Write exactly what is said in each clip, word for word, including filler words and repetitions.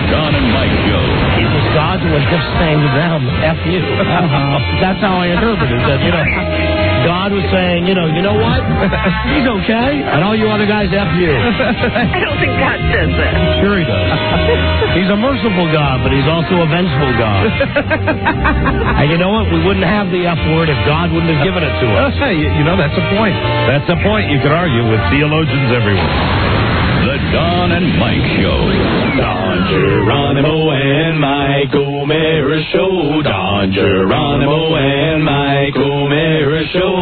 Don and Mike Show. It was God who was just saying to them, F you. Uh-huh. That's how I interpret it. That, you know, God was saying, you know, you know what? He's okay. And all you other guys, F you. I don't think God says that. Sure he does. He's a merciful God, but he's also a vengeful God. And you know what? We wouldn't have the F word if God wouldn't have given it to us. Hey, you know, that's a point. That's a point you could argue with theologians everywhere. The Don and Mike Show. Don Geronimo and Mike O'Mara Show. Don Geronimo and Mike O'Mara Show.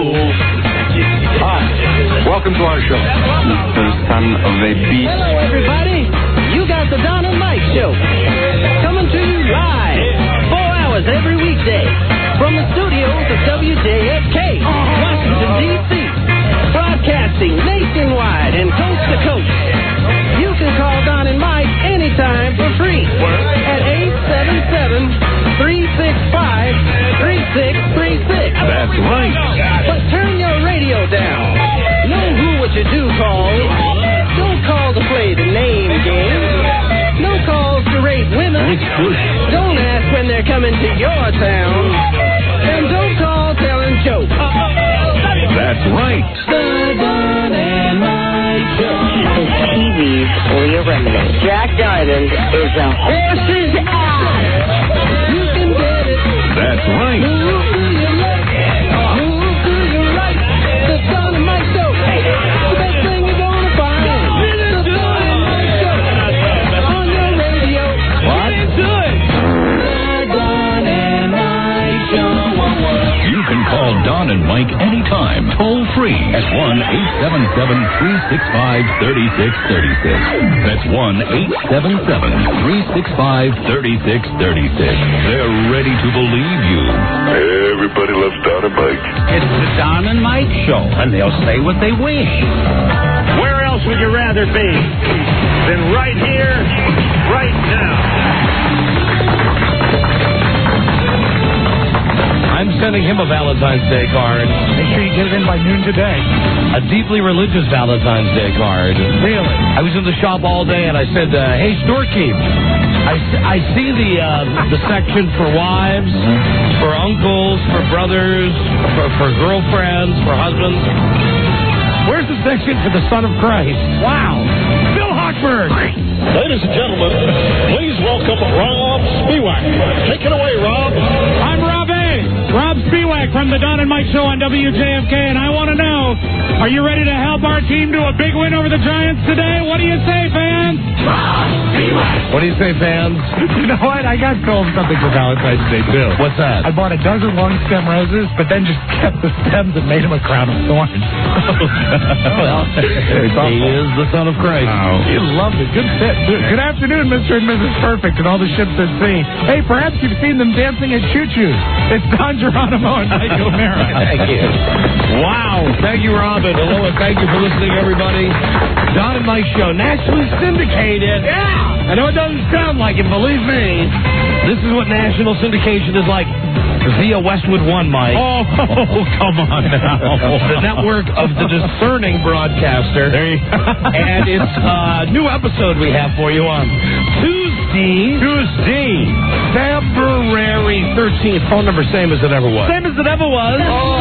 Hi, welcome to our show. The son of a beast. Hello, everybody. You got the Don and Mike Show. Coming to you live. Four hours every weekday. From the studios of W J F K, Washington, D C Broadcasting nationwide and coast to coast. You can call Don and Mike anytime for free at eight seven seven, three six five, three six three six. That's right. But turn your radio down. Know who what you do call. Don't call to play the name game. No calls to rate women. Don't ask when they're coming to your town. And don't call telling jokes. That's right. The Don and Mike Show. It's T V's Leah Remini. Jack Diamond is a horse's ass. You can get it. That's right. Move to your left. Move to your right. The Don and Mike Show. The best thing you're gonna find. The Don and Mike Show. On your radio. What? Do it. The Don and Mike Show. You can call Don and Mike anytime, toll free at one eight seven seven, three six five, three six three six. That's one eight seven seven, three six five, three six three six. They're ready to believe you. Everybody loves Don and Mike. It's the Don and Mike Show, and they'll say what they wish. Where else would you rather be than right here, right now? I'm sending him a Valentine's Day card. Make sure you get it in by noon today. A deeply religious Valentine's Day card. Really? I was in the shop all day, and I said, uh, hey, storekeep, I, I see the uh, the section for wives, for uncles, for brothers, for, for girlfriends, for husbands. Where's the section for the Son of Christ? Wow. Bill Hochberg. Ladies and gentlemen, please welcome Rob Spiewak. Take it away, Rob. I'm Rob A. Rob Spiewak from the Don and Mike Show on W J F K, and I want to know, are you ready to help our team do a big win over the Giants today? What do you say, fans? Rob Spiewak. What do you say, fans? You know what? I got told something for Valentine's Day, too. What's that? I bought a dozen long stem roses, but then just kept the stems and made them a crown of thorns. Well, he is the Son of Christ. Oh, you loved it. Good fit. Good afternoon, Mister and Missus Perfect, and all the ships at sea. Hey, perhaps you've seen them dancing at choo-choos. It's Don Geronimo and Mike O'Mara. Thank you. Wow. Thank you, Robin. Hello, and thank you for listening, everybody. Don and Mike Show, nationally syndicated. Yeah. I know it doesn't sound like it, believe me. This is what national syndication is like via Westwood One, Mike. Oh, come on now. The network of the discerning broadcaster. There you go. And it's a new episode we have for you on Tuesday. Tuesday. February thirteenth. Phone number same as it ever was. Same as it ever was.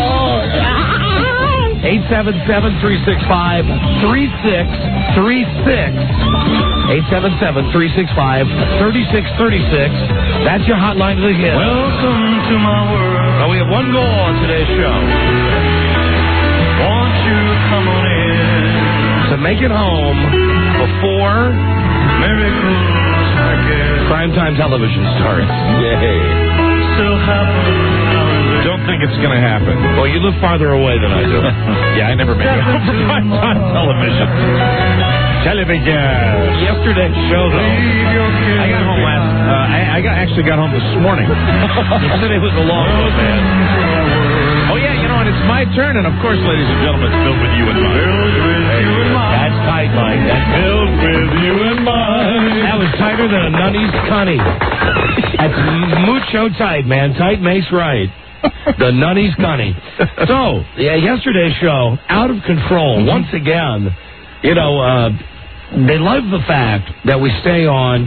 Oh. eight seven seven, three six five, three six three six. eight seven seven, three six five, three six three six. That's your hotline to the hit. Welcome to my world. Now, we have one goal on today's show. Won't you come on in? To make it home before Miracles, I guess. primetime television starts. Yay. Still happen. Don't think it's going to happen. Well, you live farther away than I do. Yeah, I never made it home for primetime television. Television. Yesterday's show, though. I got home last. Uh, I, I got actually got home this morning. Yesterday was a long one, man. Oh yeah, you know, and it's my turn, and of course, ladies and gentlemen, it's filled with you and mine. That's tight, Mike. That's filled with you and mine. That was tighter than a nunny's cunny. That's mucho tight, man. Tight makes right. The nunny's cunny. So, yeah, yesterday's show, out of control once again. You know, uh, they love the fact that we stay on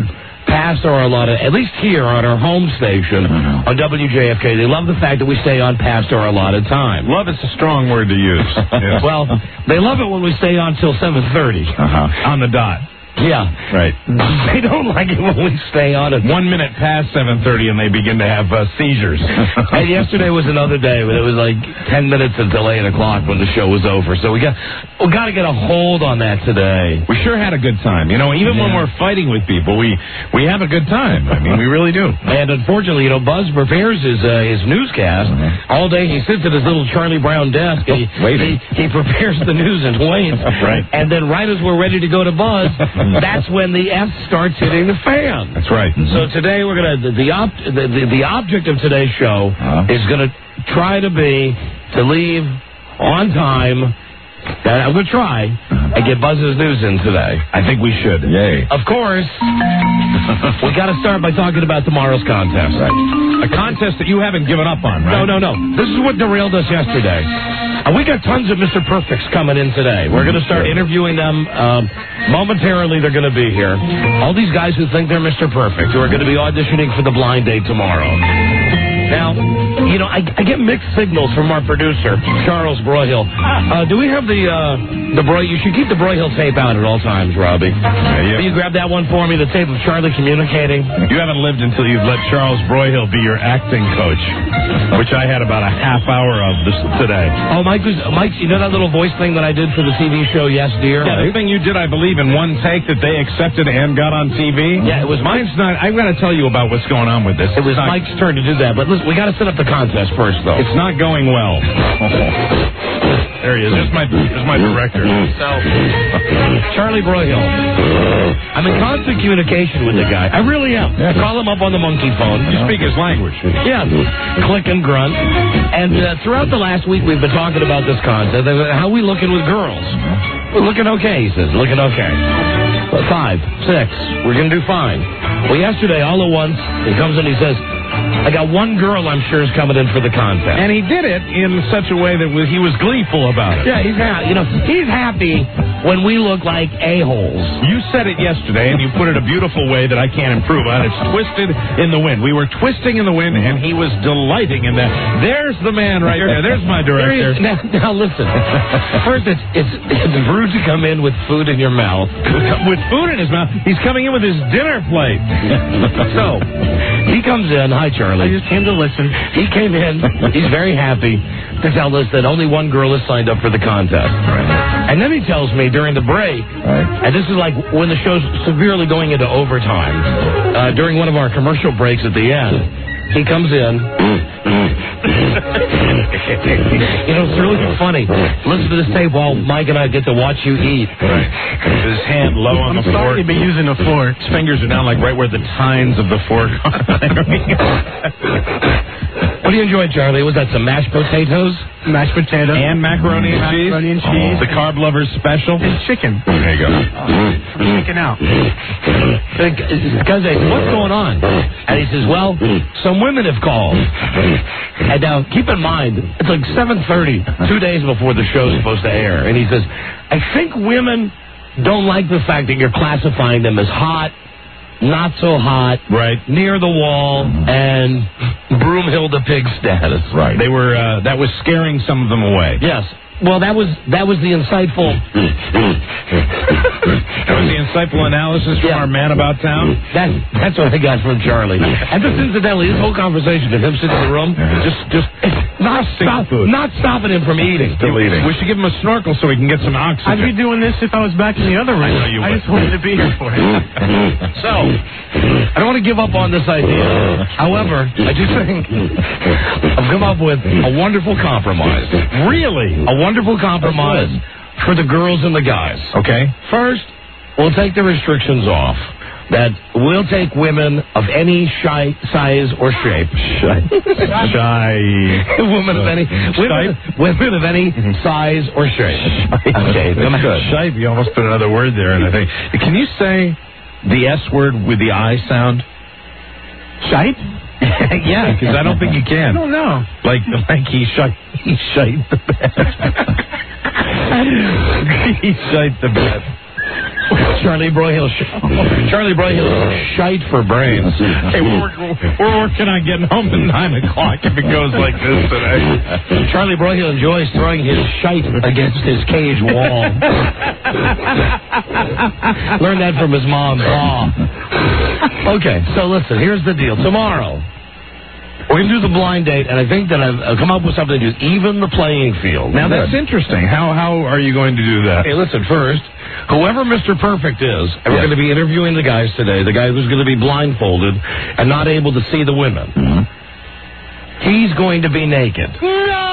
past our allotted, at least here on our home station on W J F K. They love the fact that we stay on past our allotted time. Love is a strong word to use. Yes. Well, they love it when we stay on till seven thirty. Uh-huh. On the dot. Yeah. Right. They don't like it when we stay on at one minute past seven thirty and they begin to have uh, seizures. And yesterday was another day when it was like ten minutes until eight o'clock when the show was over. So we got we got to get a hold on that today. We sure had a good time. You know, even yeah. when we're fighting with people, we we have a good time. I mean, we really do. And unfortunately, you know, Buzz prepares his uh, his newscast mm-hmm. all day. He sits at his little Charlie Brown desk. And he, he he prepares the news and waits. Right. And then right as we're ready to go to Buzz, that's when the F starts hitting the fan. That's right. Mm-hmm. So today we're gonna the the, op, the, the, the object of today's show uh-huh. is gonna try to be to leave on time. Uh, I'm gonna try and get Buzz's news in today. I think we should. Yay! Of course, we got to start by talking about tomorrow's contest. Right. A contest that you haven't given up on, right? No, no, no. This is what derailed us yesterday. And we got tons of Mister Perfects coming in today. We're going to start interviewing them. Um, momentarily, they're going to be here. All these guys who think they're Mister Perfect, who are going to be auditioning for the blind date tomorrow. Now, you know, I, I get mixed signals from our producer, Charles Broyhill. Uh, do we have the uh, the Broy? You should keep the Broyhill tape out at all times, Robbie. Yeah, yeah. Will you grab that one for me, the tape of Charlie communicating? You haven't lived until you've let Charles Broyhill be your acting coach, which I had about a half hour of this today. Oh, Mike, was, Mike, you know that little voice thing that I did for the T V show Yes Dear? Yeah, the thing you did, I believe, in one take that they accepted and got on T V? Yeah, it was Mine's not. I'm going to tell you about what's going on with this. It was not, Mike's turn to do that, but listen, we got to set up the contest first, though. It's not going well. There he is. There's my, there's my director. So, Charlie Broyhill. I'm in constant communication with the guy. I really am. Yeah. Call him up on the monkey phone. You speak his language. Yeah. Click and grunt. And uh, throughout the last week, we've been talking about this contest. How we looking with girls? We're looking okay, he says. Looking okay. Five, six. We're going to do fine. Well, yesterday, all at once, he comes in and he says, I got one girl I'm sure is coming in for the contest. And he did it in such a way that he was gleeful about it. Yeah, he's happy. You know, he's happy when we look like a-holes. You said it yesterday, and you put it a beautiful way that I can't improve on. It's twisted in the wind. We were twisting in the wind, and he was delighting in that. There's the man right there. There's my director. Now, now listen. First, it's, it's, it's rude to come in with food in your mouth. With food in his mouth? He's coming in with his dinner plate. So, he comes in. Hi, Charlie. I just came to listen. He came in. He's very happy to tell us that only one girl is signed up for the contest. Right. And then he tells me during the break, right. and this is like when the show's severely going into overtime, uh, during one of our commercial breaks at the end, he comes in. You know, it's really funny. Listen to this tape while Mike and I get to watch you eat. Right. With his hand low on I'm the fork. I'm sorry to be using a fork. His fingers are down like right where the tines of the fork are. What do you enjoy, Charlie? Was that some mashed potatoes? Mashed potatoes. And macaroni and cheese? Macaroni and cheese. Oh, the Carb Lovers special? And chicken. There you go. I'm chicken out. Because I said, what's going on? And he says, well, some women have called. And now, keep in mind, it's like seven thirty, two days before the show's supposed to air. And he says, I think women don't like the fact that you're classifying them as hot, not so hot, right, near the wall, and Broomhilda pig status. Right. They were, uh, that was scaring some of them away. Yes. Well, that was that was the insightful... That was the insightful analysis from yeah. our man about town? That, that's what I got from Charlie. And just incidentally, this whole conversation of him sitting in the room, just just not, stop, not stopping him from eating. Still eating. We should give him a snorkel so he can get some oxygen. I'd be doing this if I was back in the other room. I know you I would. just wanted to be here for it. So, I don't want to give up on this idea. However, I do think I've come up with a wonderful compromise. Really? A wonderful compromise for the girls and the guys. Okay. First, we'll take the restrictions off. That we'll take women of any shy, size or shape. Shy. Shy. women of any women, women of any size or shape. Okay, Shy. You almost put another word there, and I think. Can you say the S word with the I sound? Shite? Yeah, because I don't think you can. I don't know. Like, like he shite. He shite the bed. He shite the bed. Charlie Broyhill. Charlie Broyhill shite for brains. Hey, we're, working, we're working on getting home at nine o'clock if it goes like this today. Charlie Broyhill enjoys throwing his shite against his cage wall. Learned that from his mom, Pa. Okay, so listen, here's the deal. Tomorrow, we're going to do the blind date, and I think that I've, I've come up with something to even the playing field. Now, that's interesting. How how are you going to do that? Hey, listen, first, whoever Mister Perfect is, and we're Yes. going to be interviewing the guys today, the guy who's going to be blindfolded and not able to see the women, Mm-hmm. he's going to be naked. No!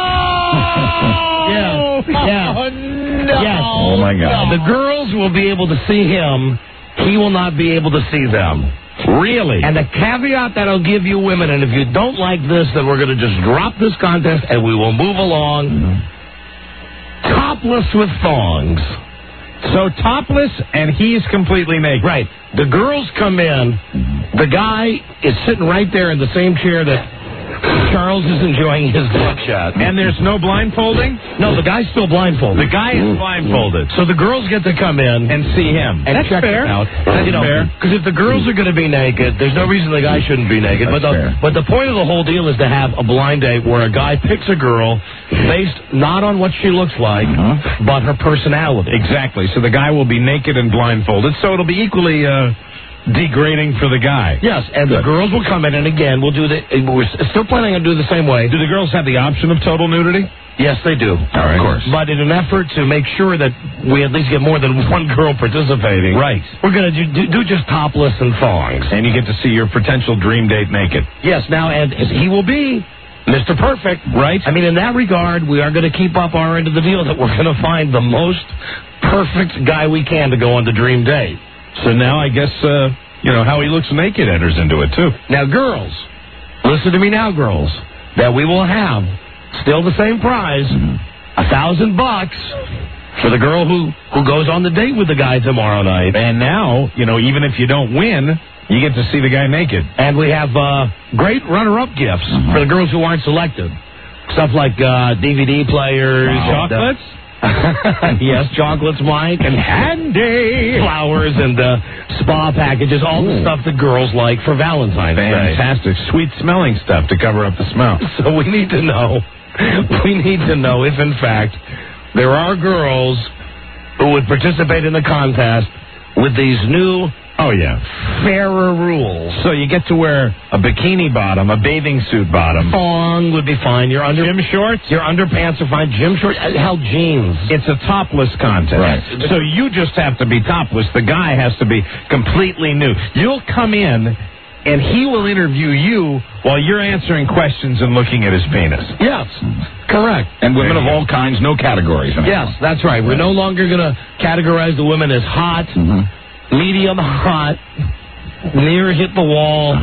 Yeah. Yeah. Oh, no! Yes. Oh, my God. The girls will be able to see him. He will not be able to see them. Really? And the caveat that I'll give you women, and if you don't like this, then we're going to just drop this contest and we will move along. Mm-hmm. Topless with thongs. So topless, and he's completely naked. Right. The girls come in. The guy is sitting right there in the same chair that Charles is enjoying his buckshot. And there's no blindfolding? No, the guy's still blindfolded. The guy is blindfolded. So the girls get to come in And see him. and That's check fair. it out. That's you know, fair. Because if the girls are going to be naked, there's no reason the guy shouldn't be naked. That's but the fair. but the point of the whole deal is to have a blind date where a guy picks a girl based not on what she looks like, Uh-huh. but her personality. Exactly. So the guy will be naked and blindfolded, so it'll be equally uh, degrading for the guy. Yes, and the girls will come in, and again, we'll do the. We're still planning on doing the same way. Do the girls have the option of total nudity? Yes, they do. All right. Of course. But in an effort to make sure that we at least get more than one girl participating, Right. we're going to do, do, do just topless and thongs. And you get to see your potential dream date naked. Yes, now, and he will be Mister Perfect. Right. I mean, in that regard, we are going to keep up our end of the deal that we're going to find the most perfect guy we can to go on the dream date. So now I guess, uh, you know, how he looks naked enters into it, too. Now, girls, listen to me now, girls, that we will have still the same prize, a thousand bucks for the girl who, who goes on the date with the guy tomorrow night. And now, you know, even if you don't win, you get to see the guy naked. And we have uh, great runner-up gifts for the girls who aren't selected. Stuff like uh, D V D players. Wow. Chocolates? Yes, chocolates, Mike, and candy, flowers, and uh, spa packages, all the stuff that girls like for Valentine's Day. Fantastic. Sweet-smelling stuff to cover up the smell. So we need to know, we need to know if, in fact, there are girls who would participate in the contest with these new, oh, yeah, fairer rules. So you get to wear a bikini bottom, a bathing suit bottom. Thong would be fine. Your under Gym shorts? Your underpants are fine. Gym shorts, uh, hell, jeans. It's a topless contest. Right. So you just have to be topless. The guy has to be completely nude. You'll come in, and he will interview you while you're answering questions and looking at his penis. Yes, correct. And women of all kinds, no categories. Yes, that's right. We're no longer going to categorize the women as hot, medium hot, near hit the wall.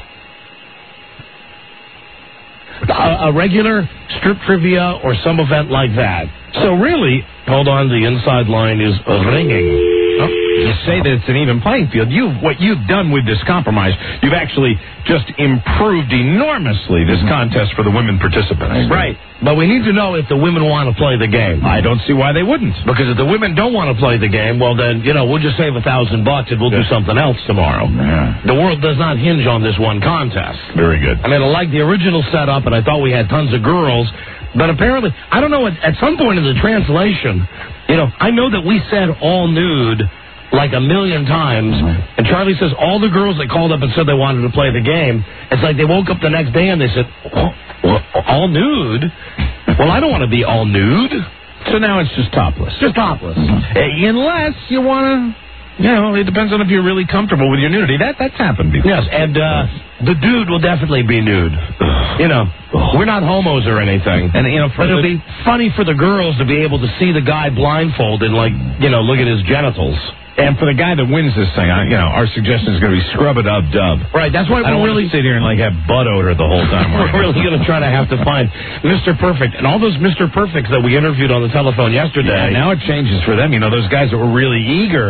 A, a regular strip trivia or some event like that. So really, Hold on, the inside line is ringing. Oh, you say that it's an even playing field. You, what you've done with this compromise, you've actually just improved enormously this contest for the women participants. Right. But we need to know if the women want to play the game. I don't see why they wouldn't. Because if the women don't want to play the game, well then, you know, we'll just save a thousand bucks and we'll do something else tomorrow. Yeah. The world does not hinge on this one contest. Very good. I mean, I like the original setup, and I thought we had tons of girls. But apparently, I don't know, at, at some point in the translation, you know, I know that we said all nude like a million times, and Charlie says all the girls that called up and said they wanted to play the game, it's like they woke up the next day and they said, oh, well, all nude? Well, I don't want to be all nude. So now it's just topless. Just topless. Hey, unless you want to, you know, it depends on if you're really comfortable with your nudity. That That's happened before. Yes, and uh, the dude will definitely be nude. You know, we're not homos or anything. And, you know, for but it'll the, be funny for the girls to be able to see the guy blindfolded, like, you know, look at his genitals. And for the guy that wins this thing, I, you know, our suggestion is going to be scrub a dub dub. Right, that's why I don't we're really sit here and like have butt odor the whole time. We're really going to try to have to find Mister Perfect. And all those Mister Perfects that we interviewed on the telephone yesterday. Yeah, now it changes for them. You know, those guys that were really eager, you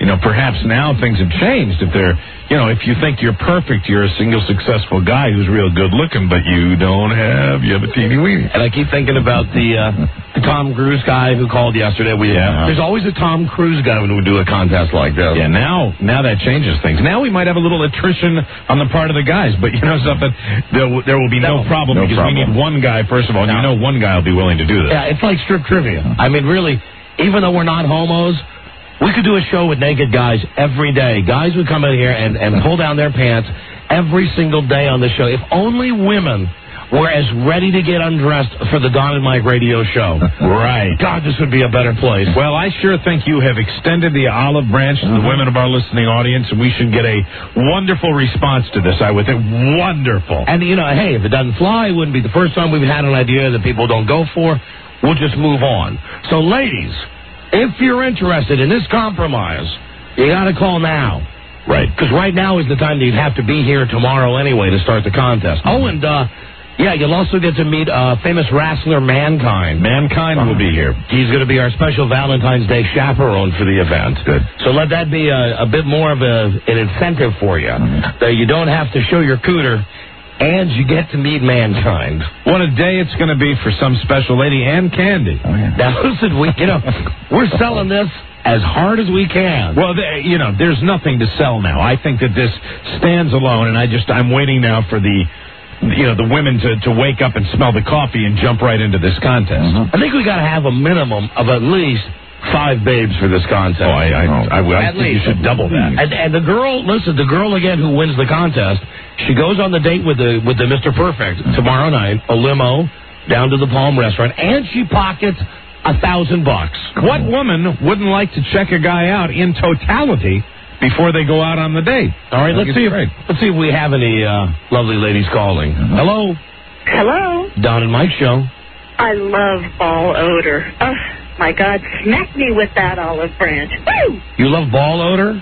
know, perhaps now things have changed. If they're, you know, if you think you're perfect, you're a single successful guy who's real good looking, but you don't have, you have a teeny weeny. And I keep thinking about the, uh, the Tom Cruise guy who called yesterday. We, Yeah. There's always a Tom Cruise guy when we do a contest like this. Yeah, now now that changes things. Now we might have a little attrition on the part of the guys, but you know something? There, w- there will be no, No, problem no because problem. we need one guy, first of all, and you know one guy will be willing to do this. Yeah, it's like strip trivia. I mean, really, even though we're not homos, we could do a show with naked guys every day. Guys would come in here and, and pull down their pants every single day on the show. If only women were as ready to get undressed for the Don and Mike radio show. Right. God, this would be a better place. Well, I sure think you have extended the olive branch to the women of our listening audience, and we should get a wonderful response to this, I would think. Wonderful. And, you know, hey, if it doesn't fly, it wouldn't be the first time we've had an idea that people don't go for. We'll just move on. So, ladies, if you're interested in this compromise, you got to call now. Right. Because right now is the time that you'd have to be here tomorrow anyway to start the contest. Oh, and, uh, yeah, you'll also get to meet uh, famous wrestler Mankind. Mankind will be here. He's going to be our special Valentine's Day chaperone for the event. Good. So let that be a, a bit more of a, an incentive for you. That you don't have to show your cooter, and you get to meet Mankind. What a day it's going to be for some special lady and Candy. Oh, yeah. Now, listen, we, you know, we're selling this as hard as we can. Well, th- you know, there's nothing to sell now. I think that this stands alone, and I just, I'm waiting now for the, you know, the women to, to wake up and smell the coffee and jump right into this contest. I think we got to have a minimum of at least five babes for this contest. Oh, I, I, I, I, I At think least. you should double that. And, and the girl, listen, the girl again who wins the contest, she goes on the date with the with the Mister Perfect tomorrow night, a limo down to the Palm Restaurant, and she pockets a thousand bucks. What woman wouldn't like to check a guy out in totality before they go out on the date? All right, let's see if let's see if we have any uh, lovely ladies calling. Hello, Hello. Don and Mike show. I love ball odor. Oh, my God. Smack me with that olive branch. Woo! You love ball odor?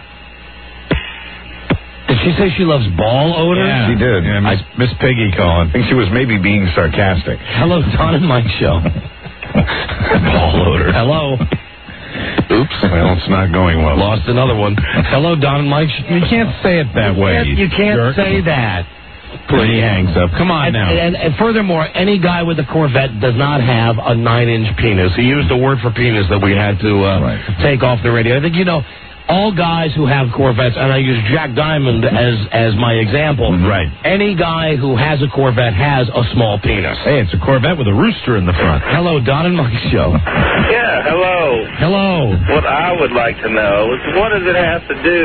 Did she say she loves ball odor? Yeah, she did. Yeah, Miss, Miss Piggy calling. I think she was maybe being sarcastic. Hello, Don and Mike show. Ball odor. Hello. Oops. Well, it's not going well. Lost another one. Hello, Don and Mike. You can't say it that you way. Can't, you can't jerk. say that. Please. He hangs up. Come on and, now. And, and furthermore, any guy with a Corvette does not have a nine-inch penis. He used the word for penis that we had to uh, right. take off the radio. I think, you know, all guys who have Corvettes, and I use Jack Diamond as as my example. Right. Any guy who has a Corvette has a small penis. Hey, it's a Corvette with a rooster in the front. Hello, Don and Mike show. Yeah, hello. Hello. What I would like to know is what does it have to do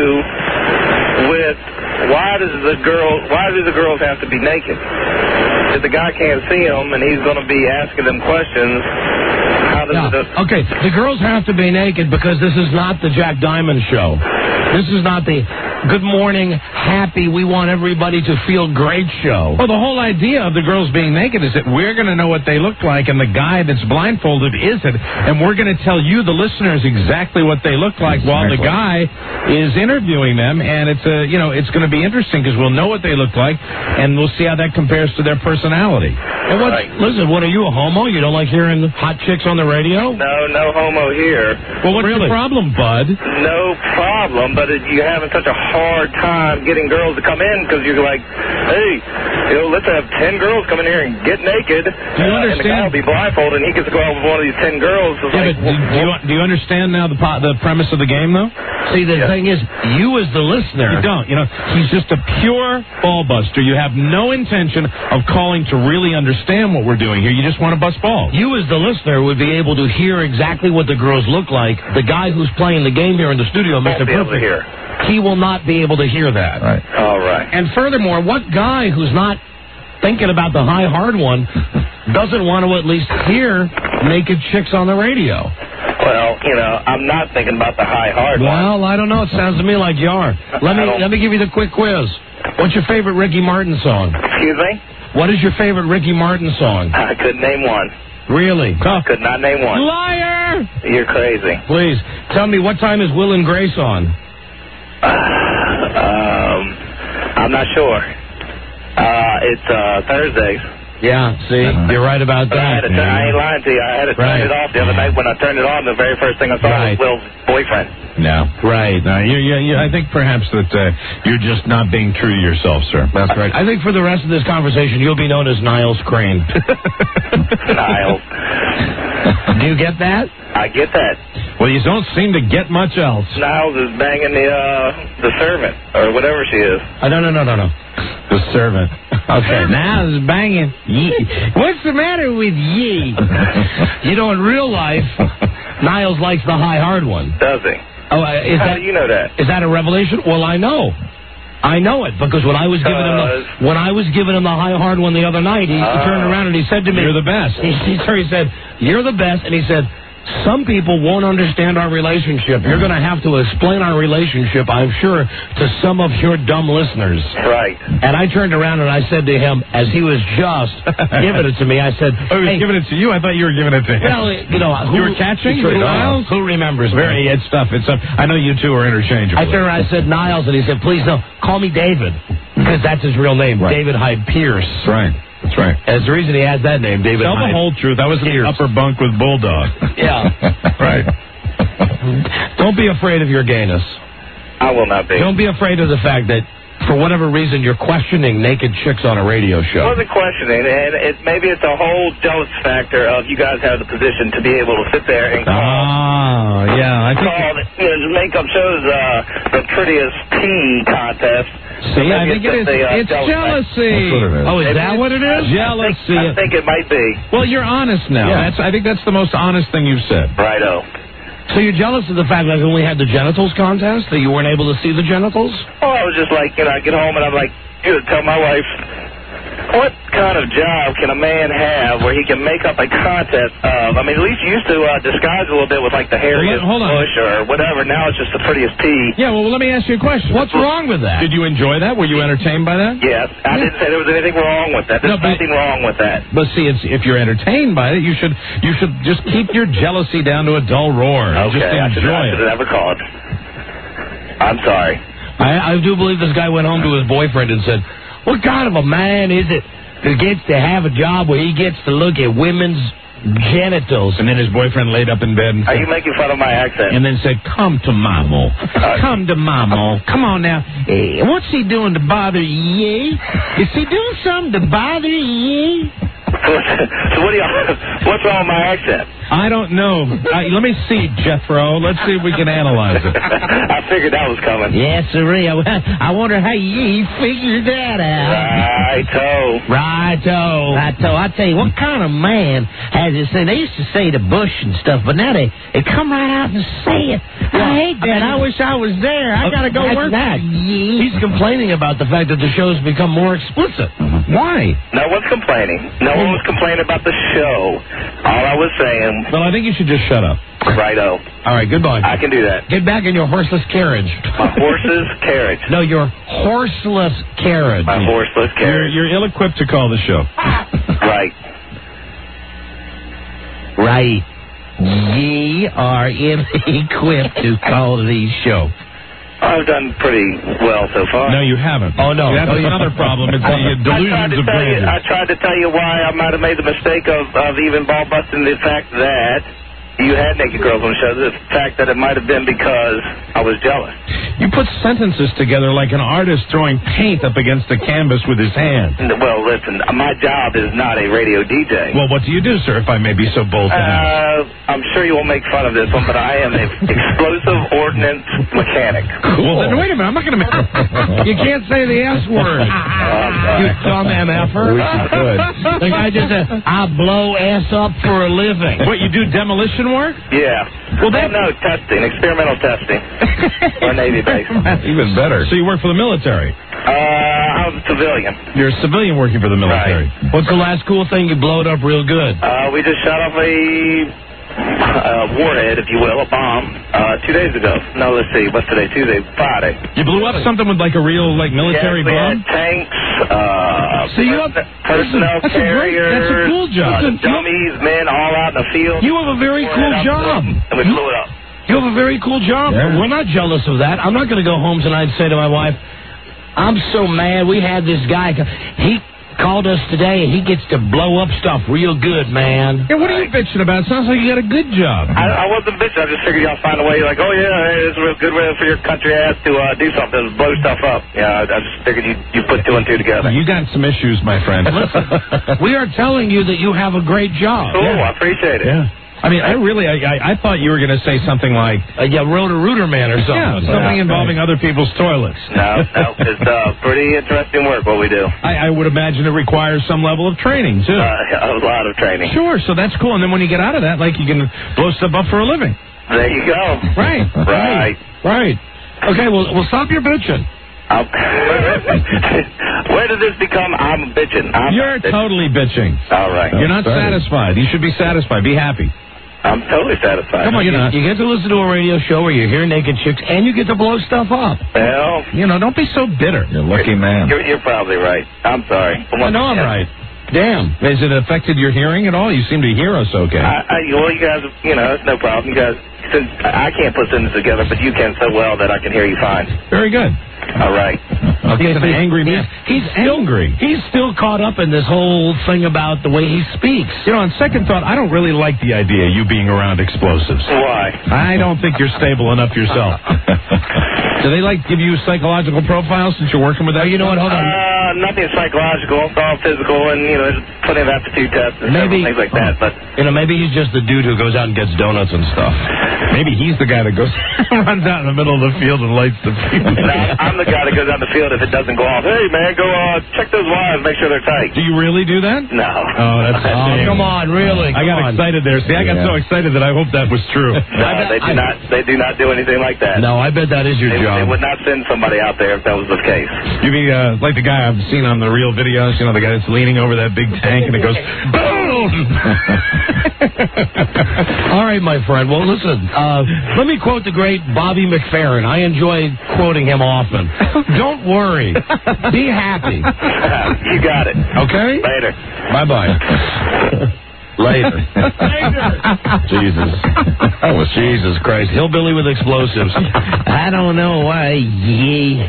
with why does the girl why do the girls have to be naked? If the guy can't see them and he's going to be asking them questions, how does yeah. it? Okay, the girls have to be naked because this is not the Jack Diamond show. This is not the good morning, happy, we want everybody to feel great show. Well, the whole idea of the girls being naked is that we're going to know what they look like, and the guy that's blindfolded isn't, and we're going to tell you, the listeners, exactly what they look like exactly. while the guy is interviewing them, and it's a, you know, it's going to be interesting because we'll know what they look like, and we'll see how that compares to their personality. And what's, right. Listen, what are you, a homo? You don't like hearing hot chicks on the radio? No, no homo here. Well, what's really? the problem, bud? No problem, but you're having such a hard time getting girls to come in because you're like, hey, you know, let's have ten girls come in here and get naked. Do you uh, understand? And the guy will be blindfolded, and he gets to go out with one of these ten girls. Yeah, like, but do, do, you, do you understand now the the premise of the game, though? See, the yeah. thing is, you as the listener, you don't. You know, he's just a pure ballbuster. You have no intention of calling to really understand what we're doing here. You just want to bust balls. You as the listener would be able to hear exactly what the girls look like. The guy who's playing the game here in the studio, Mister Perfect, he will not be able to hear that. Right. All right. And furthermore, what guy who's not thinking about the high hard one doesn't want to at least hear naked chicks on the radio? Well, you know, I'm not thinking about the high hard well, one. Well, I don't know. It sounds to me like you are. Let me let me give you the quick quiz. What's your favorite Ricky Martin song? Excuse me? What is your favorite Ricky Martin song? I couldn't name one. Really? I could not name one. Liar! You're crazy. Please, tell me, what time is Will and Grace on? Uh, um, I'm not sure. Uh, it's uh, Thursdays. Yeah, see, you're right about But I, had that. to, I ain't lying to you. I had to turn Right. it off the other night. When I turned it on, the very first thing I saw Right. was Will's boyfriend. No. Right. No, you, you, you, I think perhaps that uh, you're just not being true to yourself, sir. That's right. I think for the rest of this conversation, you'll be known as Niles Crane. Niles. Do you get that? I get that. Well, you don't seem to get much else. Niles is banging the uh, the servant, or whatever she is. Uh, no, no, no, no, no. The servant. Okay, now it's banging. Ye. What's the matter with ye? You know, in real life, Niles likes the high hard one. Does he? Oh, uh, is How that do you know that? is that a revelation? Well, I know. I know it because when I was giving him the when I was giving him the high hard one the other night, he, he turned around and he said to me, You're the best. He, he, he said, "You're the best," and he said, "Some people won't understand our relationship. You're going to have to explain our relationship, I'm sure, to some of your dumb listeners." Right. And I turned around and I said to him, as he was just giving it to me, I said, Oh, he was "Hey, giving it to you? I thought you were giving it to him. well, you know, who, You were catching? who, Niles? who remembers me?" Very, it's stuff. It's stuff. I know you two are interchangeable. I turned around and I said, "Niles," and he said, "Please, no, call me David," because that's his real name, Right. David Hyde Pierce. That's right. That's right. As the reason he has that name, David Tell Hyde. the whole truth. I was in the upper bunk with Bulldog. Yeah. Right. Don't be afraid of your gayness. I will not be. Don't be afraid of the fact that, for whatever reason, you're questioning naked chicks on a radio I show. wasn't questioning, and it, maybe it's a whole jealous factor of you guys have the position to be able to sit there and call, Ah, yeah. I think. call the, you know, make up shows uh, the prettiest pee contest. See, I think it is. just a, uh, It's jealous jealousy. factor. That's what it is. Oh, is Maybe that it's- what it is? Jealousy. I think, I think it might be. Well, you're honest now. Yeah. That's. I think that's the most honest thing you've said. Righto. So you're jealous of the fact that I only had the genitals contest, that you weren't able to see the genitals? Oh, I was just like, you know, I get home and I'm like, you know, tell my wife, what kind of job can a man have where he can make up a contest of? I mean, at least you used to uh, disguise a little bit with like the hairiest Hold on. bush or whatever. Now it's just the prettiest pee. Yeah. Well, let me ask you a question. What's wrong with that? Did you enjoy that? Were you entertained by that? Yes, I didn't say there was anything wrong with that. There's No, but- nothing wrong with that. But see, it's, if you're entertained by it, you should you should just keep your jealousy down to a dull roar. and Okay, just I should, enjoy I it. should have never called. I'm sorry. I, I do believe this guy went home to his boyfriend and said, "What kind of a man is it that gets to have a job where he gets to look at women's genitals?" And then his boyfriend laid up in bed and Are said, you making fun of my accent? and then said, "Come to Mamo. Come to Mamo. Come on now. Eh, what's he doing to bother ye? Is he doing something to bother ye?" So what do you? What's wrong with my accent? I don't know. I, let me see, Jethro. Let's see if we can analyze it. I figured that was coming. Yes, sirree. I, I wonder how you figured that out. Righto. Righto. Righto. I tell you, what kind of man has it said? They used to say the bush and stuff, but now they, they come right out and say it. I hate that. I wish I was there. I got to go That's work. that. He's complaining about the fact that the show's become more explicit. Why? No one's complaining. No one was complaining about the show. All I was saying, Well, I think you should just shut up. righto. All right, goodbye. I can do that. Get back in your horseless carriage. My horse's carriage. No, your horseless carriage. My horseless You're, carriage. you're ill-equipped to call the show. Right. Right. Ye are ill-equipped to call the show. I've done pretty well so far. No, you haven't. Oh, no. That's Oh, you- another problem. It's the I tried, delusions to of tell you, grandeur. I tried to tell you why I might have made the mistake of, of even ball busting the fact that you had naked girls on the show. The fact that it might have been because I was jealous. You put sentences together like an artist throwing paint up against a canvas with his hand. Well, listen, my job is not a radio D J. Well, what do you do, sir, if I may be so bold to ask? Uh, I'm sure you won't make fun of this one, but I am an explosive ordnance mechanic. Well, then wait a minute. I'm not going to make... You can't say the S word. You dumb M F er. The guy just said, "I blow ass up for a living." What, you do demolition work? Yeah. Well, that- Oh, no, testing, experimental testing. Or Navy base. Even better. So you work for the military? Uh, I was a civilian. You're a civilian working for the military. What's the last cool thing you blowed up real good? Uh, we just shot off a uh, warhead, if you will, a bomb, uh, two days ago. No, let's see, what's today? Tuesday, Friday. You blew up something with like a real like military yes, we bomb? had tanks, uh, So you have- personnel that's a great- carriers, that's a cool job. uh, Listen, you- dummies, men all out in the field. You have a very Blew cool it up, job. And we blew it up. You have a very cool job. Yeah. We're not jealous of that. I'm not going to go home tonight and say to my wife, "I'm so mad we had this guy. co- He called us today, and he gets to blow up stuff real good, man. Yeah, what are you bitching about? Sounds like you got a good job. I, I wasn't bitching. I just figured y'all find a way. You're like, oh, yeah, hey, it's a real good way for your country ass to uh, do something, blow stuff up. Yeah, I, I just figured you, you put two and two together. You got some issues, my friend. Listen, we are telling you that you have a great job. Cool, Yeah. I appreciate it. Yeah. I mean, I really, I, I, I thought you were going to say something like, Uh, yeah, Roto-Rooter Man or something. yeah, something Yeah. involving other people's toilets. No, no, it's uh, pretty interesting work what we do. I, I would imagine it requires some level of training, too. Uh, a lot of training. Sure, so that's cool. And then when you get out of that, like, you can blow stuff up for a living. There you go. Right. Right. Right. Okay, well, well stop your bitching. Um, where did this become I'm bitching? I'm You're bitching. totally bitching. All right. You're not satisfied. You should be satisfied. Be happy. I'm totally satisfied. Come on, you're not. You get to listen to a radio show where you hear naked chicks, and you get to blow stuff up. Well, You know, don't be so bitter. You're a lucky man. you're, you're probably right. I'm sorry. I know I'm right. Damn. Has it affected your hearing at all? You seem to hear us okay. I, I, well, you guys, you know, it's no problem. You guys, since I can't put sentences together, but you can so well that I can hear you fine. Very good. All right. Okay, he's an angry man. He's angry. He's still caught up in this whole thing about the way he speaks. You know, on second thought, I don't really like the idea of you being around explosives. Why? I don't think you're stable enough yourself. Do they, like, give you psychological profiles since you're working with that? You know what? Hold on. Uh, nothing psychological. It's all physical, and, you know, there's plenty of aptitude tests and Maybe- several things like that, but... You know, maybe he's just the dude who goes out and gets donuts and stuff. Maybe he's the guy that goes runs out in the middle of the field and lights the fuse. No, I'm the guy that goes out in the field if it doesn't go off. Hey, man, go uh, check those wires, make sure they're tight. Do you really do that? No. Oh, that's a Oh, shame. come on, really? I Come got on. excited there. See, I got Yeah. so excited that I hope that was true. No, they do I- not. They do not do anything like that. No, I bet that is your They, they job. would not send somebody out there if that was the case. You mean uh, like the guy I've seen on the real videos? You know, the guy that's leaning over that big tank and it goes boom. All right, my friend. Well, listen, uh, let me quote the great Bobby McFerrin. I enjoy quoting him often. Don't worry. Be happy. You got it. Okay? Later. Bye-bye. Later. Jesus. That was Jesus Christ. Hillbilly with explosives. I don't know why, ye.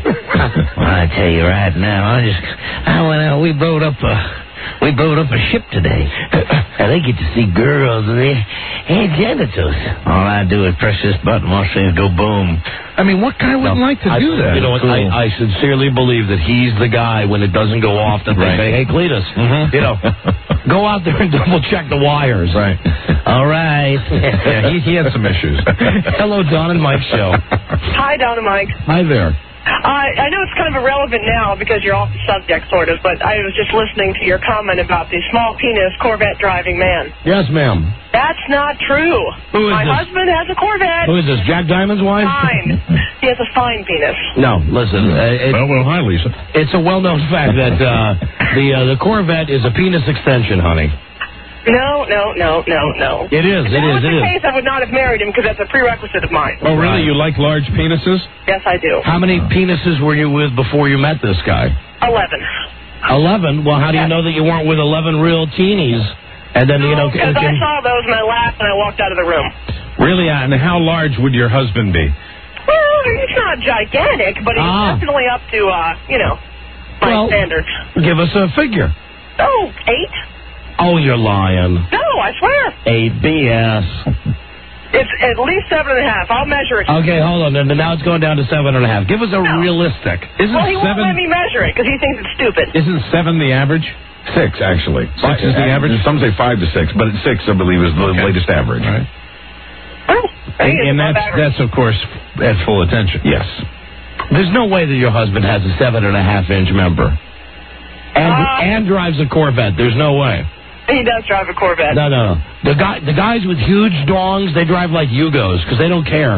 I tell you right now, I just, I went out, we boat up a, we boat up a ship today. And they get to see girls and they and genitals. All I do is press this button, watch things go boom. I mean, what guy wouldn't like to I, do that? You know what? Cool. I, I sincerely believe that he's the guy when it doesn't go off that they Right. say, hey, Cletus, you know, go out there and double check the wires. Right. All right. Yeah, he, he had some issues. Hello, Don and Mike show. Hi, Don and Mike. Hi there. I I know it's kind of irrelevant now because you're off the subject, sort of, but I was just listening to your comment about the small penis Corvette driving man. Yes, ma'am. That's not true. Who is My this? husband has a Corvette. Who is this, Jack Diamond's wife? Fine. He has a fine penis. No, listen. Uh, it, Well, well, hi, Lisa. it's a well-known fact that uh, the uh, the Corvette is a penis extension, honey. No, no, no, no, no. It is. If It that is. was It the is. case, I would not have married him because that's a prerequisite of mine. Oh, really? You like large penises? Yes, I do. How many penises were you with before you met this guy? Eleven. Eleven. Well, how do you know that you weren't with eleven real teenies? And then you know, Because I can- saw those and I laughed and I walked out of the room. Really? And how large would your husband be? Well, it's not gigantic, but it's Ah. definitely up to, uh, you know, my Well- standards. give us a figure. Oh, eight? Oh, you're lying. No, I swear. Eight B S. It's at least seven and a half. I'll measure it. Okay, hold on. And now it's going down to seven and a half. Give us a realistic. Isn't well, he won't seven? let me measure it because he thinks it's stupid. Isn't seven the average? Six, actually. Six is the average? Some say five to six, but six, I believe, is the Okay. latest average. Right. Oh, And, he is and above that's, average. that's, of course, at full attention. Yes. There's no way that your husband has a seven and a half inch member. And Uh, and drives a Corvette. There's no way. He does drive a Corvette. No, no, no. The guy, the guys with huge dongs, they drive like Yugos because they don't care.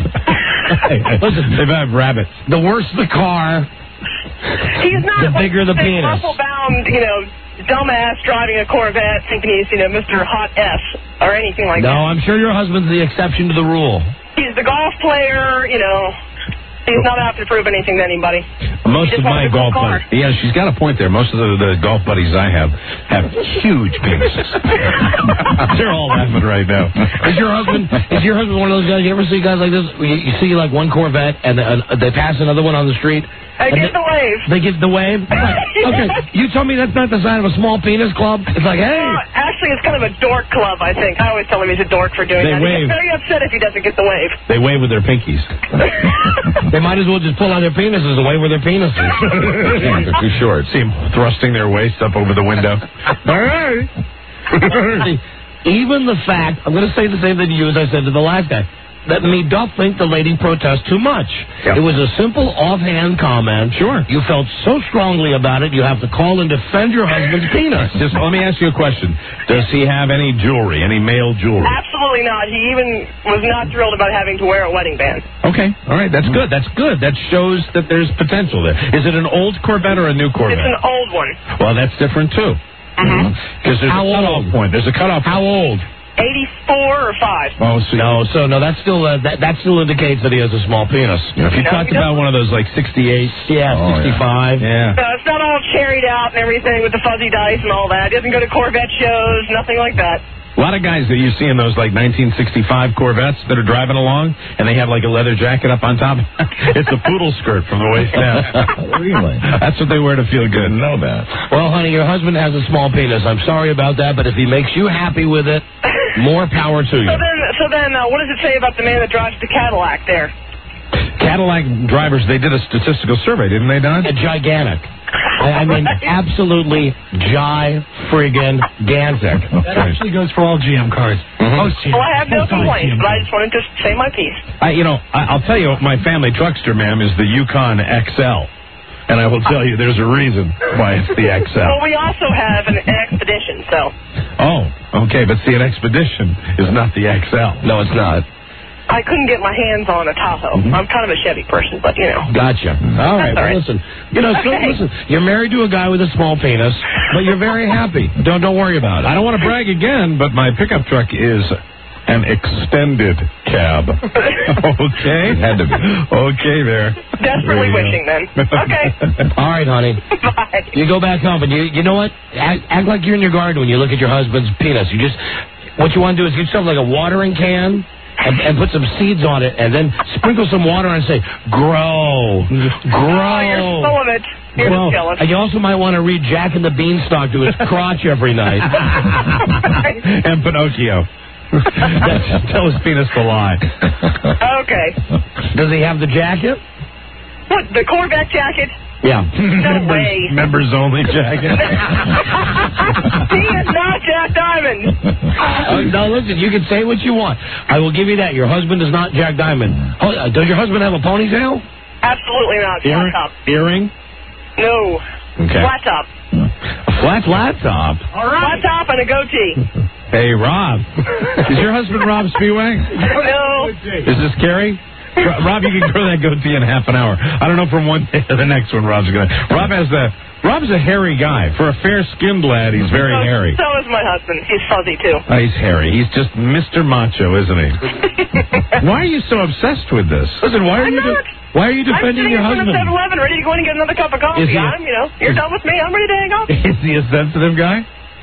Listen, They have rabbits. the worse the car, He's not the bigger the like, penis. muscle-bound, you know, dumbass driving a Corvette thinking he's, you know, Mister Hot S or anything like No, that. I'm sure your husband's the exception to the rule. He's the golf player, you know. He's not out to prove anything to anybody. Most He of just my wants a cool golf car. buddies, yeah, she's got a point there. Most of the, the golf buddies I have have huge penises. They're all laughing right now. Is your husband? Is your husband one of those guys? You ever see guys like this? You, you see like one Corvette and uh, they pass another one on the street. I and get they, the wave. They give the wave. Okay, you told me that's not the sign of a small penis club. It's like, hey. Uh, actually, it's kind of a dork club, I think. I always tell him he's a dork for doing They that. He wave. gets very upset if he doesn't get the wave. They wave with their pinkies. They might as well just pull out their penises and wave with their penises. Yeah, they're too short. See them thrusting their waist up over the window. All right. Even the fact, I'm going to say the same thing to you as I said to the last guy, that me doth think the lady protests too much. Yep. It was a simple offhand comment. Sure. You felt so strongly about it, you have to call and defend your husband's penis. Just let me ask you a question. Does he have any jewelry, any male jewelry? Absolutely not. He even was not thrilled about having to wear a wedding band. Okay. All right. That's good. That's good. That shows that there's potential there. Is it an old Corvette or a new Corvette? It's an old one. Well, that's different, too. Because there's How a cutoff old? point. There's a cutoff How old? eighty-four or five. Oh, so No, so no, that still uh, that that still indicates that he has a small penis. if you No, talked he about one of those like sixty-eight. Yeah, Oh, sixty-five. Yeah. No, it's not all cherried out and everything with the fuzzy dice and all that. He doesn't go to Corvette shows, nothing like that. A lot of guys that you see in those like nineteen sixty-five Corvettes that are driving along, and they have like a leather jacket up on top. It's a poodle skirt from the waist down. Really? That's what they wear to feel good. Didn't know that. Well, honey, your husband has a small penis. I'm sorry about that, but if he makes you happy with it, more power to you. So then, so then, uh, what does it say about the man that drives the Cadillac there? Cadillac drivers, they did a statistical survey, didn't they, Don? A gigantic. I, I mean, absolutely gi-friggin-gantic. That actually goes for all G M cars. Most G M. Well, I have no Most all complaints, G M but I cars. just wanted to say my piece. I, you know, I, I'll tell you, my family truckster, ma'am, is the Yukon X L. And I will tell you, there's a reason why it's the X L. Well, we also have an Expedition, so. Oh, okay, but see, an Expedition is not the X L. No, it's not. I couldn't get my hands on a Tahoe. Mm-hmm. I'm kind of a Chevy person, but, you know. Gotcha. All right, That's all well, right. listen. You know, so, Okay. listen, you're married to a guy with a small penis, but you're very happy. Don't don't worry about it. I don't want to brag again, but my pickup truck is an extended cab. Okay? It had to be. Okay, there. Desperately There you wishing, go. then. Okay. All right, honey. Bye. You go back home, and you you know what? Act, act like you're in your garden when you look at your husband's penis. You just, what you want to do is get yourself like a watering can and, and put some seeds on it, and then sprinkle some water on it and say, grow, grow. Oh, you're full of it. You're Well, just jealous. and you also might want to read Jack and the Beanstalk to his crotch every night. And Pinocchio. That's, tell his penis to lie. Okay. Does he have the jacket? What, the Corvette jacket? Yeah. No way. Members only jacket. He is not Jack Diamond. Uh, no, listen, you can say what you want. I will give you that. Your husband is not Jack Diamond. Oh, uh, does your husband have a ponytail? Absolutely not. Flat Ear- top. earring? No. Okay. Flat top. A flat flat top. All right. Flat top and a goatee. Hey, Rob. Is your husband Rob Spiewak? No. Is this Carrie? Ro- Rob, you can grow that goatee in half an hour. I don't know from one day to the next one Rob's going to... Rob has the... Rob's a hairy guy. For a fair-skinned lad, he's very so, hairy. So is my husband. He's fuzzy, too. Oh, he's hairy. He's just Mister Macho, isn't he? Why are you so obsessed with this? Listen, why are I'm you... not. De- why are you defending I'm your sitting in husband? front of seven eleven ready to go in and get another cup of coffee. Is he a- I'm, you know, you're is- done with me. I'm ready to hang up. Is he a sensitive guy?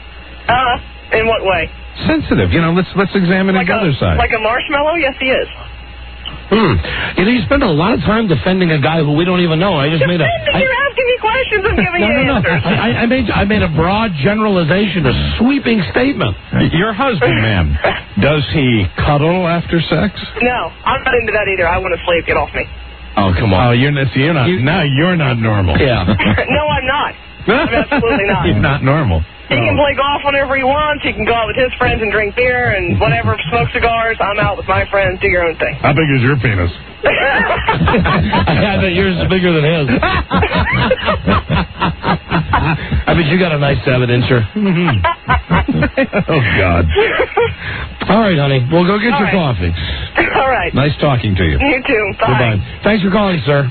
Uh, in what way? Sensitive. You know, let's let's examine Like his a, other side. like a marshmallow? Yes, he is. Hmm. You know, you spend a lot of time defending a guy who we don't even know. I just made a... Defending, I- you're asking me questions. I'm giving no, you no, no. answers. I, I made I made a broad generalization, a sweeping statement. Your husband, ma'am, does he cuddle after sex? No, I'm not into that either. I want to sleep. Get off me. Oh, come Oh, on. you're not. See, you're not. You- now you're not normal. Yeah. No, I'm not. I'm absolutely not. He's not normal. He can play golf whenever he wants. He can go out with his friends and drink beer and whatever, smoke cigars. I'm out with my friends. Do your own thing. How big is your penis? I bet yours is bigger than his. I bet you got a nice seven incher. Oh God. All right, honey. Well, go get All your right. coffee. All right. Nice talking to you. You too. Bye. Goodbye. Thanks for calling, sir.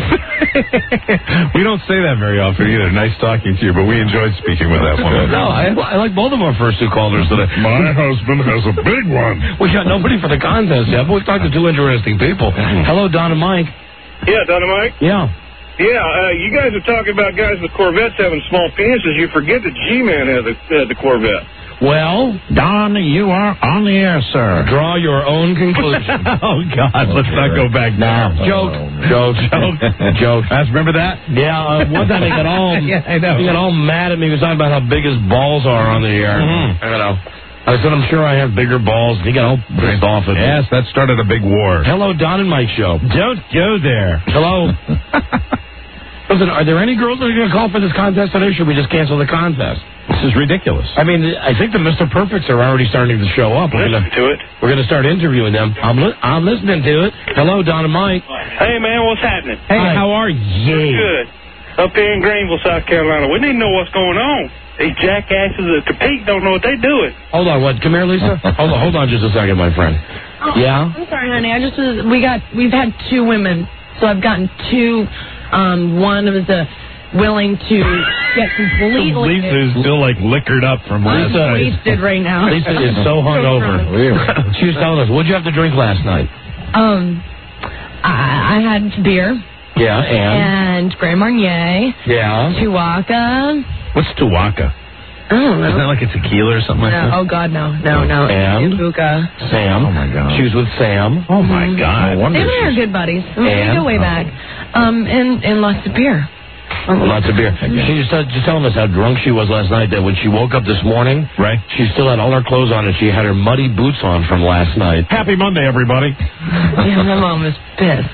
We don't say that very often either. Nice talking to you, but we enjoyed speaking with that woman. No, I, I like both of our first two callers today. My husband has a big one. We got nobody for the contest yet, but we've talked to two interesting people. Hello, Don and Mike. Yeah, Dynamite? Yeah. Yeah, uh, you guys are talking about guys with Corvettes having small penises. You forget that G-Man had the, had the Corvette. Well, Don, you are on the air, sir. draw your own conclusion. Oh, God, let's not go back now. Joke, joke, joke, joke. Guys, remember that? Yeah, uh, one time he got all Yeah, I know. he got all mad at me. He was talking about how big his balls are on the air. Mhm. I don't know. I said, I'm sure I have bigger balls. He got all pissed off at me. Yes, that started a big war. Hello, Don and Mike show. Don't go there. Hello. Listen, are there any girls that are going to call for this contest today, or should we just cancel the contest? This is ridiculous. I mean, I think the Mister Perfects are already starting to show up. We're Listen gonna, to it. we're going to start interviewing them. I'm, li- I'm listening to it. Hello, Don and Mike. Hey, man, what's happening? Hey, how are you? Good. Up here in Greenville, South Carolina. We need to know what's going on. These jackasses at Topeka don't know what they're doing. Hold on, what? Come here, Lisa. hold on, hold on just a second, my friend. Oh, Yeah? I'm sorry, honey. I just was, we got we've had two women, so I've gotten two. Um, one was a willing to get completely. Lisa is still like liquored up from last I'm night. wasted right now. Lisa is so hungover. She was telling us, what'd you have to drink last night? Um, I, I had beer Yeah, and? and Grand Marnier, Yeah. Tuaca. What's Tuaca? I don't know. Isn't that like a tequila or something like No, that? oh God, no, no, no. And? Buka. Sam. Oh, my God. She was with Sam. Oh, my God. No wonder Sam and I are she's- good buddies. I mean, And? we go way back. Um, and and lots of beer. Lots of beer. She just, uh, just telling us how drunk she was last night, that when she woke up this morning, Right. she still had all her clothes on and she had her muddy boots on from last night. Happy Monday, everybody. Yeah, my mom was pissed.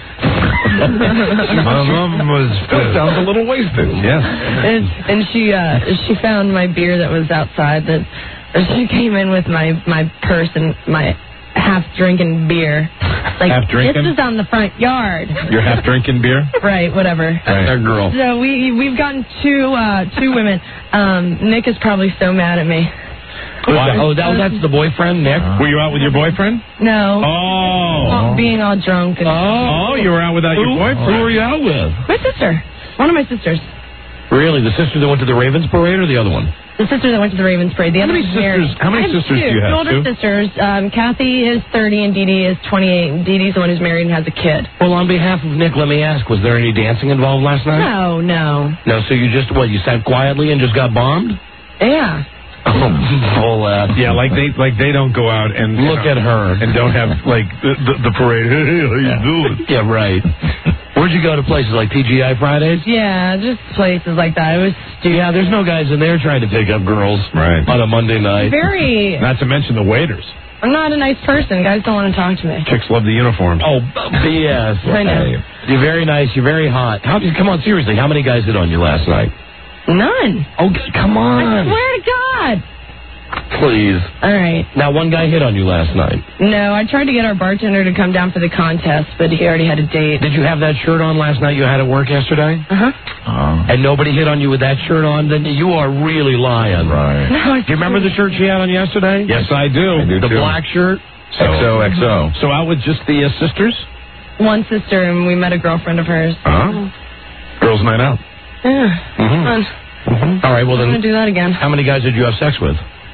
My mom was Still sounds a little wasted. Yes. and and she uh she found my beer that was outside. That she came in with my my purse and my half drinking beer. Like, Half drinking? this is on the front yard. You're half drinking beer? Right, whatever. That's our girl. So we we've gotten two uh two women. Um, Nick is probably so mad at me. Why? Oh, that, that's the boyfriend, Nick? Were you out with your boyfriend? No. Oh. Being all drunk. And Oh, you were out without your Who, boyfriend? who were you out with? My sister. One of my sisters. Really? The sister that went to the Ravens parade or the other one? The sister that went to the Ravens parade. The How other many one's married. sisters- how many I have sisters two, do you have? Two older Two? sisters. Um, Kathy is thirty and Dee Dee is twenty-eight. And Dee Dee's the one who's married and has a kid. Well, on behalf of Nick, let me ask, was there any dancing involved last night? No, no. No, so you just, what, you sat quietly and just got bombed? Yeah. Oh, bull ass. Yeah, like they like they don't go out and Look at her. and don't have like the, the, the parade. Hey, how you doing? Yeah, right. Where'd you go to places like T G I Fridays? Yeah, just places like that. It was stupid. Yeah, there's no guys in there trying to pick up girls Right. on a Monday night. Very. Not to mention the waiters. I'm not a nice person. Guys don't want to talk to me. Chicks love the uniforms. Oh, B S. I know. You're very nice. You're very hot. How? Come on, seriously. How many guys hit on you last night? None. Oh, g- come I on. swear to God. Please. All right. Now, one guy hit on you last night. No, I tried to get our bartender to come down for the contest, but he already had a date. Did you have that shirt on last night you had at work yesterday? Uh-huh. Oh. And nobody hit on you with that shirt on? Then you are really lying. Right. No, I Do you remember the shirt she had on yesterday? Yes, I do. I do The too. black shirt? X O X O. So out with just the uh, sisters? one sister, and we met a girlfriend of hers. Huh? Girls' night out. Yeah. Mhm. Fun. Mm-hmm. All right, well I'm then, going to do that again. how many guys did you have sex with?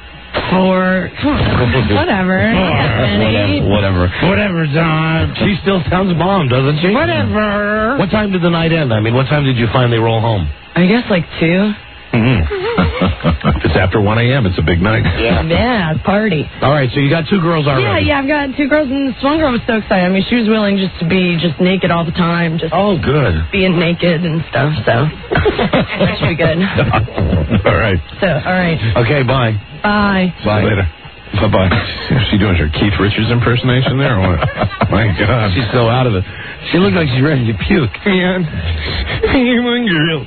Four. Come on. Whatever. Not that many. Whatever. Whatever, Don. She still sounds bombed, doesn't she? Whatever. What time did the night end? I mean, what time did you finally roll home? I guess like two. If it's after one a.m., it's a big night. Yeah, party. All right, so you got two girls already. Yeah, yeah, I've got two girls, and this one girl was so excited. I mean, she was willing just to be just naked all the time, just Oh, good. being naked and stuff, so that should be good. All right. So, all right. Okay, bye. Bye. Bye. Later. Bye-bye. Is she doing her Keith Richards impersonation there or what? My God. She's so out of it. She looked like she's ready to puke. Man. Hey, my girl.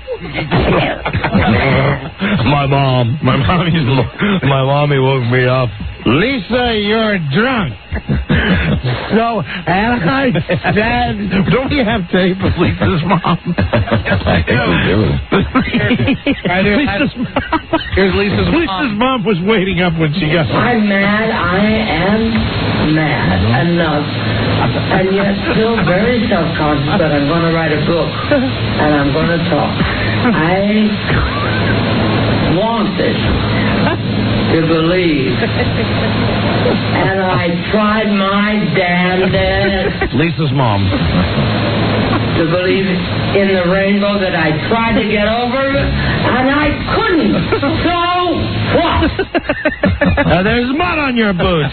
My mom. My mommy's... My mommy woke me up. Lisa, you're drunk. So, and I said, Don't you have tape of Lisa's mom? I do. I do. Lisa's mom. Here's Lisa's mom. Lisa's mom was waiting up when she got... I'm mad. I am mad enough. And yet still very self-conscious that I'm going to write a book. And I'm going to talk. I want this. to believe. And I tried my damnedest Lisa's mom. to believe in the rainbow that I tried to get over, and I couldn't. So what? Uh, there's mud on your boots.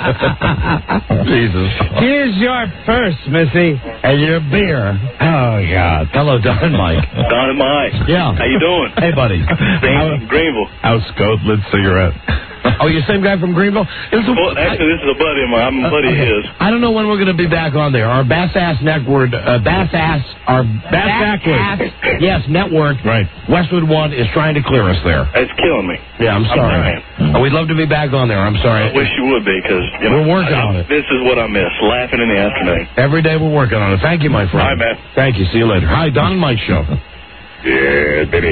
Jesus. Here's your purse, Missy, and your beer. Oh, God. Hello, Don and Mike. Don and Mike. Yeah. How you doing? Hey, buddy. Green, Greenville. House coat, lit cigarette. Oh, you're the same guy from Greenville? It was a, Well, actually, this is a buddy of mine. I'm a buddy of his. I don't know when we're going to be back on there. Our Bass Ass Network, uh, Bass Ass, our Bass Ass, yes, network, Right. Westwood One is trying to clear us there. It's killing me. Yeah, I'm sorry. I'm Uh, we'd love to be back on there. I'm sorry. I wish you would be, because you know, We're working I, on it. This is what I miss, laughing in the afternoon. Every day we're working on it. Thank you, my friend. All right, man. Thank you. See you later. Hi, Don and Mike Show. Yeah, baby.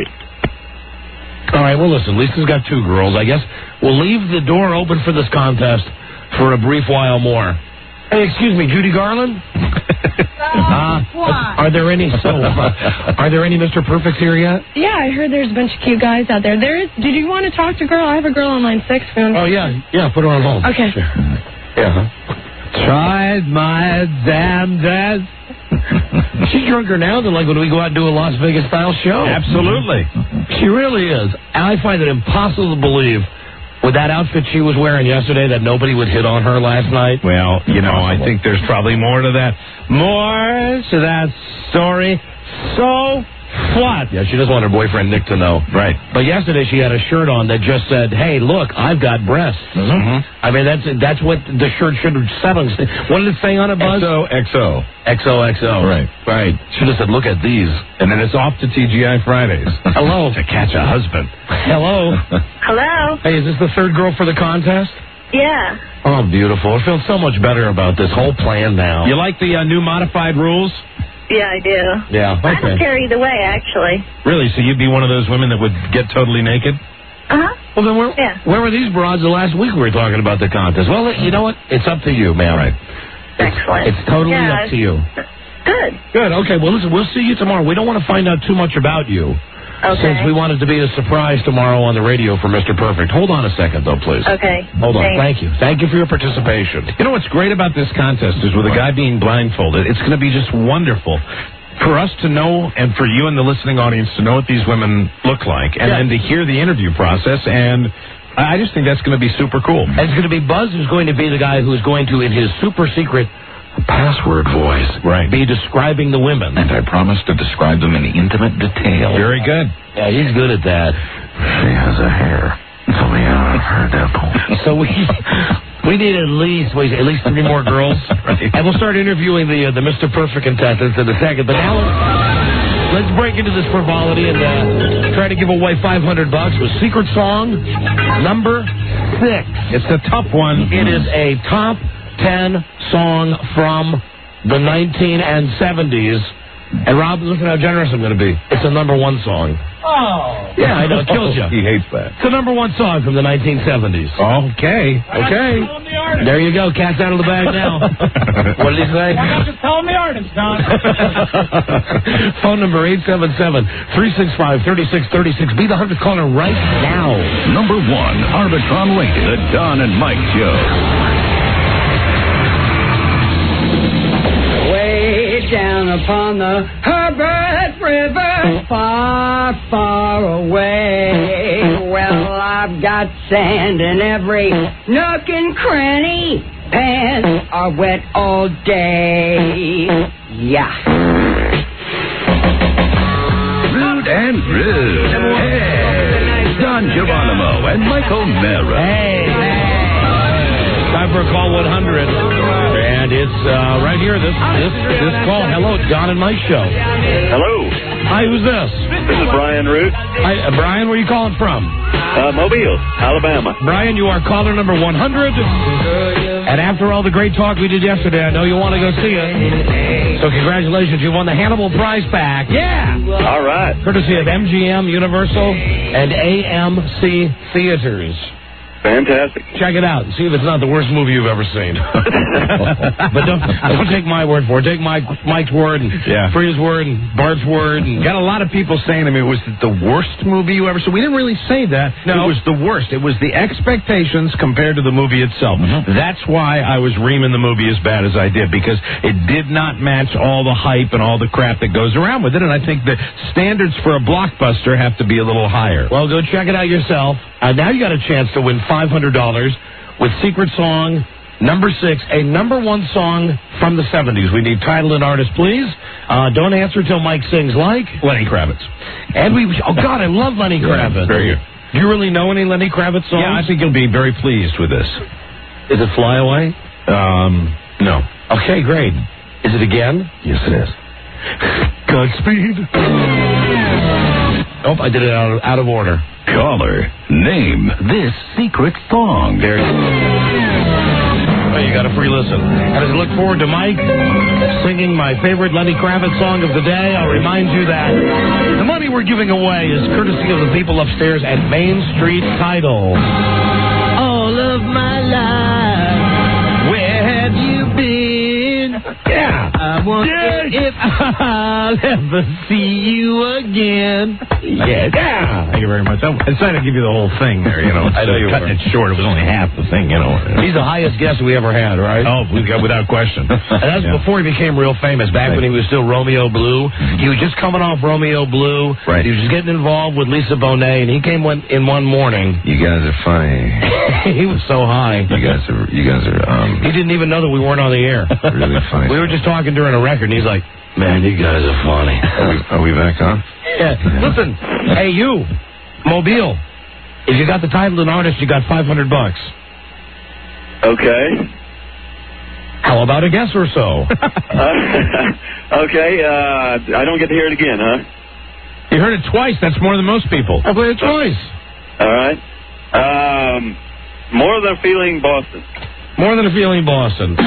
All right, well, listen, Lisa's got two girls. I guess we'll leave the door open for this contest for a brief while more. Hey, excuse me, Judy Garland? uh, are there any so, uh, are there any Mister Perfect here yet? Yeah, I heard there's a bunch of cute guys out there. There is. Did you want to talk to a girl? I have a girl on line six. Oh, yeah. Yeah, put her on hold. Okay. Sure. Yeah. Tried my damnedest. She's drunker now than like when we go out and do a Las Vegas style show. Absolutely. She really is. And I find it impossible to believe with that outfit she was wearing yesterday that nobody would hit on her last night. Well, you know, I think there's probably more to that. More to that story. So what? Yeah, she doesn't want her boyfriend Nick to know. Right. But yesterday she had a shirt on that just said, "Hey, look, I've got breasts." Mm-hmm. I mean, that's that's what the shirt should have said. What did it say on it, Buzz? X O X O. X O X O. Right. Right. Should have said, "Look at these." And then it's off to T G I Fridays. Hello. To catch a husband. Hello. Hello? Hey, is this the third girl for the contest? Yeah. Oh, beautiful. I feel so much better about this whole plan now. You like the uh, new modified rules? Yeah, I do. Yeah, I don't okay. care either way, actually. Really? So you'd be one of those women that would get totally naked? Uh-huh. Well, then where, Yeah. where were these broads the last week we were talking about the contest? Well, you know what? It's up to you, ma'am. Right. Excellent. It's totally Yeah, up to you. Good. Good. Okay, well, listen, we'll see you tomorrow. We don't want to find out too much about you. Okay. Since we want it to be a surprise tomorrow on the radio for Mister Perfect. Hold on a second, though, please. Okay. Hold on. Thanks. Thank you. Thank you for your participation. You know what's great about this contest is with a guy being blindfolded, it's going to be just wonderful for us to know and for you and the listening audience to know what these women look like and Yeah. then to hear the interview process. And I just think that's going to be super cool. And it's going to be Buzz who's going to be the guy who's going to, in his super secret password voice, Right. be describing the women. And I promise to describe them in intimate detail. Very good. Yeah, he's good at that. She has a hair coming out of her nipple. So we we need at least wait, at least three more girls, Right. and we'll start interviewing the uh, the Mister Perfect contestants in a second. But now let's, let's break into this frivolity and uh, try to give away five hundred bucks with secret song number six. It's a tough one. It is a top ten song from the nineteen and seventies. And Rob, listen how generous I'm going to be. It's a number one song. Oh. Yeah, I know. It kills you. He hates that. It's the number one song from the nineteen seventies. Okay. Okay. Tell him the artist. There you go. Cat's out of the bag now. What did he say? Why not just tell him the artist, Don? Phone number eight seven seven, three six five, three six three six. Be the hundredth caller right now. Number one, Arbitron Radio, the Don and Mike Show. Way down upon the Herbert River, far, far away. Well, I've got sand in every nook and cranny. Pants are wet all day. Yeah. Rude and rude. Hey, Don Geronimo and Michael Mara. Hey. Time for a call one hundred. And it's uh, right here, this this this call. Hello, Don and Mike Show. Hello. Hi, who's this? This is Brian Root. Hi, uh, Brian, where are you calling from? Uh, Mobile, Alabama. Brian, you are caller number one hundred. And after all the great talk we did yesterday, I know you want to go see it. So congratulations, you won the Hannibal Prize Pack. Yeah! All right. Courtesy of M G M, Universal, and A M C Theaters. Fantastic. Check it out and see if it's not the worst movie you've ever seen. But don't don't take my word for it. Take Mike Mike's word and Yeah. Freya's word and Bart's word. And Got a lot of people saying to me it was the worst movie you ever saw. We didn't really say that. No. It was the worst. It was the expectations compared to the movie itself. That's why I was reaming the movie as bad as I did, because it did not match all the hype and all the crap that goes around with it. And I think the standards for a blockbuster have to be a little higher. well, go check it out yourself. Uh, now you got a chance to win five hundred dollars with Secret Song number six, a number one song from the seventies. We need title and artist, please. Uh, don't answer till Mike sings like Lenny Kravitz. And we. Oh God, I love Lenny Kravitz. Very good. Do you really know any Lenny Kravitz songs? Yeah, I think you'll be very pleased with this. Is it Fly Away? Um, no. Okay, great. Is it again? Yes, it is. Godspeed. Nope, I did it out of, out of order. Caller, name this secret song. There you go. Oh, you got a free listen. And as I look forward to Mike singing my favorite Lenny Kravitz song of the day, I'll remind you that the money we're giving away is courtesy of the people upstairs at Main Street Title. All of my life, where have you been? Yeah. I wonder if I'll ever see you again. Yeah. yeah. Thank you very much. I was trying to give you the whole thing there, you know. I know you cutting were. it short. It was only half the thing, you know. He's the highest guest we ever had, right? Oh, we got without question. And that's Yeah. before he became real famous, back when he was still Romeo Blue. He was just coming off Romeo Blue. Right. He was just getting involved with Lisa Bonet, and he came one, in one morning. You guys are funny. He was so high. You guys are. You guys are. Um, He didn't even know that we weren't on the air. really funny. We were just talking during a record, and he's like, man, you guys are funny. Are we, are we back on? Yeah. Listen, hey, you, Mobile, if you got the title and artist, you got five hundred bucks. Okay. How about a guess or so? Uh, okay, uh, I don't get to hear it again, huh? You heard it twice. That's more than most people. I played it twice. All right. Um, more than feeling Boston. More than a feeling, Boston.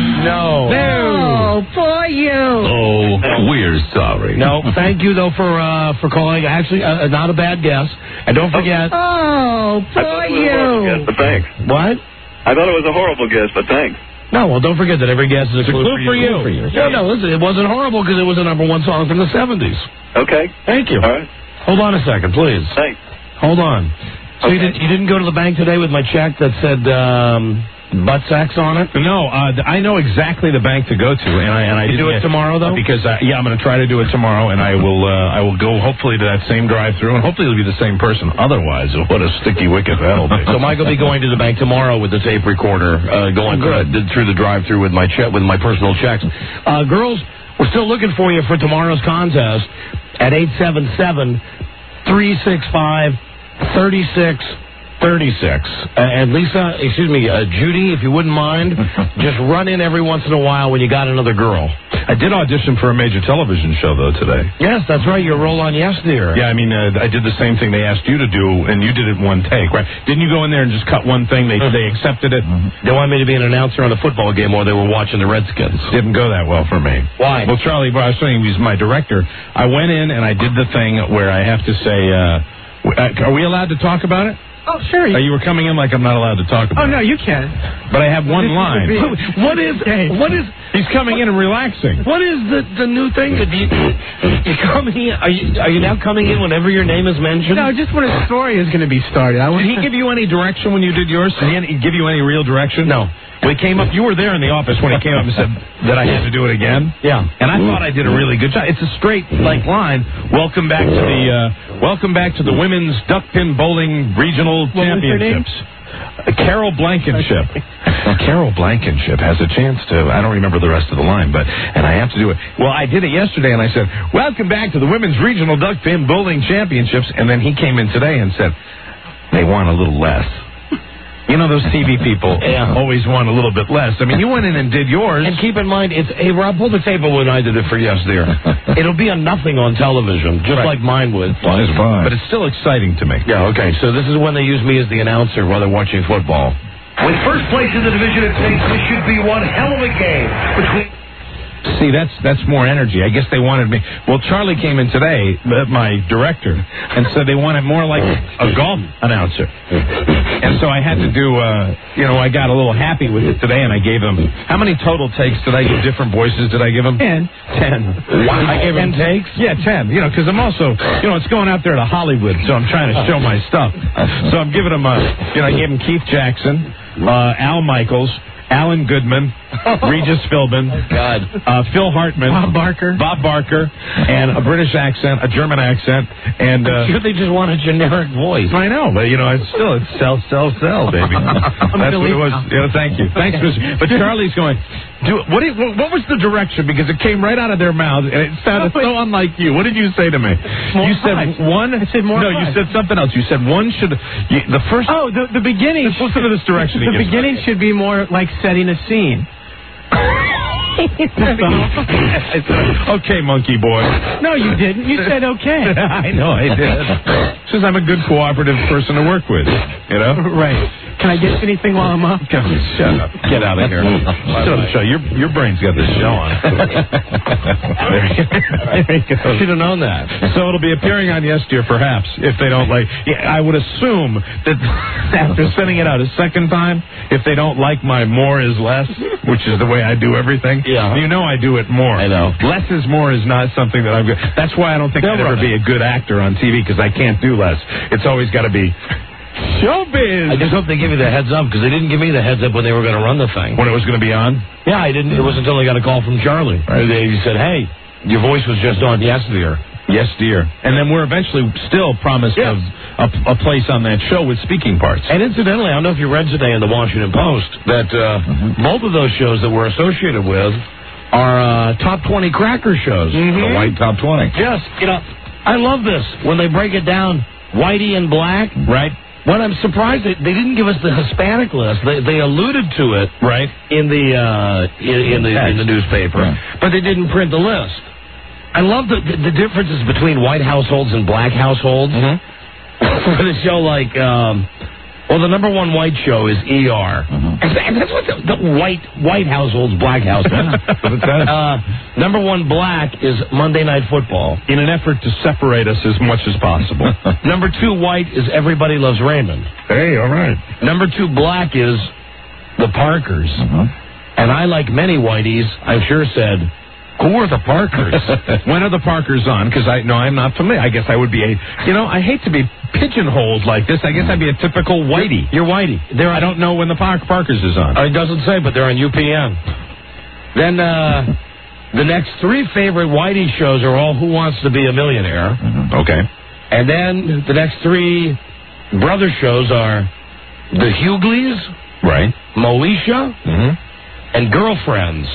No. Oh, poor you. Oh, we're sorry. No, thank you, though, for uh, for calling. Actually, uh, not a bad guess. And don't forget... Oh, I thought poor it was a horrible guess, you. but thanks. What? I thought it was a horrible guess, but thanks. No, well, don't forget that every guess is a It's a clue, clue for you. For you. No, no, listen, it wasn't horrible because it was a number one song from the seventies. Okay. Thank you. All right. Hold on a second, please. Thanks. Hold on. So you, Okay. didn't, you didn't go to the bank today with my check that said um, butt sacks on it? No, uh, I know exactly the bank to go to, and I and I You do didn't it tomorrow, though? because uh, yeah, I'm going to try to do it tomorrow, and I will uh, I will go hopefully to that same drive-through, and hopefully it'll be the same person. Otherwise, what a sticky wicket that'll be. So Mike will be going to the bank tomorrow with the tape recorder, uh, going Good. uh, through the drive-through with my check, with my personal checks. Uh, girls, we're still looking for you for tomorrow's contest at eight seven seven, three six five, three six three six. Uh, and Lisa, excuse me, uh, Judy, if you wouldn't mind, just run in every once in a while when you got another girl. I did audition for a major television show though today. Yes, that's right. Your role on Yes, Dear. Yeah, I mean, uh, I did the same thing they asked you to do, and you did it in one take, right? Didn't you go in there and just cut one thing? They they accepted it. They wanted me to be an announcer on a football game while they were watching the Redskins. Didn't go that well for me. Why? Well, Charlie, well, I was saying he's my director. I went in and I did the thing where I have to say, uh, w- uh, are we allowed to talk about it? Oh, sure. Uh, you were coming in like I'm not allowed to talk about Oh, no, it. you can. But I have one This is line. the big- What is what is He's coming in and relaxing. what is the the new thing? That you, you coming in? Are you are you now coming in whenever your name is mentioned? No, just when a story is going to be started. I Did he give you any direction when you did yours? Did he give you any real direction? No. When he came up, you were there in the office when he came up and said that I had to do it again. Yeah. And I thought I did a really good job. It's a straight like line. Welcome back to the uh, welcome back to the women's duck pin bowling regional What was her name? championships. Uh, Carol Blankenship. Carol Blankenship has a chance to. I don't remember the rest of the line, but and I have to do it. Well, I did it yesterday, and I said, "Welcome back to the women's regional duck pin bowling championships." And then he came in today and said, "They want a little less." You know, those T V people Yeah. always want a little bit less. I mean, you went in and did yours. And keep in mind, it's hey Rob, pull the tape of when I did it for Yes, Dear. It'll be a nothing on television, just Right. like mine would. Flies by. But it's still exciting to me. Yeah, okay. So this is when they use me as the announcer while they're watching football. With first place in the division at stake, this should be one hell of a game between. See, that's that's more energy. I guess they wanted me. Well, Charlie came in today, uh, my director, and said they wanted more like a golf announcer. And so I had to do, uh, you know, I got a little happy with it today, and I gave him, how many total takes did I give different voices? Did I give him? Ten. Ten. Wow. I gave him takes? Yeah, ten. You know, because I'm also, you know, it's going out there to Hollywood, so I'm trying to show my stuff. So I'm giving him, uh, you know, I gave him Keith Jackson, uh, Al Michaels, Alan Goodman, Regis Philbin, God, uh, Phil Hartman, Bob Barker, Bob Barker, and a British accent, a German accent, and uh, I'm sure they just want a generic voice. I know, but you know, it's still it's sell, sell, sell, baby. That's what it was. Yeah, thank you, thanks, Mister But Charlie's going. Do what? Did, what was the direction? Because it came right out of their mouth, and it sounded so unlike you. What did you say to me? More you said five. one. I said more No, five. you said something else. You said one should. You, the first. Oh, the the beginning. Let's listen to this direction. he The gives me. beginning should be more like setting a scene. Okay, monkey boy. No, you didn't. You said okay. I know I did. Since I'm a good cooperative person to work with, you know. Right. Can I get anything while I'm up? Come on, shut up. Get out of here. Shut up, show. Your your brain's got this show on. There you go. Should have known that. So it'll be appearing on Yes Dear, perhaps, if they don't like. Yeah, I would assume that after sending it out a second time, if they don't like my more is less, which is the way I do everything, yeah. you know I do it more. I know. Less is more is not something that I'm good. That's why I don't think No, I'd ever right. be a good actor on T V, because I can't do less. It's always got to be showbiz. I just hope they give you the heads up, because they didn't give me the heads up when they were going to run the thing. When it was going to be on? Yeah, I didn't. It wasn't until I got a call from Charlie. Right. They said, "Hey, your voice was just on Yes Dear." Yes, dear. And then we're eventually still promised Yeah. a, a, a place on that show with speaking parts. And incidentally, I don't know if you read today in the Washington Post that uh, Mm-hmm. both of those shows that we're associated with are uh, top twenty cracker shows. The white top twenty. Yes, you know, I love this when they break it down, whitey and black. Right. Well, I'm surprised that they didn't give us the Hispanic list. They they alluded to it Right. in the uh, in, in the in the newspaper, Yeah. but they didn't print the list. I love the the, the differences between white households and black households. For the show, like, um, well, the number one white show is E R, and that's what the, the white white households, black households. uh, number one black is Monday Night Football. In an effort to separate us as much as possible. Number two white is Everybody Loves Raymond. Hey, all right. Number two black is the Parkers. And I, like many whiteys, I'm sure said, who are the Parkers? When are the Parkers on? Because I no, I'm not familiar. I guess I would be a, you know, I hate to be pigeonholed like this. I guess I'd be a typical whitey. You're whitey. They're I don't know when the Park Parkers is on. Uh, it doesn't say, but they're on U P N. Then uh, the next three favorite whitey shows are all Who Wants to Be a Millionaire. Okay. And then the next three brother shows are The Hughleys, Right. Moesha, Mm-hmm. and Girlfriends.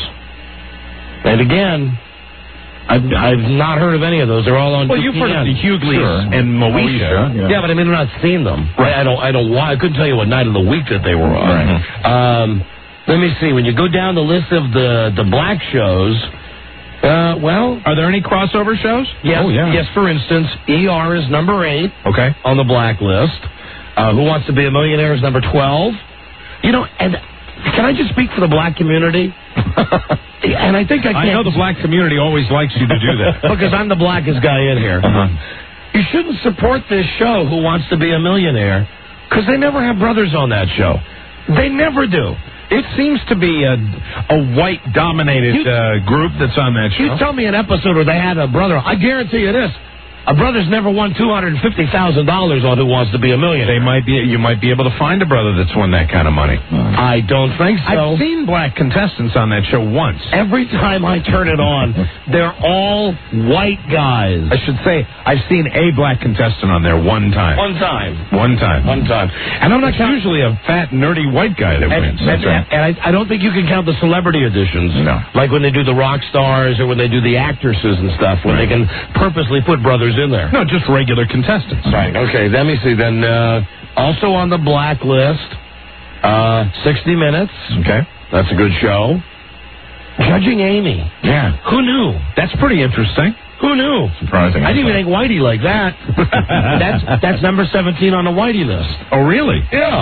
And again, I've, I've not heard of any of those. They're all on Well, U P N. you've heard of the Hughleys Sure. and Moesha. Yeah. yeah, but I mean, I've not seen them. Right. I don't. I don't. I couldn't tell you what night of the week that they were on. Right. Um, let me see. When you go down the list of the the black shows, uh, well, Are there any crossover shows? yes, Oh, yeah. yes. For instance, E R is number eight Okay. on the black list. Uh, Who Wants to Be a Millionaire is number twelve. You know, and can I just speak for the black community? And I think I I can. know the black community always likes you to do that. Because I'm the blackest guy in here. Uh-huh. You shouldn't support this show, Who Wants to Be a Millionaire, because they never have brothers on that show. They never do. It seems to be a, a white-dominated You- uh, group that's on that show. You tell me an episode where they had a brother. I guarantee you this. A brother's never won two hundred fifty thousand dollars on Who Wants to Be a Millionaire. They might be. You might be able to find a brother that's won that kind of money. I don't think so. I've seen black contestants on that show once. Every time I turn it on, they're all white guys. I should say I've seen a black contestant on there one time. One time. One time. One time. And I'm not usually a fat, nerdy white guy that And, wins. and, and I, I don't think you can count the celebrity editions. No. Like when they do the rock stars or when they do the actresses and stuff, when Right. they can purposely put brothers in there. No, just regular contestants. Right. Okay, let me see. Then uh, also on the black list, uh, sixty minutes. Okay. That's a good show. Judging Amy. Yeah. Who knew? That's pretty interesting. Who knew? Surprising. I didn't even think Whitey like that. that's that's number seventeen on the Whitey list. Oh, really? Yeah.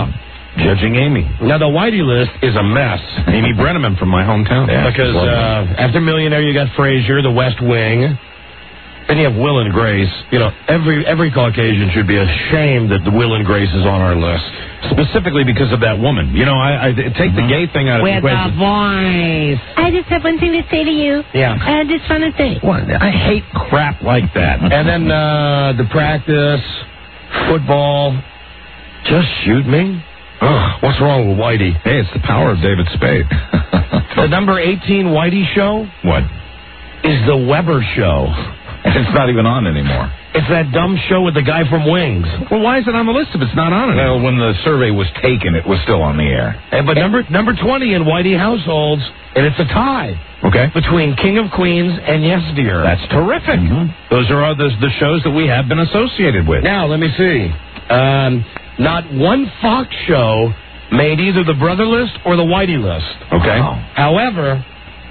Judging Amy. Now, the Whitey list is a mess. Amy Brenneman from my hometown. Yeah, because uh, after Millionaire, you got Frasier, The West Wing. Then you have Will and Grace. You know, every every Caucasian should be ashamed that the Will and Grace is on our list. Specifically because of that woman. You know, I, I take mm-hmm. the gay thing out of the With equation. a voice. I just have one thing to say to you. Yeah. I just want to say. What? I hate crap like that. And then uh, The Practice, football. Just shoot me. Ugh, what's wrong with Whitey? Hey, it's the power of David Spade. The number eighteen Whitey show? What? Is the Weber show. And it's not even on anymore. It's that dumb show with the guy from Wings. Well, why is it on the list if it's not on it? Well, when the survey was taken, it was still on the air. And, but number number twenty in Whitey households, and it's a tie. Okay. Between King of Queens and Yes Dear. That's terrific. Mm-hmm. Those are all the, the shows that we have been associated with. Now, let me see. Um, not one Fox show made either the Brother list or the Whitey list. Okay. Wow. However,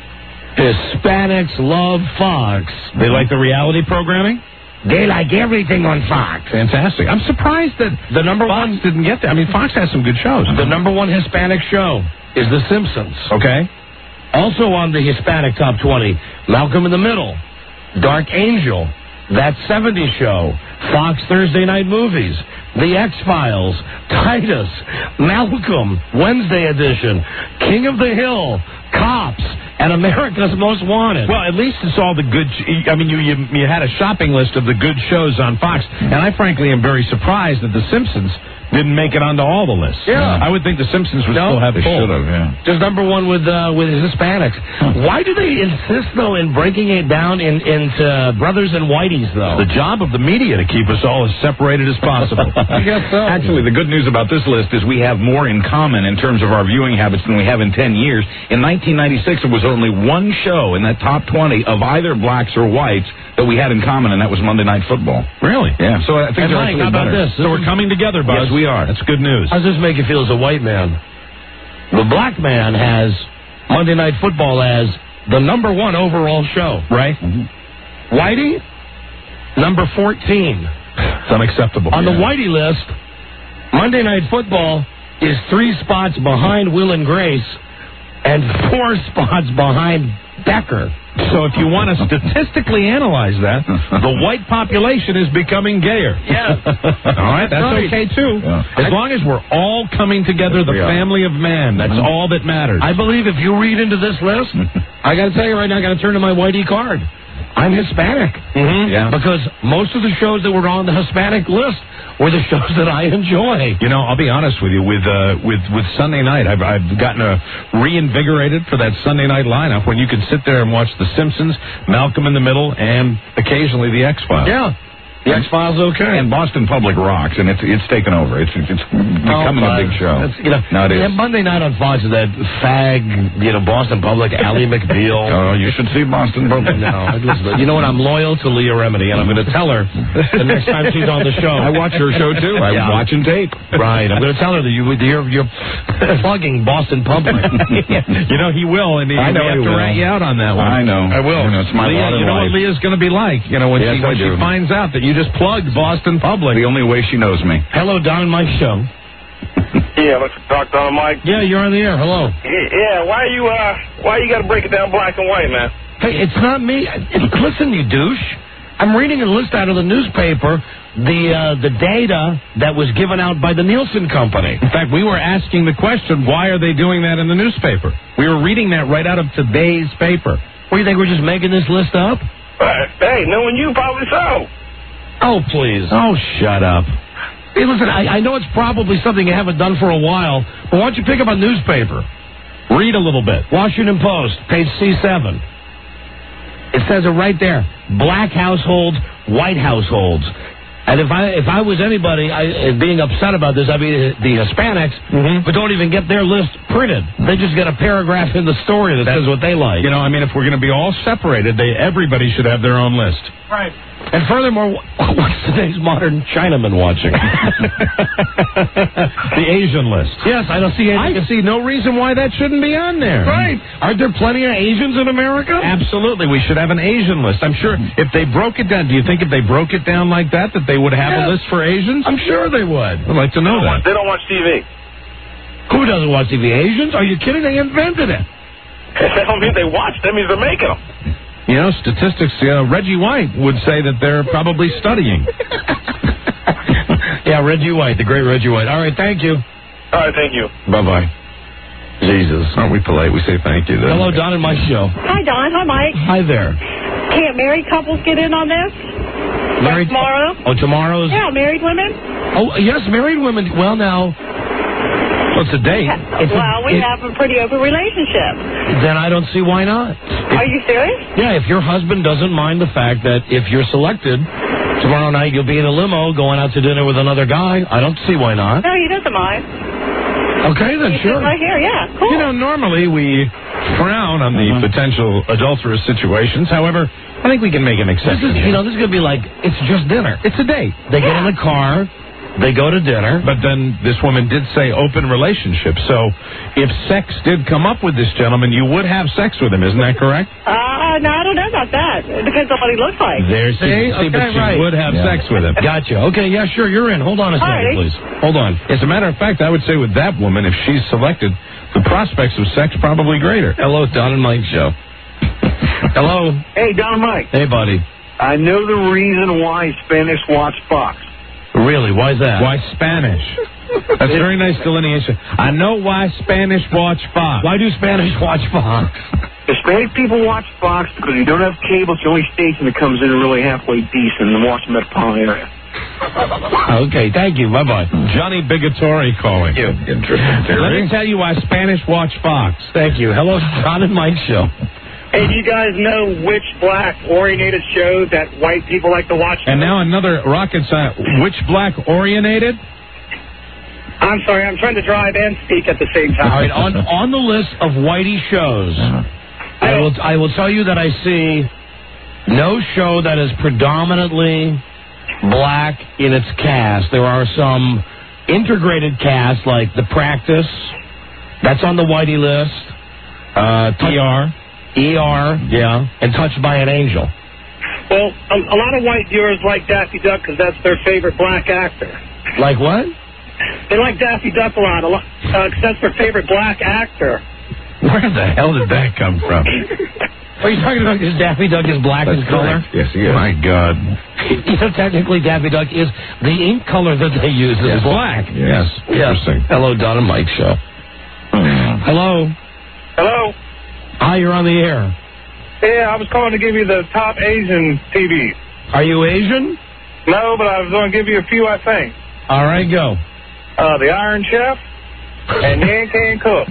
Hispanics love Fox. They like the reality programming? They like everything on Fox. Fantastic. I'm surprised that the number Fox one didn't get there. I mean, Fox has some good shows. The number one Hispanic show is The Simpsons. Okay. Also on the Hispanic top twenty, Malcolm in the Middle, Dark Angel, That seventies Show, Fox Thursday Night Movies, The X-Files, Titus, Malcolm, Wednesday Edition, King of the Hill, Cops, and America's Most Wanted. Well, at least it's all the good... I mean, you, you you had a shopping list of the good shows on Fox, and I frankly am very surprised that The Simpsons didn't make it onto all the lists. Yeah. I would think The Simpsons would no, still have they full. should have, yeah. Just number one with uh, with Hispanics. Huh. Why do they insist, though, in breaking it down in, into Brothers and Whiteys, though? The job of the media to keep us all as separated as possible. I guess so. Actually, the good news about this list is we have more in common in terms of our viewing habits than we have in ten years. In nineteen ninety-six, there was only one show in that top twenty of either blacks or whites that we had in common, and that was Monday Night Football. Really? Yeah. So I think and they're Mike, how about better. this? So we're coming together, Buzz. Yes, we are. That's good news. How does this make you feel as a white man? The black man has Monday Night Football as the number one overall show. Right. Mm-hmm. Whitey, number fourteen. It's unacceptable. On yeah. the Whitey list, Monday Night Football is three spots behind Will and Grace and four spots behind Becker. So if you want to statistically analyze that, the white population is becoming gayer. Yeah. All right, that's right. okay, too. Yeah. As long as we're all coming together, the family of man, that's mm-hmm. all that matters. I believe if you read into this list, I got to tell you right now, I got to turn to my Whitey card. I'm Hispanic. Mm-hmm. Yeah. Because most of the shows that were on the Hispanic list were the shows that I enjoy. You know, I'll be honest with you. With uh, with with Sunday night, I've I've gotten a reinvigorated for that Sunday night lineup when you can sit there and watch The Simpsons, Malcolm in the Middle, and occasionally The X-Files. Yeah. The X-Files, okay. And Boston Public rocks, and it's it's taken over. It's it's becoming oh, a big show. You know, no, it is. Yeah, Monday night on Fox is that fag, you know, Boston Public, Ally McBeal. Oh, you should see Boston Public. No, listen, you know what? I'm loyal to Leah Remedy, and I'm going to tell her the next time she's on the show. I watch her show too. I'm yeah. watching tape. Right. I'm going to tell her that you you're you're plugging Boston Public. You know he will, and he, I know he have he to will. rat you out on that one. I know. I will. You know, it's my Leah, lot of you know life. what Leah's going to be like. You know when yes, she when she finds out that you just plugged Boston Public. The only way she knows me. Hello, Don and Mike show. Yeah, let's talk Don and Mike. Yeah, you're on the air. Hello. Yeah, why you uh why you got to break it down black and white, man? Hey, it's not me. Listen, you douche. I'm reading a list out of the newspaper, the uh, the data that was given out by the Nielsen Company. In fact, we were asking the question, why are they doing that in the newspaper? We were reading that right out of today's paper. What, do you think we're just making this list up? Uh, hey, knowing you, probably so. Oh, please. Oh, shut up. Hey, listen, I, I know it's probably something you haven't done for a while, but why don't you pick up a newspaper? Read a little bit. Washington Post, page C seven. It says it right there. Black households, white households. And if I if I was anybody I, being upset about this, I'd be the Hispanics, mm-hmm. but don't even get their list printed. They just get a paragraph in the story that That's, says what they like. You know, I mean, if we're going to be all separated, they everybody should have their own list. Right. And furthermore, what's today's modern Chinaman watching? The Asian list. Yes, I don't see anything. I see no reason why that shouldn't be on there. Right. Aren't there plenty of Asians in America? Absolutely. We should have an Asian list. I'm sure if they broke it down, do you think if they broke it down like that, that they would have yes. a list for Asians? I'm sure they would. I'd like to know they that. Watch, they don't watch T V. Who doesn't watch T V? Asians? Are you kidding? They invented it. That don't mean they watch. That means they're making them. You know, statistics, uh, Reggie White would say that they're probably studying. Yeah, Reggie White, the great Reggie White. All right, thank you. All right, thank you. Bye-bye. Jesus. Aren't we polite? We say thank you. Then. Hello, Don and Mike show. Hi, Don. Hi, Mike. Hi there. Can't married couples get in on this? Married tomorrow? Oh, tomorrow's? Yeah, married women? Oh, yes, married women. Well, now, what's a date? It's well, a, we it, have a pretty open relationship. Then I don't see why not. Are you serious? Yeah, if your husband doesn't mind the fact that if you're selected, tomorrow night you'll be in a limo going out to dinner with another guy, I don't see why not. No, he doesn't mind. Okay, then He's sure. right here, yeah. Cool. You know, normally we frown on the Uh-huh. potential adulterous situations. However, I think we can make an This exception. is, you know, this is going to be like, it's just dinner. It's a date. They get in the car, they go to dinner. But then this woman did say open relationship. So if sex did come up with this gentleman, you would have sex with him. Isn't that correct? Uh, no, I don't know about that. It depends on what he looks like. There's See? see, but Okay, she right. would have Yeah. sex with him. Gotcha. Okay, yeah, sure, you're in. Hold on a second, Alrighty. please. Hold on. As a matter of fact, I would say with that woman, if she's selected, the prospects of sex probably greater. Hello, Don and Mike show. Hello. Hey, Don and Mike. Hey, buddy. I know the reason why Spanish watch Fox. Really? Why is that? Why Spanish? That's very nice delineation. I know why Spanish watch Fox. Why do Spanish watch Fox? Hispanic people watch Fox because you don't have cable. It's the only station that comes in really halfway decent in the Washington metropolitan area. Okay, thank you. Bye-bye. Johnny Bigatory calling. You. Interesting. Let me tell you why Spanish watch Fox. Thank you. Hello, Don and Mike show. Hey, do you guys know which black-oriented show that white people like to watch? And now another rocket science. Which black orientated? I'm sorry, I'm trying to drive and speak at the same time. All right, on on the list of Whitey shows, I will I will tell you that I see no show that is predominantly black in its cast. There are some integrated casts like The Practice. That's on the Whitey list. Uh, T R. E R, yeah, and Touched by an Angel. Well, a, a lot of white viewers like Daffy Duck because that's their favorite black actor. Like what? They like Daffy Duck a lot, a lot uh, 'cause that's their favorite black actor. Where the hell did that come from? Are you talking about because Daffy Duck is black in color? Yes, he is. My God. You know, technically Daffy Duck is the ink color that they use is Yes. black. Yes. Interesting. Hello, Don and Mike show. Hello. Hello? Hi, you're on the air. Yeah, I was calling to give you the top Asian T V. Are you Asian? No, but I was going to give you a few, I think. All right, go. Uh, the Iron Chef and Nan Can Cook.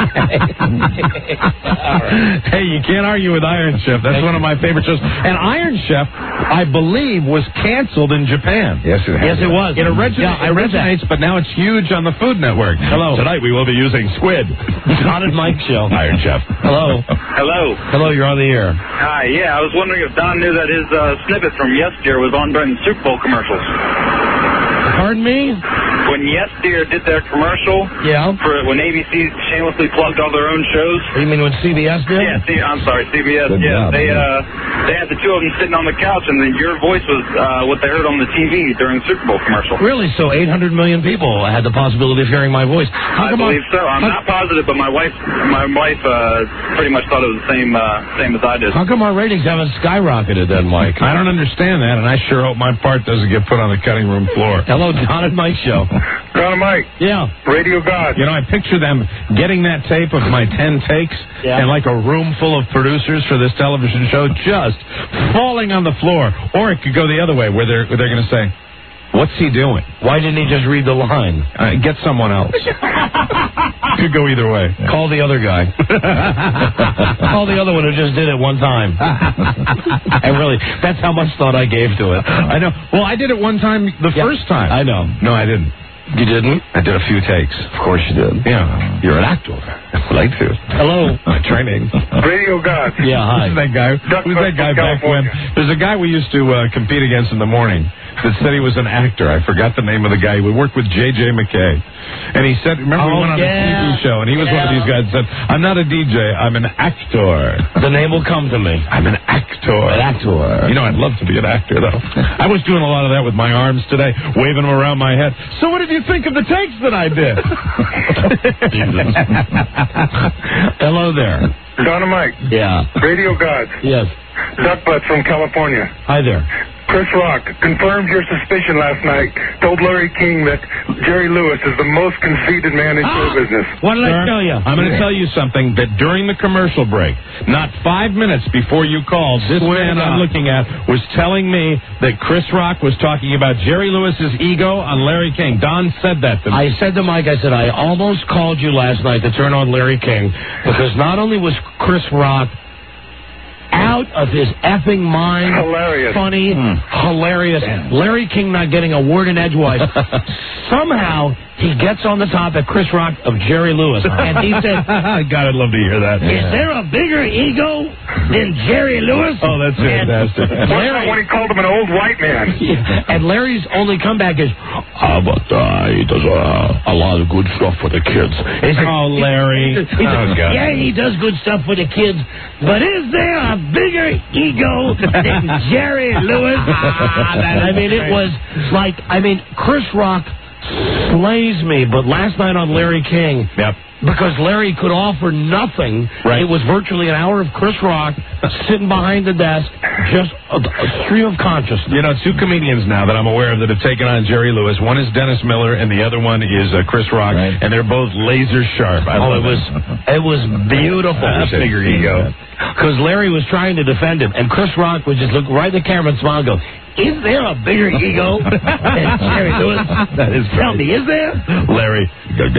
Hey, you can't argue with Iron Chef. That's one of my favorite shows. And Iron Chef, I believe, was canceled in Japan. Yes, it has. Yes, it was. It, origina- Yeah, I it read that. originates, but now it's huge on the Food Network. Hello. Tonight we will be using squid. Don and Mike show. Iron Chef. Hello. Hello. Hello, you're on the air. Hi, yeah, I was wondering if Don knew that his uh, snippet from Yes Dear was on during the Super Bowl commercials. Pardon me? When Yes Dear did their commercial, Yeah. for when A B C shamelessly plugged all their own shows. You mean when C B S did? Yeah, C- I'm sorry, C B S. Good yeah, job, they man. uh, they had the two of them sitting on the couch, and then your voice was uh, what they heard on the T V during the Super Bowl commercial. Really? So eight hundred million people had the possibility of hearing my voice. How I come believe so. I'm how, not positive, but my wife, my wife, uh, pretty much thought it was the same, uh, same as I did. How come our ratings haven't skyrocketed then, Mike? I don't understand that, and I sure hope my part doesn't get put on the cutting room floor. Hello, Don and Mike show. Don and Mike, Yeah. Radio God. You know, I picture them getting that tape of my ten takes Yeah. and like a room full of producers for this television show just falling on the floor. Or it could go the other way where they're, they're going to say, what's he doing? Why didn't he just read the line? Uh, get someone else. Could go either way. Call the other guy. Call the other one who just did it one time. I really, that's how much thought I gave to it. I know. Well, I did it one time the Yeah, first time. I know. No, I didn't. You didn't? I did a few takes. Of course you did. Yeah. You're an actor. I like to. Hello. My training. Radio God. Yeah, hi. Who's that guy? Duck Who's that guy from back when? California. There's a guy we used to uh, compete against in the morning. that said he was an actor. I forgot the name of the guy. He worked with J J McKay. And he said, remember Oh, we went on yeah. a T V show, and he was one of these guys that said, I'm not a D J, I'm an actor. The name will come to me. I'm an actor. An actor. You know, I'd love to be an actor, though. I was doing a lot of that with my arms today, waving them around my head. So what did you think of the takes that I did? Hello there. Don and Mike. Yeah. Radio Gods. Yes. Duck Butt from California. Hi there. Chris Rock confirmed your suspicion last night. Told Larry King that Jerry Lewis is the most conceited man in show business. What did Sir, I tell you? I'm going to tell you something that during the commercial break, not five minutes before you called, this man I'm looking at was telling me that Chris Rock was talking about Jerry Lewis's ego on Larry King. Don said that to me. I said to Mike, I said, I almost called you last night to turn on Larry King because not only was Chris Rock out of his effing mind. Hilarious. Funny, Hmm. hilarious. Larry King not getting a word in edgewise. Somehow, he gets on the top at Chris Rock of Jerry Lewis. And he said, God, I'd love to hear that. is there a bigger ego than Jerry Lewis? Oh, that's fantastic. And Larry, When he called him an old white man. and Larry's only comeback is, ah, but uh, he does uh, a lot of good stuff for the kids. He said, Oh, Larry. he said, Oh, God. yeah, he does good stuff for the kids, but is there a bigger ego than Jerry Lewis? I mean, it was like, I mean, Chris Rock slays me, but last night on Larry King, Yep. because Larry could offer nothing, Right. it was virtually an hour of Chris Rock sitting behind the desk, just a, a stream of consciousness. You know, two comedians now that I'm aware of that have taken on Jerry Lewis. One is Dennis Miller, and the other one is uh, Chris Rock, and they're both laser sharp. I Oh, love it was it was beautiful. That's bigger ego. Because Larry was trying to defend him, and Chris Rock would just look right at the camera and smile and go, is there a bigger ego than Jerry Lewis? That is Tell funny. me, is there? Larry,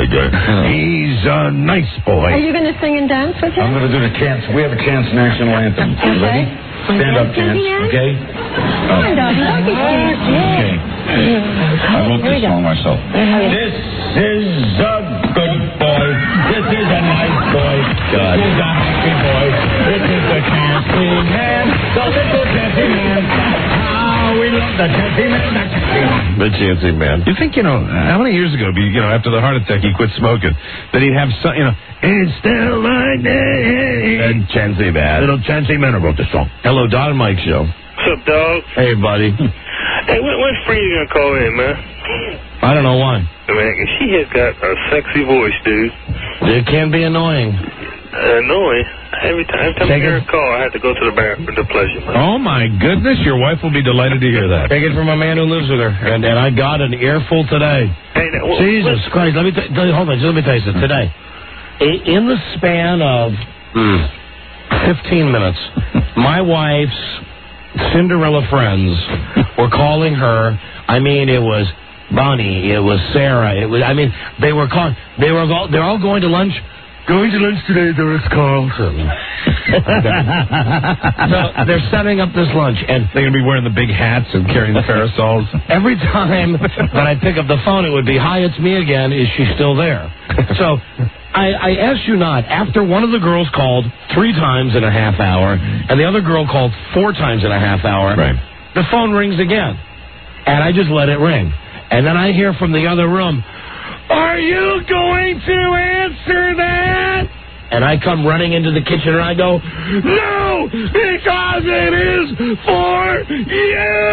he's a nice boy. Are you going to sing and dance with him? I'm going to do the chance. We have a chance national anthem. You ready? Stand up, chance. Okay? Come on, Dobby. Don't be scared. Okay. I wrote this song myself. This is a good boy. This is a nice boy. God. This is a happy boy. This is the Chancy Man. The little Chancy Man. How we love the Chancy Man. The Chancy Man. The Chancy Man. You think, you know, how many years ago, you know, after the heart attack, he quit smoking, that he'd have some, you know, it's still like that. And Chancy Man. Little Chancy Man wrote the song. Hello, Don and Mike Show. What's up, dog? Hey, buddy. Hey, when, when's Free you gonna call in, man? I don't know why. Man, she has got a sexy voice, dude. It can be annoying. Annoying. Every time, every time I Take hear it- her call, I have to go to the bathroom for the pleasure, man. Oh, my goodness. Your wife will be delighted to hear that. Take it from a man who lives with her, and, and I got an earful today. Hey, now, what- Jesus what- Christ! Let me t- tell you, hold on. Just let me tell you something. Today, i- in the span of fifteen minutes, my wife's Cinderella friends were calling her. I mean, it was Bonnie, it was Sarah, it was. I mean, they were calling. They were. All, they're all going to lunch. Going to lunch today, Doris Carlson. So they're setting up this lunch, and they're going to be wearing the big hats and carrying the parasols. Every time that I'd pick up the phone, it would be, hi, it's me again. Is she still there? So I, I asked you not, after one of the girls called three times in a half hour, and the other girl called four times in a half hour, right. The phone rings again. And I just let it ring. And then I hear from the other room, are you going to answer that? And I come running into the kitchen and I go, no, because it is for you.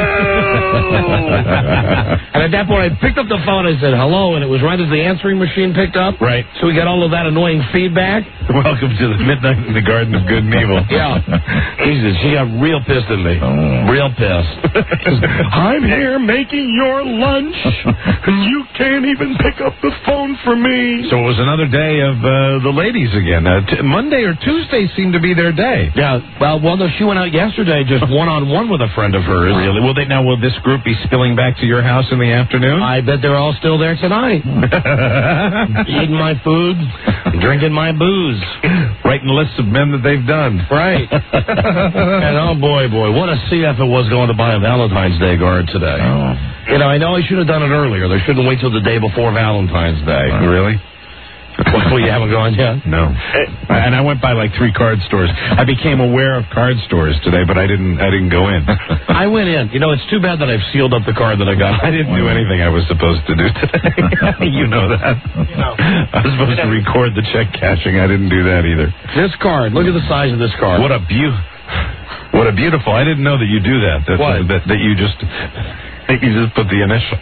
And at that point, I picked up the phone. I said, hello. And it was right as the answering machine picked up. Right. So we got all of that annoying feedback. Welcome to the Midnight in the Garden of Good and Evil. Yeah. Jesus, she got real pissed at me. Oh. Real pissed. I'm here making your lunch, and you can't even pick up the phone for me. So it was another day of uh, the ladies again. Uh, t- Monday or Tuesday seemed to be their day. Yeah, well, well, no, she went out yesterday just one-on-one with a friend of hers. Really? Will they now? Will this group be spilling back to your house in the afternoon? I bet they're all still there tonight. Eating my food, drinking my booze. Writing lists of men that they've done. Right. And oh, boy, boy, what a C F it was going to buy a Valentine's Day card today. Oh. You know, I know I should have done it earlier. They shouldn't wait till the day before Valentine's Day. Uh, really? Well, you haven't gone yet? No. And I went by like three card stores. I became aware of card stores today, but I didn't I didn't go in. I went in. You know, it's too bad that I've sealed up the card that I got. I didn't do anything I was supposed to do today. You know that. You know. I was supposed to record the check cashing. I didn't do that either. This card, look at the size of this card. What a beau- What a beautiful. I didn't know that you do that. That, What? that, that you just that you just put the initial.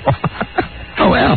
O F.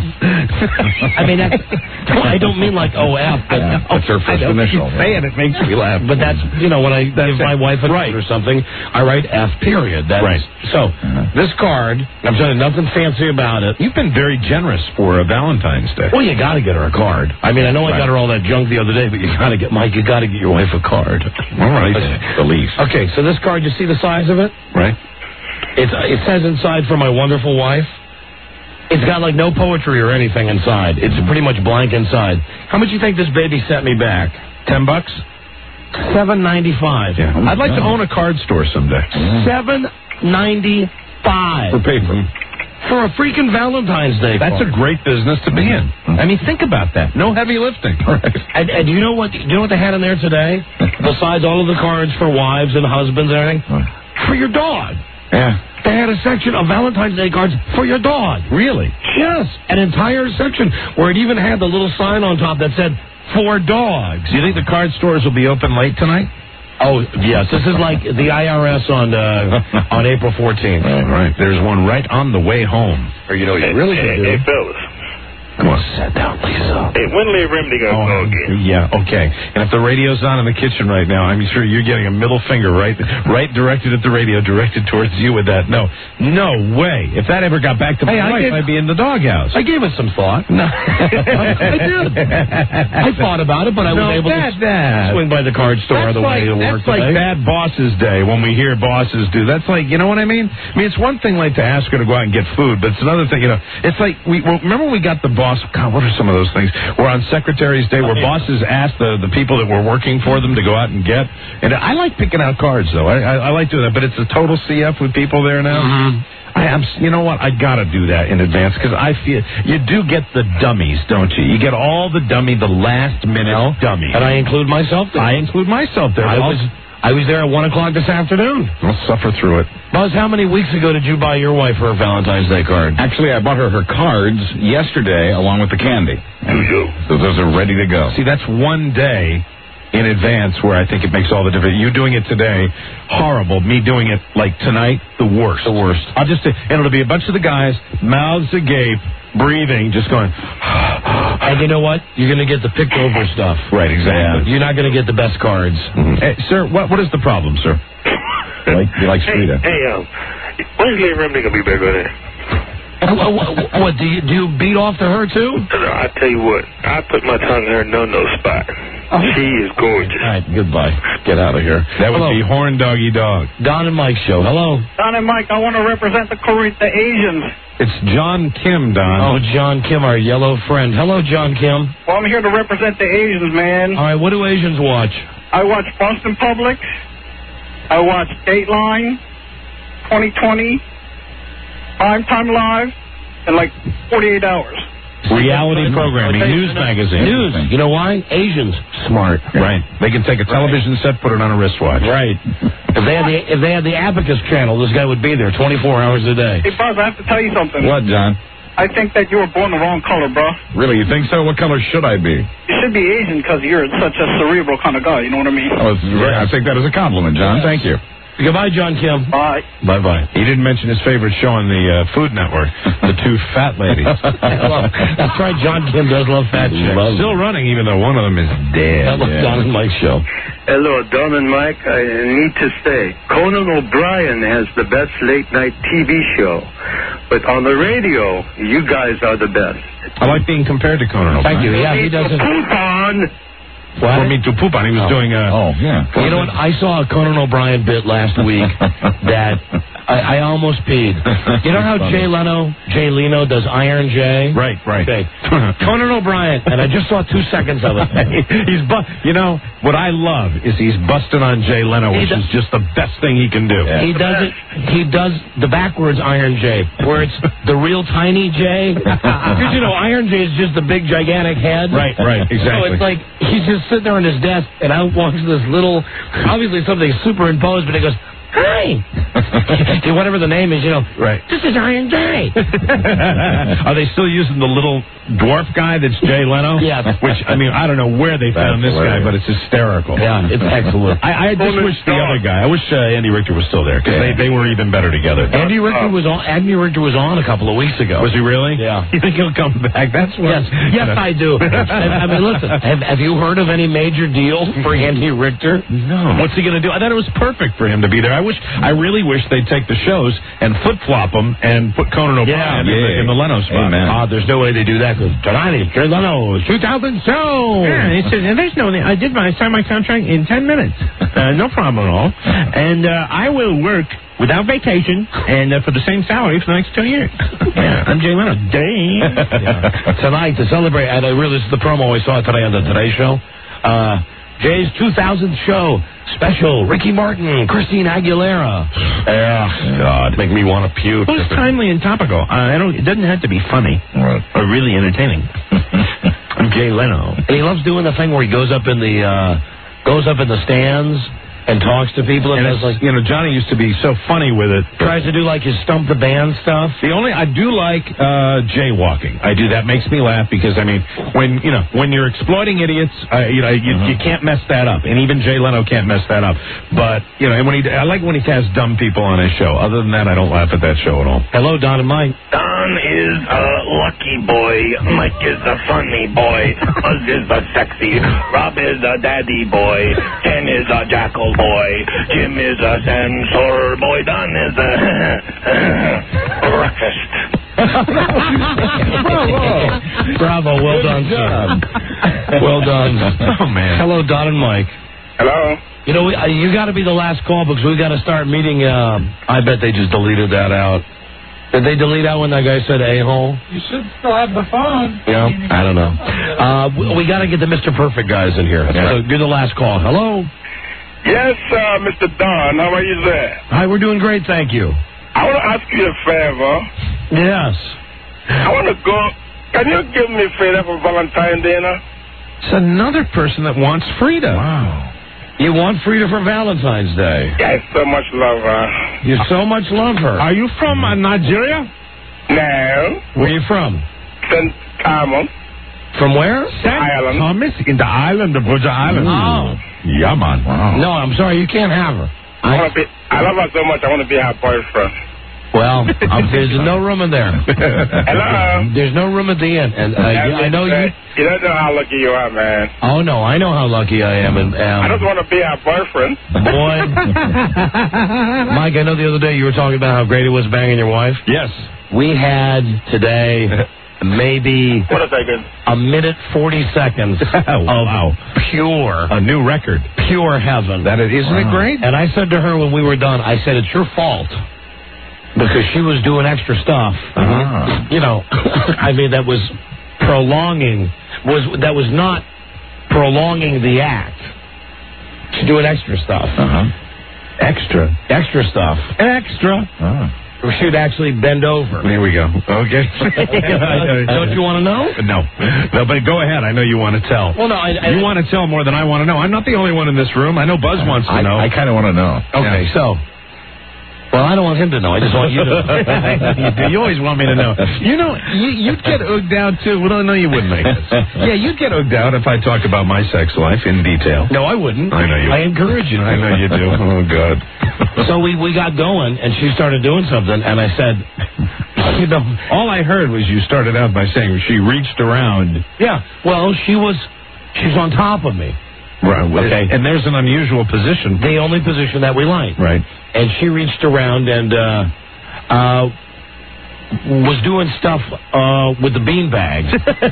I mean, that's, I don't mean like O F, but That's her first I know, initial. keep saying it makes me laugh. But that's, you know, when I give my wife a right or something, I write F period. That's, Right. So, this card, I'm telling you, nothing fancy about it. You've been very generous for a Valentine's Day. Well, you got to get her a card. I mean, I know I got her all that junk the other day, but you got to get, Mike, you got to get your wife a card. All right. The least. Okay, so this card, you see the size of it? Right. It's, it says inside for my wonderful wife. It's got like no poetry or anything inside. It's pretty much blank inside. How much do you think this baby sent me back? Ten bucks? Seven ninety five. Yeah. I'd like to own a card store someday. Seven ninety five For paper. for a freaking Valentine's Day. That's card. a great business to be in. I mean, think about that. No heavy lifting. And, and do you know what? Do you know what they had in there today? Besides all of the cards for wives and husbands and everything, for your dog. Yeah. They had a section of Valentine's Day cards for your dog. Really? Yes, an entire section where it even had the little sign on top that said "for dogs." Do you think the card stores will be open late tonight? Oh yes, this is like the I R S on uh, on April fourteenth. All right. There's one right on the way home. Or you know, you Hey, really hey, can do. hey, fellas. Come on. Sit down, Lisa. Hey, when Lee Remedy gonna go again? Yeah, okay. And if the radio's on in the kitchen right now, I'm sure you're getting a middle finger right right directed at the radio, directed towards you with that. No, no way. If that ever got back to my Hey, I wife, gave- I'd be in the doghouse. I gave it some thought. No, I did. I thought about it, but I was No, able that- to that- swing by the card store on That's the way like, to work that's like today. bad bosses day when we hear bosses do. That's like, you know what I mean? I mean, it's one thing like to ask her to go out and get food, but it's another thing, you know. It's like, we well, remember when we got the boss, God, what are some of those things? We're on Secretary's Day where bosses ask the, the people that were working for them to go out and get. And I like picking out cards, though. I, I, I like doing that, but it's a total C F with people there now. Mm-hmm. I am, you know what? I gotta do that in advance because I feel you do get the dummies, don't you? You get all the dummy, the last minute dummies. And I include myself there. I include myself there. I was I was there at one o'clock this afternoon. I'll suffer through it. Buzz, how many weeks ago did you buy your wife her Valentine's Day card? Actually, I bought her her cards yesterday along with the candy. So those are ready to go. See, that's one day in advance where I think it makes all the difference. You doing it today, horrible. Me doing it like tonight, the worst. The worst. I'll just, and it'll be a bunch of the guys, mouths agape, breathing, just going. And you know what? You're going to get the picked over stuff. Right, exactly. You're not going to get the best cards. Mm-hmm. Hey, sir, what what is the problem, sir? You like, you like Hey, Streeta? hey, um, when's Lee Remedy gonna be back on there? what, what, what, do you do you beat off to her too? I tell you what, I put my tongue in her no-no spot. She is gorgeous. All right, goodbye. Get out of here. That would Hello. be Horn Doggy Dog. Don and Mike show. Hello. Don and Mike, I want to represent the Korean, the Asians. It's John Kim, Don. Oh, John Kim, our yellow friend. Hello, John Kim. Well, I'm here to represent the Asians, man. All right, what do Asians watch? I watch Boston Public. I watch Dateline, twenty twenty, Primetime Live, in like forty-eight hours. Reality programming, news magazine. News. You know why? Asians. Smart. Right. They can take a television set, put it on a wristwatch. Right. If they had the if they had the Abacus channel, this guy would be there twenty-four hours a day. Hey, Buzz, I have to tell you something. What, John? I think that you were born the wrong color, bro. Really, you think so? What color should I be? You should be Asian because you're such a cerebral kind of guy. You know what I mean? Oh, it's very, I take that as a compliment, John. Thank you. Goodbye, John Kim. Bye. Bye-bye. He didn't mention his favorite show on the uh, Food Network, The Two Fat Ladies. Well, that's right, John Kim does love fat chicks. Still running, even though one of them is dead. Hello, Yeah. Don and Mike show. Hello, Don and Mike. I need to say, Conan O'Brien has the best late-night T V show. But on the radio, you guys are the best. I like being compared to Conan O'Brien. Thank you. Yeah, he doesn't. Poop on! What? For me to poop on. He was Oh. doing a... Oh, yeah. You know what? I saw a Conan O'Brien bit last week that I, I almost peed. You know how Jay Leno, Jay Leno does Iron Jay? Right, right. Okay. Conan O'Brien, and I just saw two seconds of it. he's bu- You know, what I love is he's busting on Jay Leno, which is just the best thing he can do. Yeah. He does it. He does the backwards Iron Jay, where it's the real tiny Jay. Because, you know, Iron Jay is just the big, gigantic head. Right, right, exactly. So it's like he's just sitting there on his desk, and out walks this little, obviously something superimposed, but he goes, hi. Whatever the name is, you know. Right. This is Iron Jay. Are they still using the little dwarf guy that's Jay Leno? Yeah. Which, I mean, I don't know where they found That's this guy, hilarious. but it's hysterical. Yeah, it's excellent. I, I just Well, wish it's the gone. other guy, I wish uh, Andy Richter was still there, because they, they were even better together. Andy Richter was on. Andy Richter was on a couple of weeks ago. Was he really? Yeah. You think he'll come back? That's what. Yes, yes, I do. I, I mean, listen. Have, have you heard of any major deal for Andy Richter? No. What's he going to do? I thought it was perfect for him to be there. I wish. I really wish they'd take the shows and flip flop them and put Conan O'Brien Yeah, in, the, yeah. in the Leno spot. Amen. Ah, there's no way they do that because tonight is Jay Leno's two thousand show. Yeah, he said, there's no, I did my, I signed my contract in ten minutes. Uh, no problem at all. And uh, I will work without vacation and uh, for the same salary for the next two years. Yeah, I'm Jay Leno. Dang. Yeah. Tonight to celebrate, and I really, this is the promo I saw today on the Today Show. Uh, Jay's two thousandth show special. Ricky Martin, Christine Aguilera. Yeah, God, make me want to puke. It was timely and topical. Uh, I don't. It doesn't have to be funny or really entertaining. I'm Jay Leno. And he loves doing the thing where he goes up in the uh, goes up in the stands and talks to people and, And does it's like you know, Johnny used to be so funny with it. tries to do like his stump the band stuff. The only I do like uh, jaywalking. I do that makes me laugh because I mean when you know when you're exploiting idiots, uh, you know you, Mm-hmm. you can't mess that up, and even Jay Leno can't mess that up. But you know, and when he I like when he has dumb people on his show. Other than that, I don't laugh at that show at all. Hello, Don and Mike. Don is a lucky boy. Mike is a funny boy. Buzz is a sexy. Rob is a daddy boy. Ken is a jackal boy. Jim is a censor boy. Don is a breakfast. Bravo, Bravo, well done, sir. Well done. Oh man. Hello, Don and Mike. Hello? You know, we, uh, you got to be the last call because we got to start meeting. Uh, I bet they just deleted that out. Did they delete out when that guy said a-hole? You should still have the phone. Yeah, I don't know. Uh, we, we got to get the Mister Perfect guys in here. So you're the last call. Hello. Yes, uh, Mister Don. How are you there? Hi, we're doing great, thank you. I want to ask you a favor. Yes. I want to go. Can you give me Frida for Valentine's dinner? It's another person that wants Frida. Wow. You want Frida for Valentine's Day? Yes, so much love her. You so much love her. Are you from uh, Nigeria? No. Where are you from? Saint Thomas. From where? Saint Ireland. Thomas in the island of Virgin Islands. Oh. Yeah, man. Wow. No, I'm sorry, you can't have her. I, want to be, I love her so much, I want to be her boyfriend. Well, um, there's no room in there. Hello? There's no room at the end. And uh, That I know means you. that- You don't know how lucky you are, man. Oh, no, I know how lucky I am. And um, I just want to be her boyfriend. Boy. Mike, I know the other day you were talking about how great it was banging your wife. Yes. We had today maybe What a second. a minute forty seconds of Wow. pure, A new record. pure heaven. That it, isn't it great? And I said to her when we were done, I said, it's your fault. Because she was doing extra stuff. Ah. You know, I mean, that was prolonging, was that was not prolonging the act. She's doing extra stuff. Uh-huh. Extra. Extra stuff. Extra. Oh. She'd actually bend over. Here we go. Okay. Don't you want to know? No. No, but go ahead. I know you want to tell. Well, no, I, I, you want to tell more than I want to know. I'm not the only one in this room. I know Buzz wants to I, know. I kind of want to know. Okay, Yeah. so. Well, I don't want him to know. I just want you to know. you, do. You always want me to know. You know, you, you'd get ooged out, too. Well, no, you wouldn't make this. Yeah, you'd get ooged out if I talked about my sex life in detail. No, I wouldn't. I know you I encourage you. I know you do. Oh, God. So we, we got going, and she started doing something, and I said, you know, all I heard was you started out by saying she reached around. Yeah, well, she was, she's on top of me. Right. Okay. And there's an unusual position. The only position that we like. Right. And she reached around and uh, uh, was doing stuff uh, with the beanbags.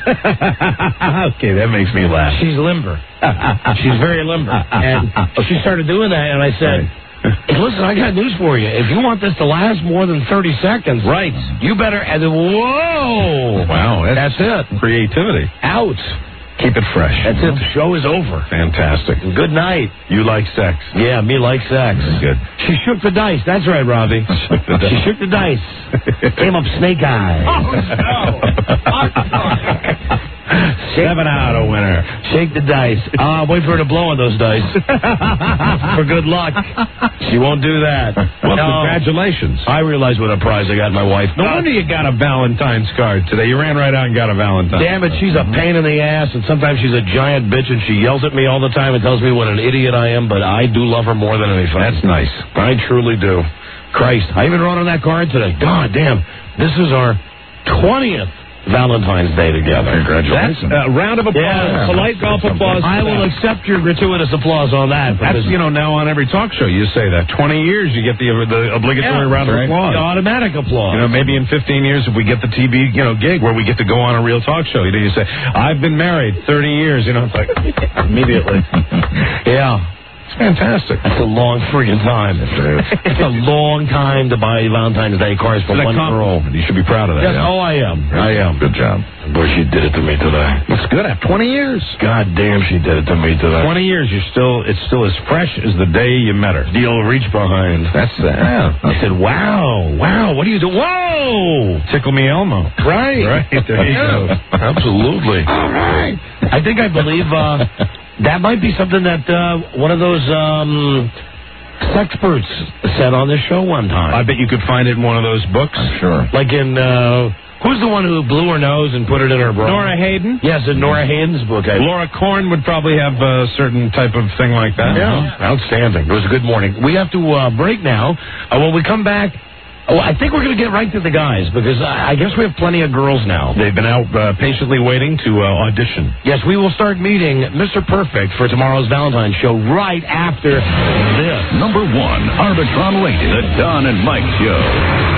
Okay, that makes me laugh. She's limber. She's very limber. And she started doing that, and I said, Hey, listen, I got news for you. If you want this to last more than thirty seconds, right, you better. And then, whoa! Wow, that's, that's it. Creativity. Out. Keep it fresh. That's it. The show is over. Fantastic. Good night. You like sex? Yeah, me like sex. Good. She shook the dice. That's right, Robbie. She shook the dice. Came up snake eyes. Oh, no. Seven out, a winner. Shake the dice. Uh, wait for her to blow on those dice. For good luck. She won't do that. Well, no. Congratulations. I realize what a prize I got my wife. No wonder you got a Valentine's card today. You ran right out and got a Valentine's. Damn it, she's a pain in the ass, and sometimes she's a giant bitch, and she yells at me all the time and tells me what an idiot I am, but I do love her more than anything. That's nice. I truly do. Christ, I even wrote on that card today. God damn, this is our twentieth Valentine's Day together. Congratulations. That's a uh, round of applause. Yeah. Polite golf applause. I will accept your gratuitous applause on that. That's, you know, now on every talk show you say that. twenty years you get the the obligatory yeah, round right. of applause. The automatic applause. You know, maybe in fifteen years if we get the T V, you know, gig where we get to go on a real talk show, you know, you say, I've been married thirty years, you know, it's like, immediately. Yeah. It's fantastic. That's a long friggin' time. It's a long time to buy Valentine's Day cards for one girl. You should be proud of that. Yes, yeah. oh, I am. I am. Good job. Boy, she did it to me today. It's good. After twenty years. God damn, she did it to me today. twenty years, you're still, it's still as fresh as the day you met her. The old reach behind. That's the, yeah. I said, wow, wow, what do you do? Whoa! Tickle me Elmo. Right. Right, there you go. Absolutely. All right. I think I believe, uh, that might be something that uh, one of those um, sexperts said on this show one time. I bet you could find it in one of those books. I'm sure. Like in, uh, who's the one who blew her nose and put it in her bra? Nora Hayden? Yes, in Nora Hayden's book. I Laura Korn would probably have a certain type of thing like that. Yeah, outstanding. It was a good morning. We have to uh, break now. Uh, when we come back, oh, I think we're going to get right to the guys, because I, I guess we have plenty of girls now. They've been out uh, patiently waiting to uh, audition. Yes, we will start meeting Mister Perfect for tomorrow's Valentine's show right after this. Number one, Arbitron rated, the Don and Mike Show.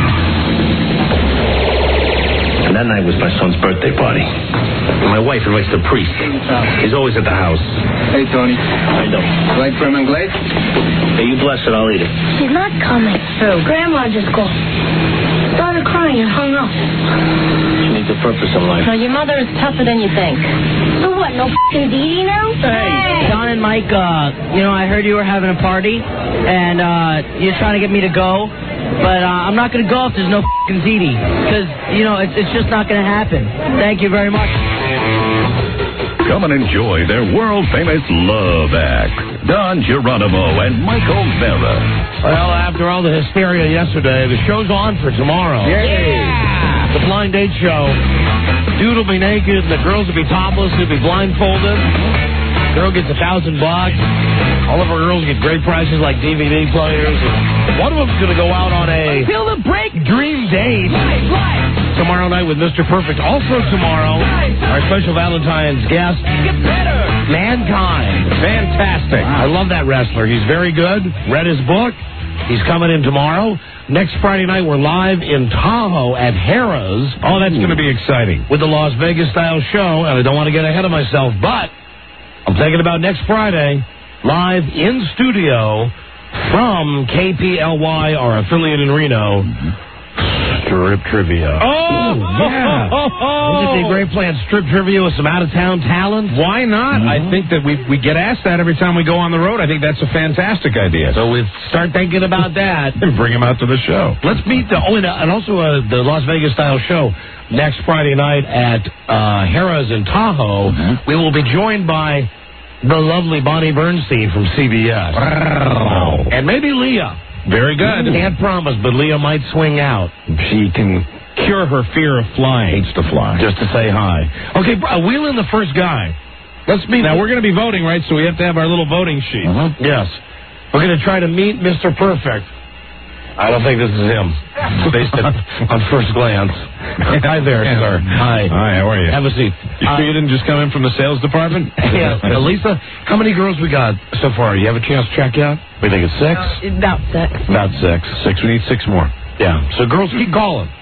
And that night was my son's birthday party. My wife invites the priest. He's always at the house. Hey, Tony. I don't. Like Furman Glade? Hey, you bless it, I'll eat it. She's not coming. Who? Grandma just called. Started crying and hung up. She needs a purpose in life. No, your mother is tougher than you think. So what, no f***ing Dee Dee now? Hey, Don and Mike, uh, you know, I heard you were having a party, and uh, you're trying to get me to go, but uh, I'm not going to go if there's no f***ing Dee Dee, because, you know, it's, it's just not going to happen. Thank you very much. Come and enjoy their world-famous love act, Don Geronimo and Michael Vera. Well, after all the hysteria yesterday, the show's on for tomorrow. Yeah! The blind date show. Dude will be naked, and the girls will be topless, they'll be blindfolded. Girl gets a thousand bucks. All of our girls get great prizes like D V D players. One of them's going to go out on a Feel the break. dream date Right, right. tomorrow night with Mister Perfect. Also tomorrow, our special Valentine's guest, Get better. Mankind. Fantastic. I love that wrestler. He's very good. Read his book. He's coming in tomorrow. Next Friday night, we're live in Tahoe at Harrah's. Oh, that's going to be exciting. With the Las Vegas style show, and I don't want to get ahead of myself, but I'm thinking about next Friday, live in studio from K P L Y, our affiliate in Reno. Strip trivia. Oh, yeah. Wouldn't it be great playing strip trivia with some out-of-town talent? Why not? Mm-hmm. I think that we we get asked that every time we go on the road. I think that's a fantastic idea. So we start thinking about that. And bring them out to the show. Let's meet the, oh, and, and also uh, the Las Vegas style show next Friday night at uh, Harrah's in Tahoe. Mm-hmm. We will be joined by the lovely Bonnie Bernstein from C B S. Wow. And maybe Leah. Very good. Can't promise, but Leah might swing out. She can cure her fear of flying. Hates to fly. Just to say hi. Okay, uh, wheel in the first guy. Let's meet. Now, we're going to be voting, right? So we have to have our little voting sheet. Uh-huh. Yes. We're going to try to meet Mister Perfect. I don't think this is him, based on, on first glance. Hi there, Yeah. sir. Hi. Hi, how are you? Have a seat. You sure you didn't just come in from the sales department? Yeah. Lisa, how many girls we got so far? You have a chance to check yet? We think it's six? About six. About six. Six. We need six more. Yeah. So girls, keep calling.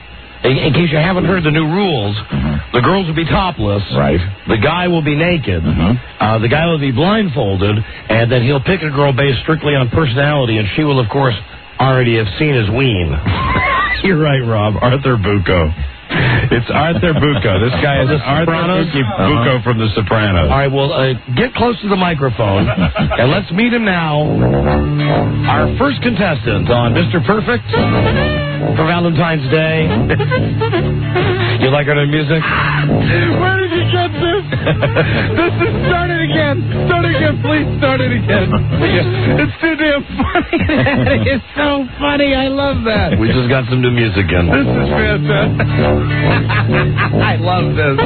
in, in case you haven't heard the new rules, the girls will be topless. Right. The guy will be naked. Uh, the guy will be blindfolded, and then he'll pick a girl based strictly on personality, and she will, of course, already have seen his ween. You're right, Rob. Arthur Bucco. It's Arthur Bucco. This guy is Arthur Bucco uh-huh. from The Sopranos. All right, well, uh, get close to the microphone, and let's meet him now. Our first contestant on Mister Perfect for Valentine's Day. You like our new music? Where did you get this? This is start it again. Start it again, please. Start it again. It's too damn funny. It's so funny. I love that. We just got some new music in. This is fantastic. I love this.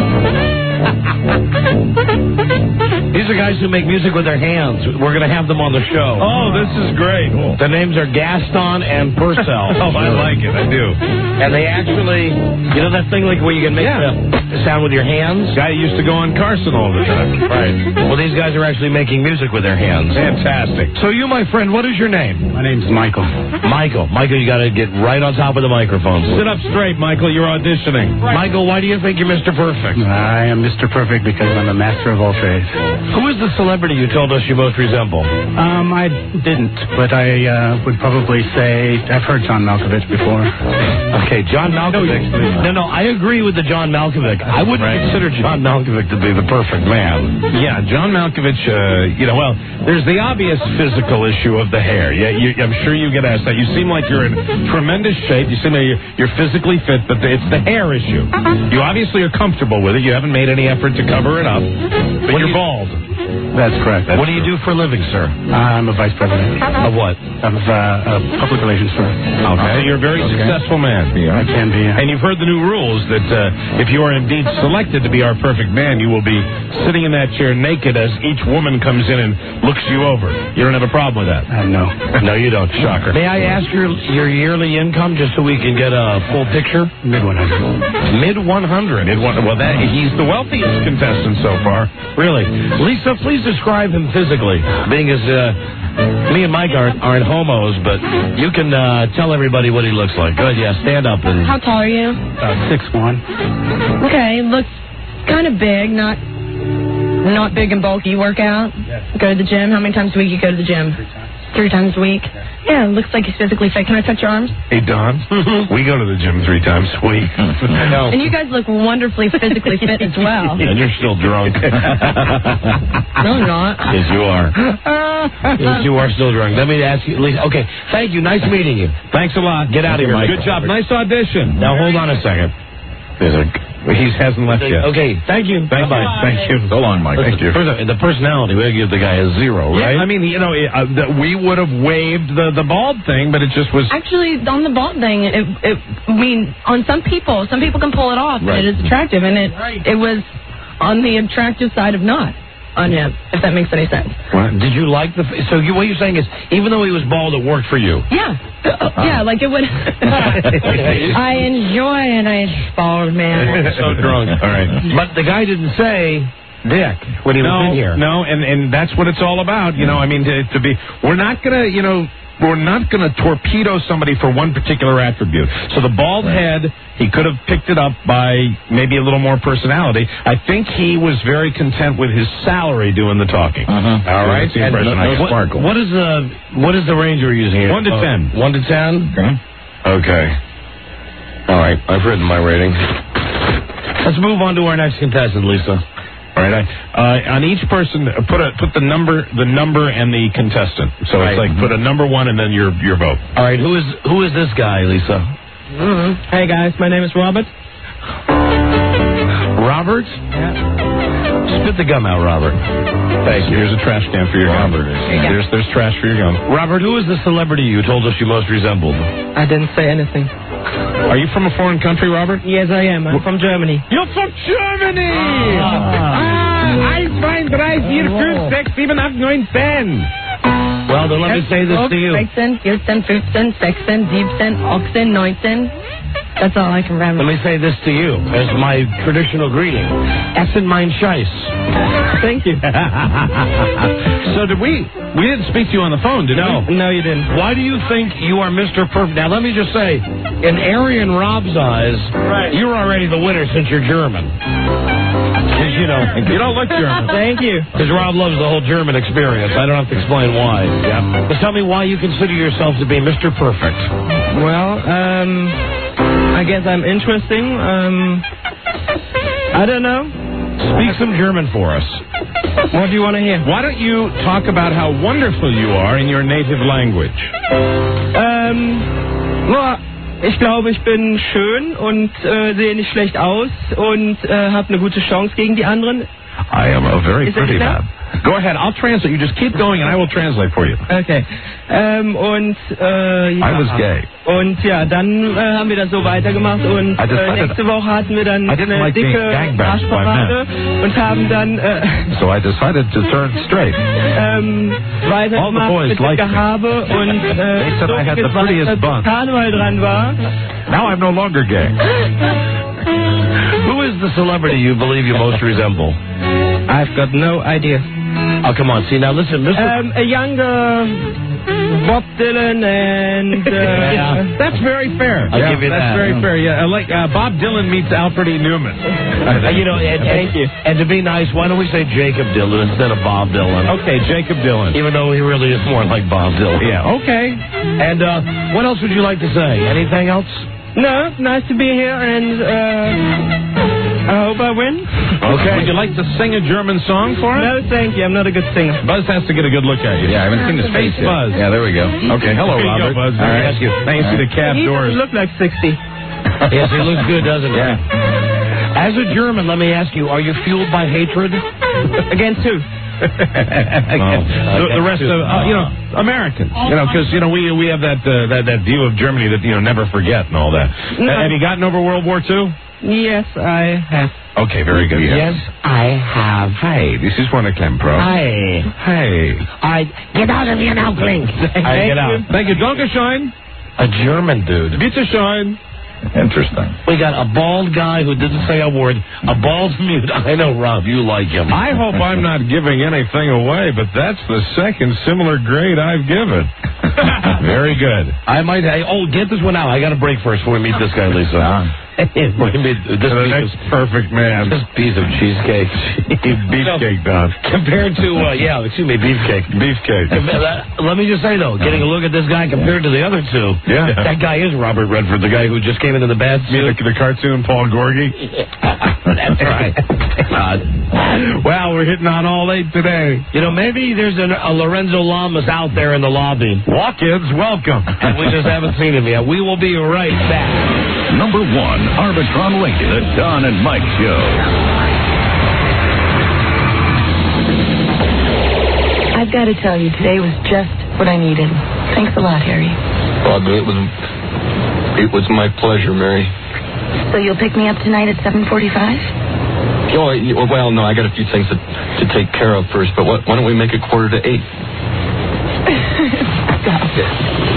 These are guys who make music with their hands. We're going to have them on the show. Oh, this is great. The names are Gaston and Purcell. Oh, I like it. I do. And they actually, you know that thing like where you can make yeah. the sound with your hands? Guy used to go on Carson all the time. Right. Well, these guys are actually making music with their hands. Fantastic. So you, my friend, what is your name? My name's Michael. Michael. Michael, you got to get right on top of the microphone. Sit up straight, Michael. You're auditioning. Right. Michael, why do you think you're Mister Perfect? I am Mister Perfect because I'm a master of all trades. Who is the celebrity you told us you most resemble? Um, I didn't, but I uh, would probably say I've heard John Malkovich before. Okay, John Malkovich. No, no, I agree with the John Malkovich. I wouldn't right. consider John Malkovich to be the perfect man. Yeah, John Malkovich, uh, you know, well, there's the obvious physical issue of the hair. Yeah, you, I'm sure you get asked that. You seem like you're in tremendous shape. You seem like you're, you're physically fit, but it's the hair issue. You obviously are comfortable with it. You haven't made any effort to cover it up, but what you're you, bald. That's correct. That's what do you do for a living, sir? I'm a vice president. Of what? Of uh, a public relations firm. Okay. So you're a very okay. successful man. Yeah. I can be. And you've heard the new rules that uh, if you are indeed selected to be our perfect man, you will be sitting in that chair naked as each woman comes in and looks you over. You don't have a problem with that? Uh, no. No, you don't. Shocker. May I ask your your yearly income just so we can get a full picture? Mid one hundred. Mid one hundred. Well, that he's the wealthiest contestant so far. Really, Lisa, please describe him physically. Being as uh, me and Mike aren't aren't homos, but you can uh, tell everybody what he looks like. Good, yeah. Stand up and. How tall are you? Uh, six one. Okay, looks kind of big, not not big and bulky. You work out? Yes. Go to the gym? How many times a week you go to the gym? Three times. Three times a week? Yeah. Yeah, looks like he's physically fit. Can I touch your arms? Hey, Don. We go to the gym three times a week. No. And you guys look wonderfully physically fit as well. And you're still drunk. No, I'm not. Yes, you are. Yes, you are still drunk. Let me ask you, Lisa. Okay, thank you. Nice meeting you. Thanks a lot. Get out of here, Mike. Good job. Nice audition. Now, hold on a second. There's a... He hasn't left yet. Okay, thank you. Thank Bye-bye. you. Thank you. So long, Mike. Thank you. First, the personality, we give the guy a zero, right? Yeah, I mean, you know, uh, the, we would have waived the, the bald thing, but it just was... Actually, on the bald thing, it, it, I mean, on some people, some people can pull it off, right. and it is attractive, and it right. it was on the attractive side of not on him, if that makes any sense. What? Did you like the... So you, what you're saying is, even though he was bald, it worked for you? Yeah. Uh, yeah, like it would... I enjoy a nice bald man. So drunk. All right. But the guy didn't say dick when he no, was in here. No, and, and that's what it's all about. You know, I mean, to, to be... We're not going to, you know... We're not going to torpedo somebody for one particular attribute. So the bald right. head, he could have picked it up by maybe a little more personality. I think he was very content with his salary doing the talking. Uh-huh. All right? The impression no, no, what, what is the what is the range we're using here? One to uh, ten. One to ten? Okay. Okay. All right. I've written my rating. Let's move on to our next contestant, Lisa. All right. Uh, on each person, uh, put a put the number, the number, and the contestant. So right. it's like put a number one and then your your vote. All right. Who is who is this guy, Lisa? Mm-hmm. Hey guys, my name is Robert. Robert? Yeah. Spit the gum out, Robert. Thank you. Here's a trash can for your Robert. gum. There's there's trash for your gum. Robert, who is the celebrity you told us you most resembled? I didn't say anything. Are you from a foreign country, Robert? Yes, I am. I'm from Germany. You're from Germany! Ah, I find drei, vier, fünf, sechs, sieben, acht, neun, ten. Well, then let me say this to you. sixteen, fourteen, fifteen, sixteen, seventeen, eighteen, nineteen. That's all I can remember. Let me say this to you as my traditional greeting. Essen mein Scheiß. Thank you. So did we, we didn't speak to you on the phone, did no, we? No, you didn't. Why do you think you are Mister Perfect? Now, let me just say, in Aryan Rob's eyes, right. You're already the winner since you're German. Because, you know, you don't look German. Thank you. Because Rob loves the whole German experience. I don't have to explain why. Yeah. But tell me why you consider yourself to be Mister Perfect. Well, um, I guess I'm interesting. Um, I don't know. Speak some German for us. What do you want to hear? Why don't you talk about how wonderful you are in your native language? Ähm, nur, ich glaube, ich bin schön und äh, sehe nicht schlecht aus und äh, habe eine gute Chance gegen die anderen. I am a very Is it pretty enough? man. Go ahead, I'll translate. You just keep going and I will translate for you. Okay. Ähm, und äh, ja. I was gay. Und ja, dann äh, haben wir das so weitergemacht und I äh, decided- nächste Woche hatten wir dann I didn't eine like being dicke gangbanged by Arschparade und haben dann äh, So I decided to turn straight. ähm, weitergemacht boys mit liked me. Gehabe und äh, They said so I had the viel weiter, prettiest bis bun. Karneval dran war. Now I'm no longer gay. Who is the celebrity you believe you most resemble? I've got no idea. Oh, come on. See, now listen, Mister Um, a younger Bob Dylan and... Uh, Yeah. That's very fair. I'll Yeah, give you that's that. very fair. Yeah, I like uh, Bob Dylan meets Alfred E. Newman. Uh, you know, and, Thank you. and to be nice, why don't we say Jacob Dylan instead of Bob Dylan? Okay, Jacob Dylan. Even though he really is more like Bob Dylan. Yeah, okay. And uh, what else would you like to say? Anything else? No, nice to be here and uh, I hope I win. Okay. Would you like to sing a German song for us? No, thank you. I'm not a good singer. Buzz has to get a good look at you. Yeah, I haven't seen his face yet. Buzz. Yeah, there we go. Okay, hello, There you Robert. go, Buzz. All right. Thank you. Thank you. See the cab He doors. doesn't look like sixty. Yes, he looks good, doesn't he? Yeah. As a German, let me ask you, are you fueled by hatred? Against who? the, the rest of uh, you know Americans, you know, because you know we we have that uh, that that view of Germany that you know never forget and all that. No. Uh, have you gotten over World War Two? Yes, I have. Okay, very good. Yes. I have. Hi, this is Warner Klempro. Hi. Hi. I get out of here now, Klink. I get out. Thank you, Dankeschön. A German dude. Bitteschön. Interesting. We got a bald guy who didn't say a word. A bald mute. I know, Rob, you like him. I hope I'm not giving anything away, but that's the second similar grade I've given. Very good. I might. I, oh, get this one out. I got a break first before we meet this guy, Lisa. Before we meet this The piece next of, perfect man. this piece of cheesecake. Beefcake, Don. Compared to, uh, yeah, excuse me, beefcake. Beefcake. Uh, Let me just say, though, getting a look at this guy compared to the other two, Yeah. that guy is Robert Redford, the guy who just came into the bad You mean suit. the, the cartoon Paul Gorgie? That's right. Uh, Wow, we're hitting on all eight today. you know, maybe there's an, a Lorenzo Lamas out there in the lobby, Walk-ins, welcome. and we just haven't seen him yet. We will be right back. Number one, Arbitron Radio, the Don and Mike Show. I've got to tell you, today was just what I needed. Thanks a lot, Harry. Well, it was it was my pleasure, Mary. So you'll pick me up tonight at seven forty-five? Oh, I- well, no, I got a few things to, to take care of first, but what, why don't we make it quarter to eight? Stop it.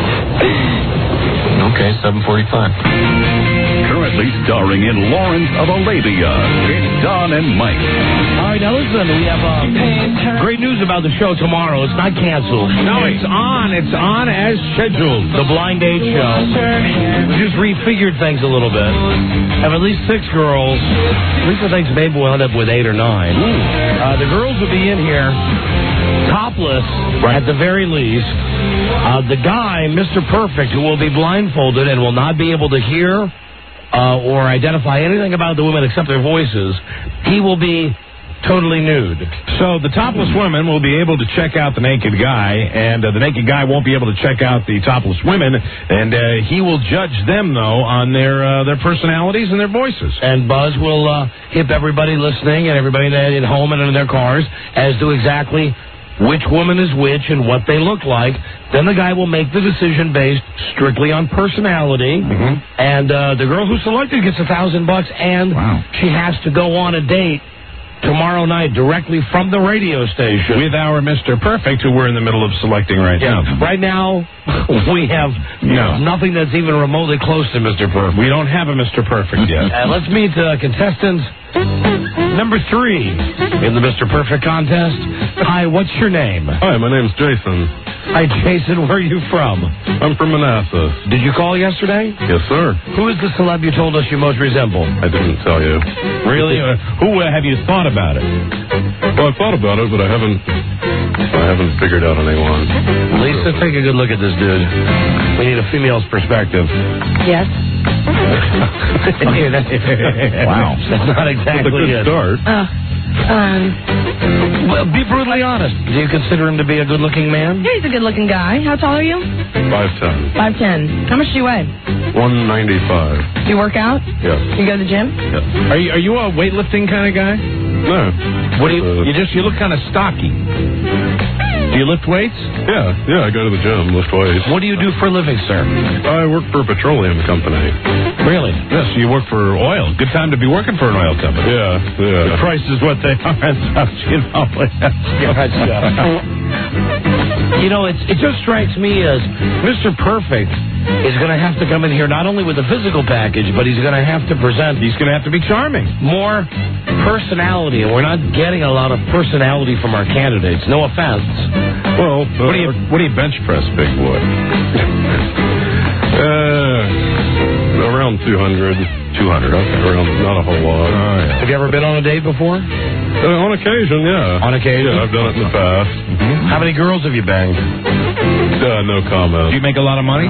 Okay, seven forty-five. Currently starring in Lawrence of Arabia, it's Don and Mike. All right, now listen, we have uh, great news about the show tomorrow. It's not canceled. No, it's on. It's on as scheduled. The Blind Date Show. We just refigured things a little bit. Have at least six girls. Lisa thinks maybe we'll end up with eight or nine. Uh, the girls will be in here topless at the very least. Uh, the guy, Mister Perfect, who will be blindfolded and will not be able to hear uh, or identify anything about the women except their voices, he will be totally nude. So the topless women will be able to check out the naked guy, and uh, the naked guy won't be able to check out the topless women, and uh, he will judge them, though, on their uh, their personalities and their voices. And Buzz will uh, hip everybody listening and everybody that at home and in their cars as to exactly which woman is which and what they look like. Then the guy will make the decision based strictly on personality. Mm-hmm. And uh, the girl who's selected gets a thousand bucks, and Wow. she has to go on a date tomorrow night directly from the radio station. With our Mister Perfect, who we're in the middle of selecting right Yeah. now. Right now, we have No. nothing that's even remotely close to Mister Perfect. We don't have a Mister Perfect yet. Uh, let's meet uh, contestant number three in the Mister Perfect contest. Hi, what's your name? Hi, my name's Jason. Hi, Jason. Where are you from? I'm from Manassas. Did you call yesterday? Yes, sir. Who is the celeb you told us you most resemble? I didn't tell you. Really? Uh, who uh, have you thought about it? Well, I thought about it, but I haven't. I haven't figured out anyone. Lisa, take a good look at this dude. We need a female's perspective. Yes. Wow. That's not exactly That's a good it. start. Uh, um, Well, be brutally honest. Do you consider him to be a good-looking man? yeah, he's a good-looking guy. How tall are you? five ten. five ten. How much do you weigh? one ninety-five. Do you work out? Yes. Do you go to the gym? Yes. Are you are you a weightlifting kind of guy? No. What do you? Uh, You just you look kind of stocky. Do you lift weights? Yeah, yeah, I go to the gym, lift weights. What do you do for a living, sir? I work for a petroleum company. Really? Yes. You work for oil. Good time to be working for an oil company. Yeah, yeah. The price is what they are and stuff. You know. You know, it's, it just strikes me as Mister Perfect is going to have to come in here not only with a physical package, but he's going to have to present. He's going to have to be charming. More personality, and we're not getting a lot of personality from our candidates. No offense. Well, uh, What do you what do you bench press, big boy? uh, around two hundred. Two hundred. Okay. Around, not a whole lot. Oh, yeah. Have you ever been on a date before? Uh, on occasion, yeah. On occasion? Yeah, I've done it in the past. Mm-hmm. How many girls have you banged? Uh, no comment. Do you make a lot of money?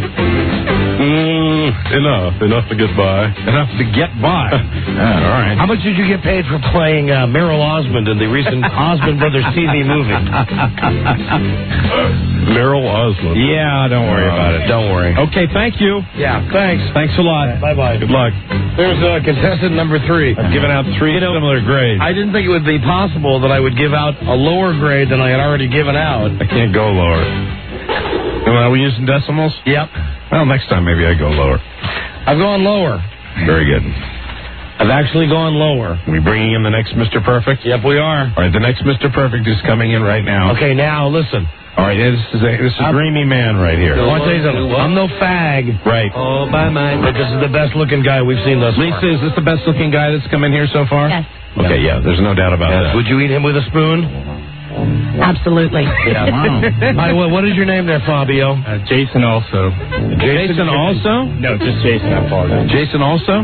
Mm, enough. Enough to get by. Enough to get by. All right. How much did you get paid for playing uh, Meryl Osmond in the recent Osmond Brothers T V movie? Meryl Osmond. Yeah, don't worry Uh, about it. Don't worry. Okay, thank you. Yeah, thanks. Thanks a lot. Bye-bye. Good luck. There's uh, contestant number three. I've given out three You know, similar grades. I didn't think it would be possible that I would give out a lower grade than I had already given out. I can't go lower. Are we using decimals? Yep. Well, next time maybe I go lower. I've gone lower. Very good. I've actually gone lower. Are we bringing in the next Mister Perfect? Yep, we are. All right, the next Mister Perfect is coming in right now. Okay, now listen. All right, this is a this is a dreamy man right here. I want to tell you something. I'm no fag. Right. Oh, by my. But this is the best looking guy we've seen thus far. Lisa, is this the best looking guy that's come in here so far? Yes. Okay, yeah, there's no doubt about Yes. that. Would you eat him with a spoon? Absolutely. Yeah. Wow. Hi, what, what is your name there, Fabio? Uh, Jason also. Jason also? No, just Jason. I apologize. Jason also?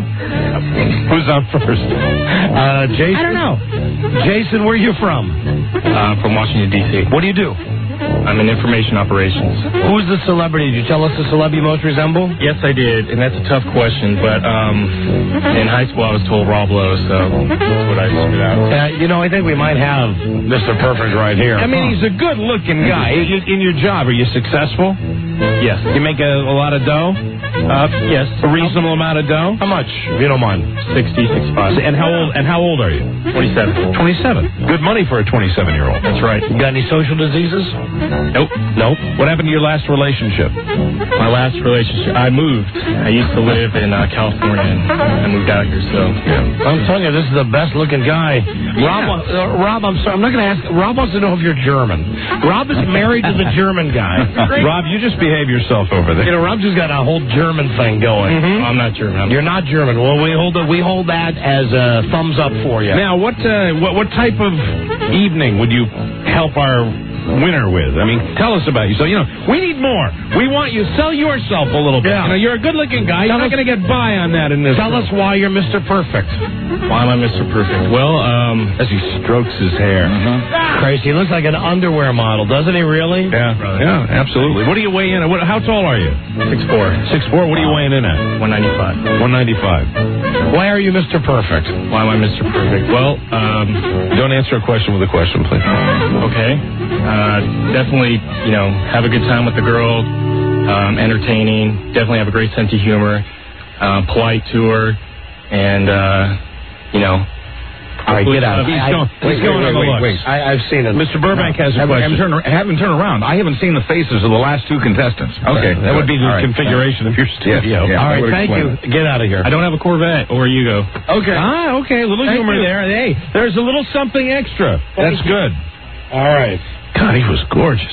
Who's up first? Uh, Jason. I don't know. Jason, where are you from? Uh, from Washington, D C What do you do? I'm in information operations. Who's the celebrity? Did you tell us the celeb you most resemble? Yes, I did, and that's a tough question. But um, in high school, I was told Rob Lowe, so that's what I figured out. Uh, you know, I think we might have Mister Perfect right here. I mean, he's a good-looking guy. In your- In your job, are you successful? Yes. You make a, a lot of dough? Uh, yes. A reasonable amount of dough? How much, if you don't mind? sixty, sixty-five. And how old? And how old are you? twenty-seven. Twenty-seven. Good money for a twenty-seven-year-old. That's right. You got any social diseases? Nope. Nope. What happened to your last relationship? My last relationship, I moved. I used to live in uh, California, and I moved out here, so. Yeah. I'm telling you, this is the best looking guy. Rob, uh, Rob, I'm sorry, I'm not going to ask. Rob wants to know if you're German. Rob is married to the German guy. Rob, you just behave yourself over there. You know, Rob just got a whole German thing going. Mm-hmm. I'm not German. I'm You're not German. Well, we hold the, we hold that as a thumbs up for you. Now, what, uh, what what type of evening would you help our winner with? I mean, tell us about you. So, you know, we need more. We want you. Sell yourself a little bit. Yeah. You know, you're a good-looking guy. You're Tell not us- going to get by on that in this. Tell us why you're Mister Perfect. Why am I Mister Perfect? Well, um, As he strokes his hair. Crazy. He looks like an underwear model, doesn't he? Really? Yeah, yeah, absolutely. What do you weigh in at? What, how tall are you? six four. Six four. What are you weighing in at? one ninety-five. One ninety-five. Why are you Mister Perfect? Why am I Mister Perfect? Well, um, Don't answer a question with a question, please. okay. Uh, definitely, you know, have a good time with the girl. Um, entertaining. Definitely have a great sense of humor. Uh, polite to her. And, uh, you know. All right, get out. He's I- going, wait, he's going wait, on the wait, looks. wait. I, I've seen it. Mister Burbank has a Have, question. have, turn, have him turn around. I haven't seen the faces of the last two contestants. Okay, that would be the All right. configuration of your Yes, studio. yeah, All that right, would thank explain you. Get out of here. I don't have a Corvette. Or you go. Okay. Ah, okay, a little Thank humor you. there. Hey, there's a little something extra. That's good. All right. God, he was gorgeous.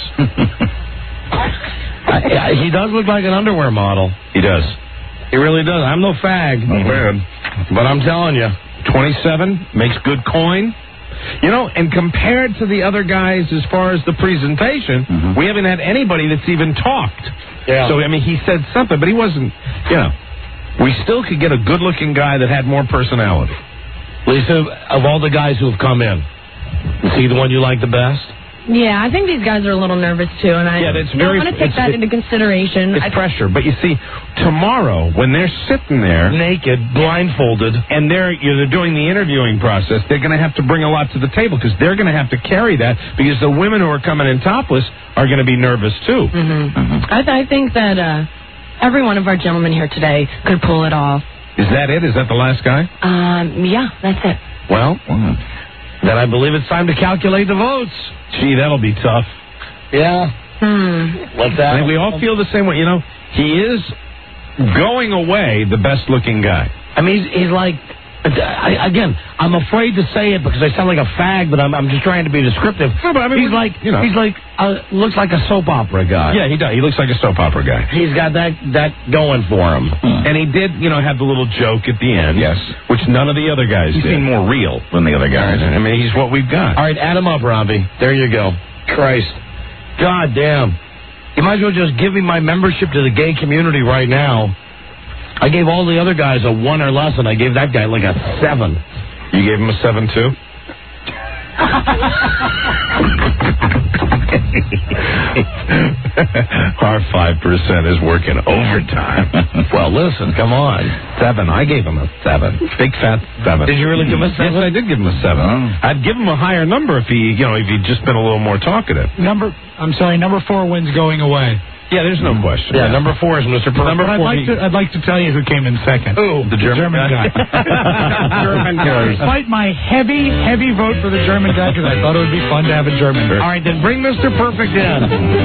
I, I, he does look like an underwear model. He does. He really does. I'm no fag. Not bad. But I'm telling you. twenty-seven, makes good coin. You know, and compared to the other guys as far as the presentation, Mm-hmm. we haven't had anybody that's even talked. Yeah. So, I mean, he said something, but he wasn't, you know, we still could get a good-looking guy that had more personality. Lisa, of all the guys who have come in, is he the one you like the best? Yeah, I think these guys are a little nervous too, and I Yeah, that's don't very- want to take it's- that it- into consideration. It's I, pressure. But you see, tomorrow, when they're sitting there, naked, blindfolded, and they're, you know, they're doing the interviewing process, they're going to have to bring a lot to the table because they're going to have to carry that because the women who are coming in topless are going to be nervous too. hmm I, th- I think that uh, every one of our gentlemen here today could pull it off. Is that it? Is that the last guy? Um, yeah, that's it. Well, then I believe it's time to calculate the votes. Gee, that'll be tough. Yeah. Hmm. What's that? I think we all feel the same way. You know, he is going away the best-looking guy. I mean, he's, he's like, I, again, I'm afraid to say it because I sound like a fag, but I'm, I'm just trying to be descriptive. No, but I mean, he's like, you know. he's like, uh, looks like a soap opera guy. Yeah, he does. He looks like a soap opera guy. He's got that that going for him. And he did, you know, have the little joke at the end. Yes. Which none of the other guys He did. seemed more real than the other guys. I mean, he's what we've got. All right, add him up, Robbie. There you go. Christ. God damn. You might as well just give me my membership to the gay community right now. I gave all the other guys a one or less, and I gave that guy like a seven. You gave him a seven, too? Our five percent is working overtime. Well, listen, come on. Seven. I gave him a seven. Big fat seven. Did you really give him a seven? Yes, I did give him a seven. I'd give him a higher number if he, you know, if he'd just been a little more talkative. Number, I'm sorry, number four wins going away. Yeah, there's no question. Yeah, number four is Mister Perfect. Number I'd like to, I'd like to tell you who came in second. Who? The German, guy. German guy. Despite my heavy, heavy vote for the German guy because I thought it would be fun to have a German. All right, then bring Mister Perfect in.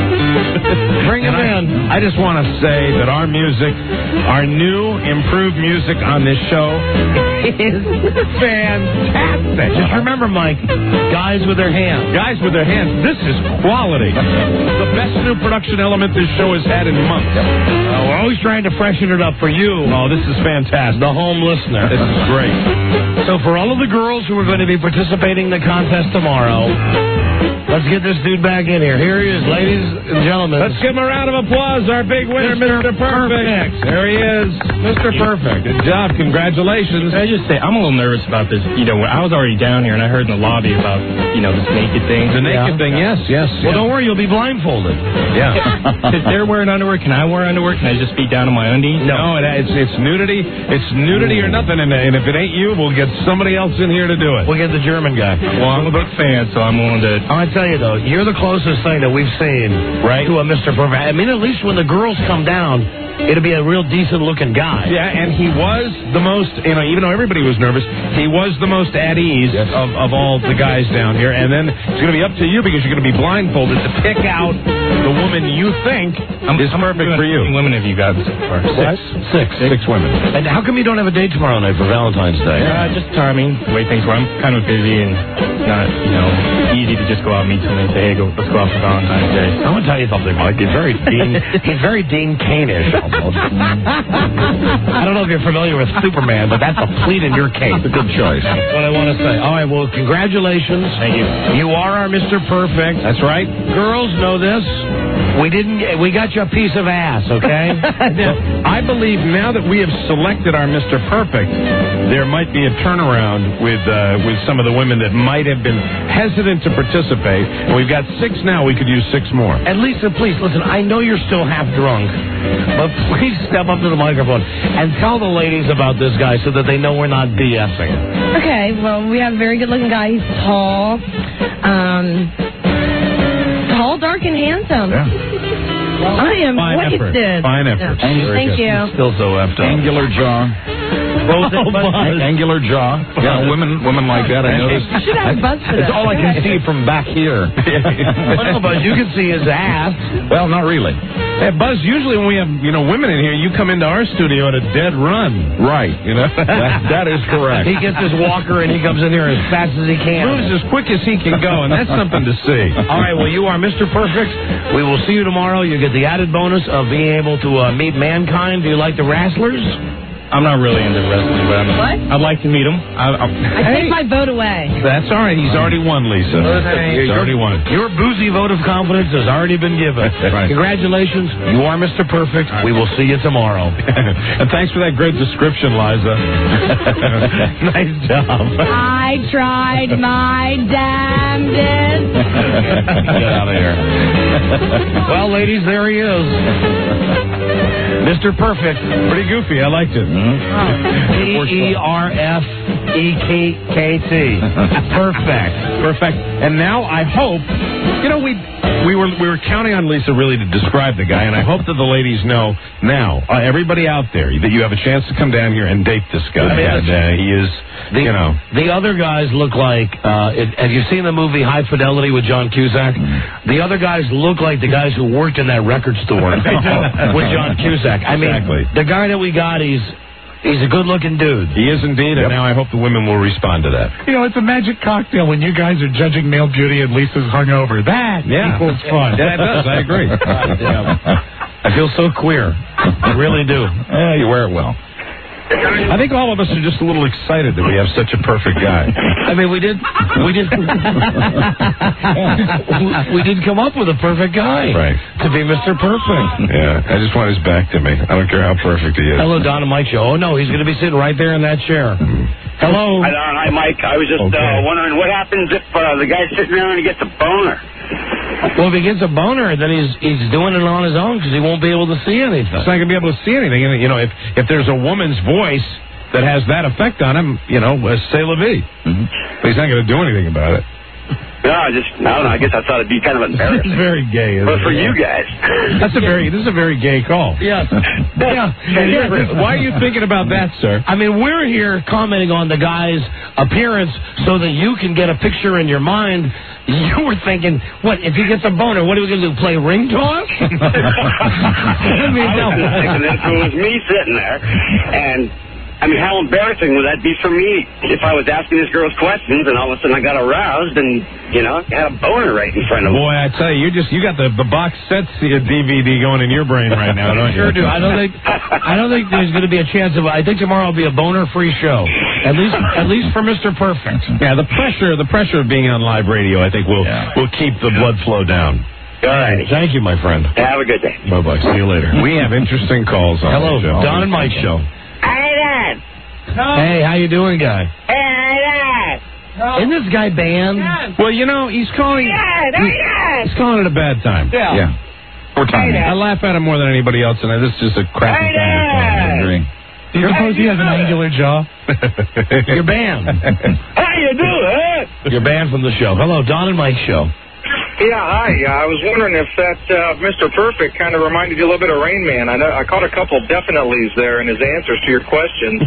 Bring him And in. I, I just want to say that our music, our new improved music on this show is fantastic. Just remember, Mike, guys with their hands. Guys with their hands, this is quality. The best new production element this show has had in months. Uh, we're always trying to freshen it up for you. Oh, this is fantastic. The home listener. This is great. So for all of the girls who are going to be participating in the contest tomorrow, let's get this dude back in here. Here he is, ladies and gentlemen. Let's give him a round of applause. Our big winner, Mister Perfect. Perfect. There he is. Mister Perfect. Good job. Congratulations. Can I just say, I'm a little nervous about this. You know, I was already down here, and I heard in the lobby about, you know, this naked thing. The naked Yeah. thing, yes, yes. Well, don't worry, you'll be blindfolded. Yeah. If they're wearing underwear, can I wear underwear? Can I just be down on my undies? No, it, it's it's nudity. It's nudity or nothing. And, and if it ain't you, we'll get somebody else in here to do it. We'll get the German guy. Well, I'm a big fan, so I'm willing to. I tell you though, you're the closest thing that we've seen Right. to a Mister Perfect. I mean, at least when the girls come down, it'll be a real decent looking guy. Yeah, and he was the most, you know, even though everybody was nervous, he was the most at ease of, of all the guys down here. And then it's going to be up to you because you're going to be blindfolded to pick out the woman you think is perfect for you. How many women have you got so far? Six. Six. Six women. And how come you don't have a date tomorrow night for Valentine's Day? Uh, just timing, the way things were. I'm kind of busy and not, you know, easy to just go out and meet somebody and say, hey, go, let's go out for Valentine's Day. I'm gonna tell you something, Mike. He's very Dean. He's very Dean Kane-ish almost. I don't know if you're familiar with Superman, but that's a pleat in your case. It's a good choice. That's what I want to say. All right. Well, congratulations. Thank you. You are our Mister Perfect. That's right. Girls know this. We didn't. Get, we got you a piece of ass. Okay. I believe now that we have selected our Mister Perfect, there might be a turnaround with uh, with some of the women that might have been hesitant to participate. And we've got six now. We could use six more. And Lisa, please listen. I know you're still half drunk, but please step up to the microphone and tell the ladies about this guy so that they know we're not BSing. Okay, well, we have a very good-looking guy. He's tall, um, tall, dark, and handsome. Yeah. I am Fine effort. wasted. Fine effort. Yeah. Very Thank good. you. Still so effed up. Angular jaw. What was it? Buzz. Angular jaw. Yeah, women women like that, I noticed. You should have a buzz for It's that. all I can see from back here. Well, no, but you can see his ass. Well, not really. Hey, Buzz, usually when we have, you know, women in here, you come into our studio at a dead run. Right. You know? That, that is correct. He gets his walker and he comes in here as fast as he can. Moves as quick as he can go, and that's something to see. All right, well, you are Mister Perfect. We will see you tomorrow. You get the added bonus of being able to uh, meet mankind. Do you like the Wrestlers? I'm not really into wrestling, but I'm, What? I'd like to meet him. I, I, I take my vote away. That's all right. He's already won, Lisa. He's already won. Your boozy vote of confidence has already been given. Right. Congratulations. You are Mister Perfect. We will see you tomorrow. And thanks for that great description, Liza. Nice job. I tried my damnedest. Get out of here. Well, ladies, there he is. Mister Perfect. Pretty goofy. I liked it. P E R F E K T. Perfect. Perfect. And now I hope, you know, we we were we were counting on Lisa really to describe the guy, and I hope that the ladies know now, uh, everybody out there, that you have a chance to come down here and date this guy. And uh, he is, The, you know. the other guys look like, uh, it, have you seen the movie High Fidelity with John Cusack? The other guys look like the guys who worked in that record store with John Cusack. I mean, Exactly. the guy that we got, he's he's a good-looking dude. He is indeed, and now I hope the women will respond to that. You know, it's a magic cocktail when you guys are judging male beauty and Lisa's hungover. That Yeah. equals fun. Yeah, it does. I agree. I feel so queer. I really do. Yeah, you wear it well. I think all of us are just a little excited that we have such a perfect guy. I mean, we did, we did, we did come up with a perfect guy, Right. to be Mister Perfect. Yeah, I just want his back to me. I don't care how perfect he is. Hello, Don and Mike Show. Oh no, he's going to be sitting right there in that chair. Hello. Hi, Don. Hi, Mike. I was just Okay. uh, wondering what happens if uh, the guy's sitting there and he gets a boner. Well, if he gets a boner, then he's he's doing it on his own because he won't be able to see anything. He's not going to be able to see anything. And, you know, if, if there's a woman's voice that has that effect on him, you know, uh, c'est la vie. But he's not going to do anything about it. No, I just, I don't know. I guess I thought it'd be kind of embarrassing. It's very gay, isn't But for it? you guys. That's a very, this is a very gay call. Yeah. Yeah. Yeah. Why are you thinking about that, sir? I mean, we're here commenting on the guy's appearance so that you can get a picture in your mind. You were thinking, what, if he gets a boner, what are we going to do, play ring toss? I mean, I no. was just thinking if it was me sitting there, and I mean, how embarrassing would that be for me if I was asking this girl's questions and all of a sudden I got aroused and, you know, had a boner right in front of me. Boy, I tell you, you just you got the, the box set D V D going in your brain right now, don't you? Sure do. I don't think I don't think there's going to be a chance of. I think tomorrow will be a boner-free show. At least, at least for Mister Perfect. Yeah, the pressure, the pressure of being on live radio, I think will will keep the blood flow down. All right. Thank you, my friend. Have a good day. Bye bye. See you later. We have interesting calls on Hello, the show. Don and Mike Show. Hey, Dad. Hey, how you doing, guy? Hey, Dad. Isn't this guy banned? Well, you know, he's calling. Dad, he- Dad. he's calling it a bad time. Yeah. Yeah. Poor time. Hey, Dad. I laugh at him more than anybody else, and this is just a crappy Hey, time. Dad. Drink. Do you suppose he has an angular jaw? You're banned. How you doing? You're banned from the show. Hello, Don and Mike Show. Yeah, hi. Uh, I was wondering if that uh, Mister Perfect kind of reminded you a little bit of Rain Man. I know I caught a couple definitelys there in his answers to your questions.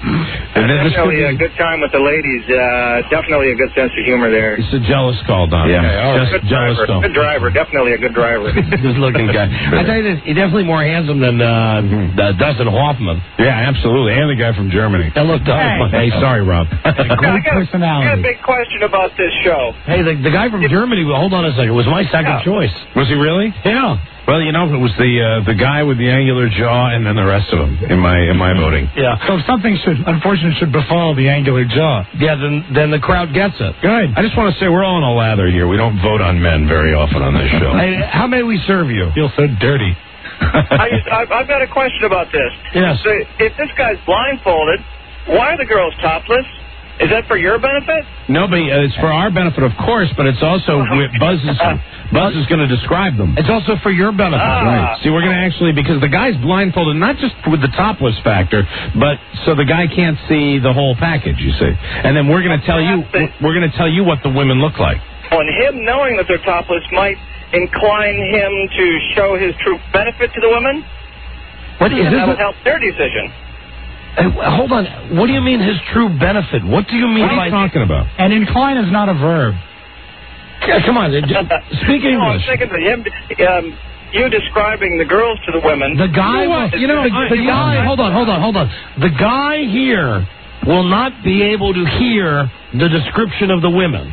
And then this could Definitely a be- good time with the ladies. Uh, definitely a good sense of humor there. It's a jealous call, Don. Yeah. Okay, all right. Good Jealous driver. call. Good driver. Definitely a good driver. Good-looking guy. I tell you this, he's definitely more handsome than uh, uh, Dustin Hoffman. Yeah, absolutely. And the guy from Germany. That looked Hey, sorry, Rob. I got, I got a big question about this show. Hey, the, the guy from Germany, well, hold on a second, was my second Yeah. choice. Was he really? Yeah. Well, you know, it was the uh, the guy with the angular jaw, and then the rest of them in my in my voting. Yeah. So if something should, unfortunately, should befall the angular jaw. Yeah, then then the crowd gets it. Good. I just want to say we're all in a lather here. We don't vote on men very often on this show. Hey, how may we serve you? Feel so dirty. I just, I, I've got a question about this. Yes. So if this guy's blindfolded, why are the girls topless? Is that for your benefit? No, but uh, it's for our benefit, of course, but it's also with Buzz is Buzz is going to describe them. It's also for your benefit. Right. See, we're going to actually, because the guy's blindfolded, not just with the topless factor, but so the guy can't see the whole package, you see. And then we're going to tell you, we're going to tell you what the women look like. Well, and him knowing that they're topless might incline him to show his true benefit to the women. What is and this? that will help their decision. Hey, hold on. What do you mean his true benefit? What do you mean What are by you talking about? And incline is not a verb. Yeah, come on, speak No, I was English. thinking that him, um, you describing the girls to the women. The guy, You know what? will- You know, the, I- the guy. Hold on, hold on, hold on. The guy here will not be able to hear the description of the women.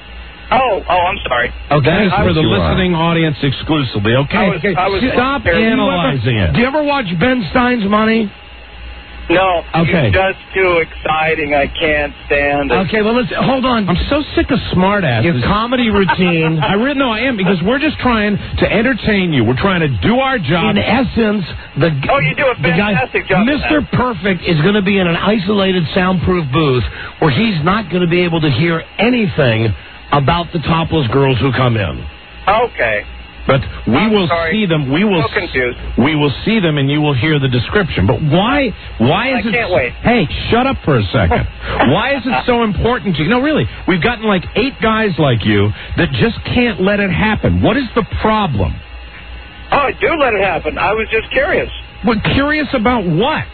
Oh, oh, I'm sorry. Okay, that is I for was- the you are. listening audience exclusively. Okay, I was- I was- stop Do you ever- analyzing it. Do you ever watch Ben Stein's Money? No. Okay. It's just too exciting. I can't stand it. Okay, well, let's hold on. I'm so sick of smartasses. Your comedy routine. I really no, I am because we're just trying to entertain you. We're trying to do our job. In essence, the Oh, you do a the guy, fantastic job. Mister Perfect is going to be in an isolated, soundproof booth where he's not going to be able to hear anything about the topless girls who come in. Okay. But we I'm will sorry. see them. We will. So confused. We will see them, and you will hear the description. But why? Why is I it? can't wait. Hey, shut up for a second. Why is it so important to you? No, really. We've gotten like eight guys like you that just can't let it happen. What is the problem? Oh, do let it happen. I was just curious. We're curious about what?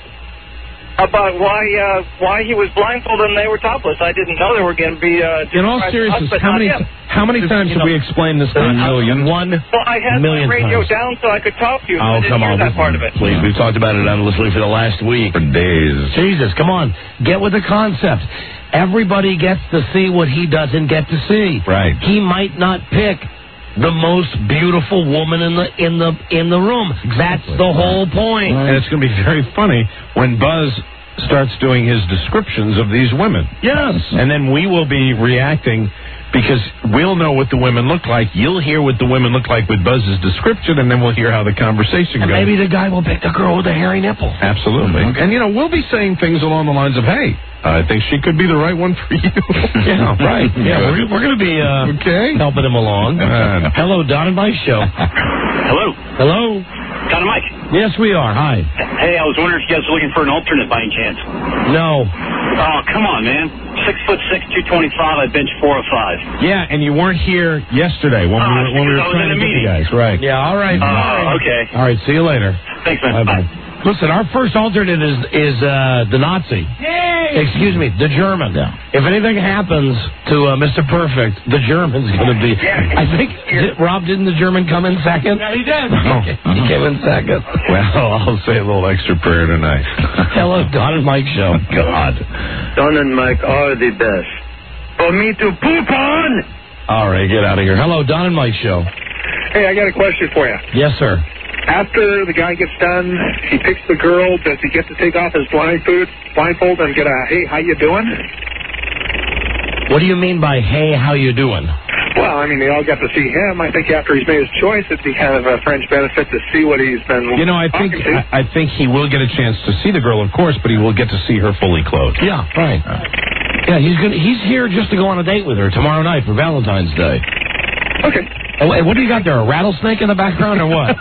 About why uh, why he was blindfolded and they were topless. I didn't know they were going to be. Uh, In all described seriousness, us, but how not many him. how many times have we explained this? A million. One Well, I had million my radio times. down so I could talk to you. so Oh, I didn't come hear on. that part of it. Please, we've talked about it endlessly for the last week. For days. Jesus, come on. Get with the concept. Everybody gets to see what he doesn't get to see. Right. He might not pick the most beautiful woman in the in the in the room. That's the whole point. And it's going to be very funny when Buzz starts doing his descriptions of these women. Yes. And then we will be reacting because we'll know what the women look like. You'll hear what the women look like with Buzz's description, and then we'll hear how the conversation And goes. maybe the guy will pick the girl with the hairy nipple. Absolutely. Mm-hmm. And, you know, we'll be saying things along the lines of, hey, I think she could be the right one for you. Yeah, right. Yeah, we're, we're going to be uh, okay. helping him along. Uh, Hello, Don and Mike Show. Hello. Hello. Don and Mike. Yes, we are. Hi. Hey, I was wondering if you guys were looking for an alternate by any chance. No. Oh, come on, man. Six foot six, two twenty five. I bench four or five. Yeah, and you weren't here yesterday when we Oh, were, when we were because I was trying in to a get you meeting. guys. Right. Yeah, all right. Oh, all right. okay. All right, see you later. Thanks, man. Bye-bye. Listen, our first alternate is is uh, the Nazi. Excuse me, the German. If anything happens to uh, Mister Perfect, the German's going to be. I think did, Rob didn't the German come in second? Yeah, he did. Oh. He came in second. Well, I'll say a little extra prayer tonight. Hello, Don and Mike Show. God. Don and Mike are the best. For me to poop on. All right, get out of here. Hello, Don and Mike Show. Hey, I got a question for you. Yes, sir. After the guy gets done, he picks the girl. Does he get to take off his blindfold, blindfold and get a, hey, how you doing? What do you mean by, hey, how you doing? Well, I mean, they all got to see him. I think after he's made his choice, it'd be kind of a fringe benefit to see what he's been You know, I think talking to. I, I think he will get a chance to see the girl, of course, but he will get to see her fully clothed. Yeah, right. Yeah, he's gonna. He's here just to go on a date with her tomorrow night for Valentine's Day. Okay. Oh, and what do you got there? A rattlesnake in the background or what?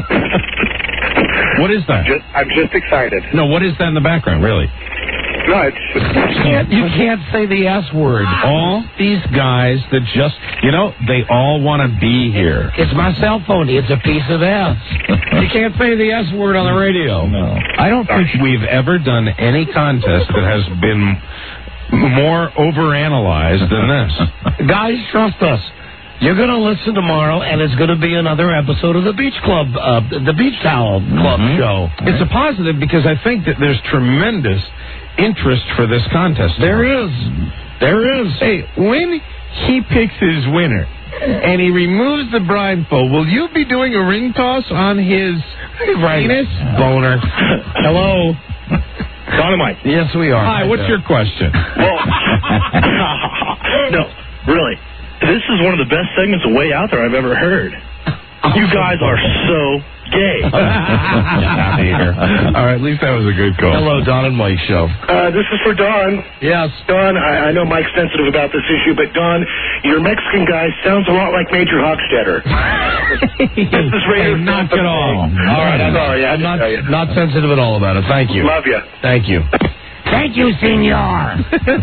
What is that? Just, I'm just excited. No, what is that in the background, really? No, it's You can't, you can't say the S word. All these guys that just, you know, they all want to be here. It's my cell phone. It's a piece of S. You can't say the S word on the radio. No. I don't think we've ever done any contest that has been more overanalyzed than this. Guys, trust us. You're going to listen tomorrow, and it's going to be another episode of the Beach Club, uh, the Beach Towel Club Mm-hmm. show. It's a positive because I think that there's tremendous interest for this contest. There is. There is. Hey, when he picks his winner and he removes the blindfold, will you be doing a ring toss on his penis? Boner. Hello. Don and Mike. Yes, we are. Hi, what's your question? Well, no, really. This is one of the best segments of Way Out There I've ever heard. You guys are so gay. All right, at least that was a good call. Hello, Don and Mike Show. Uh, this is for Don. Yes. Don, I, I know Mike's sensitive about this issue, but Don, your Mexican guy sounds a lot like Major Hochstetter. This is radio Hey, knock it off. All right, I'm sorry. I I'm not, tell you. not sensitive at all about it. Thank you. Love you. Thank you. Thank you, senor.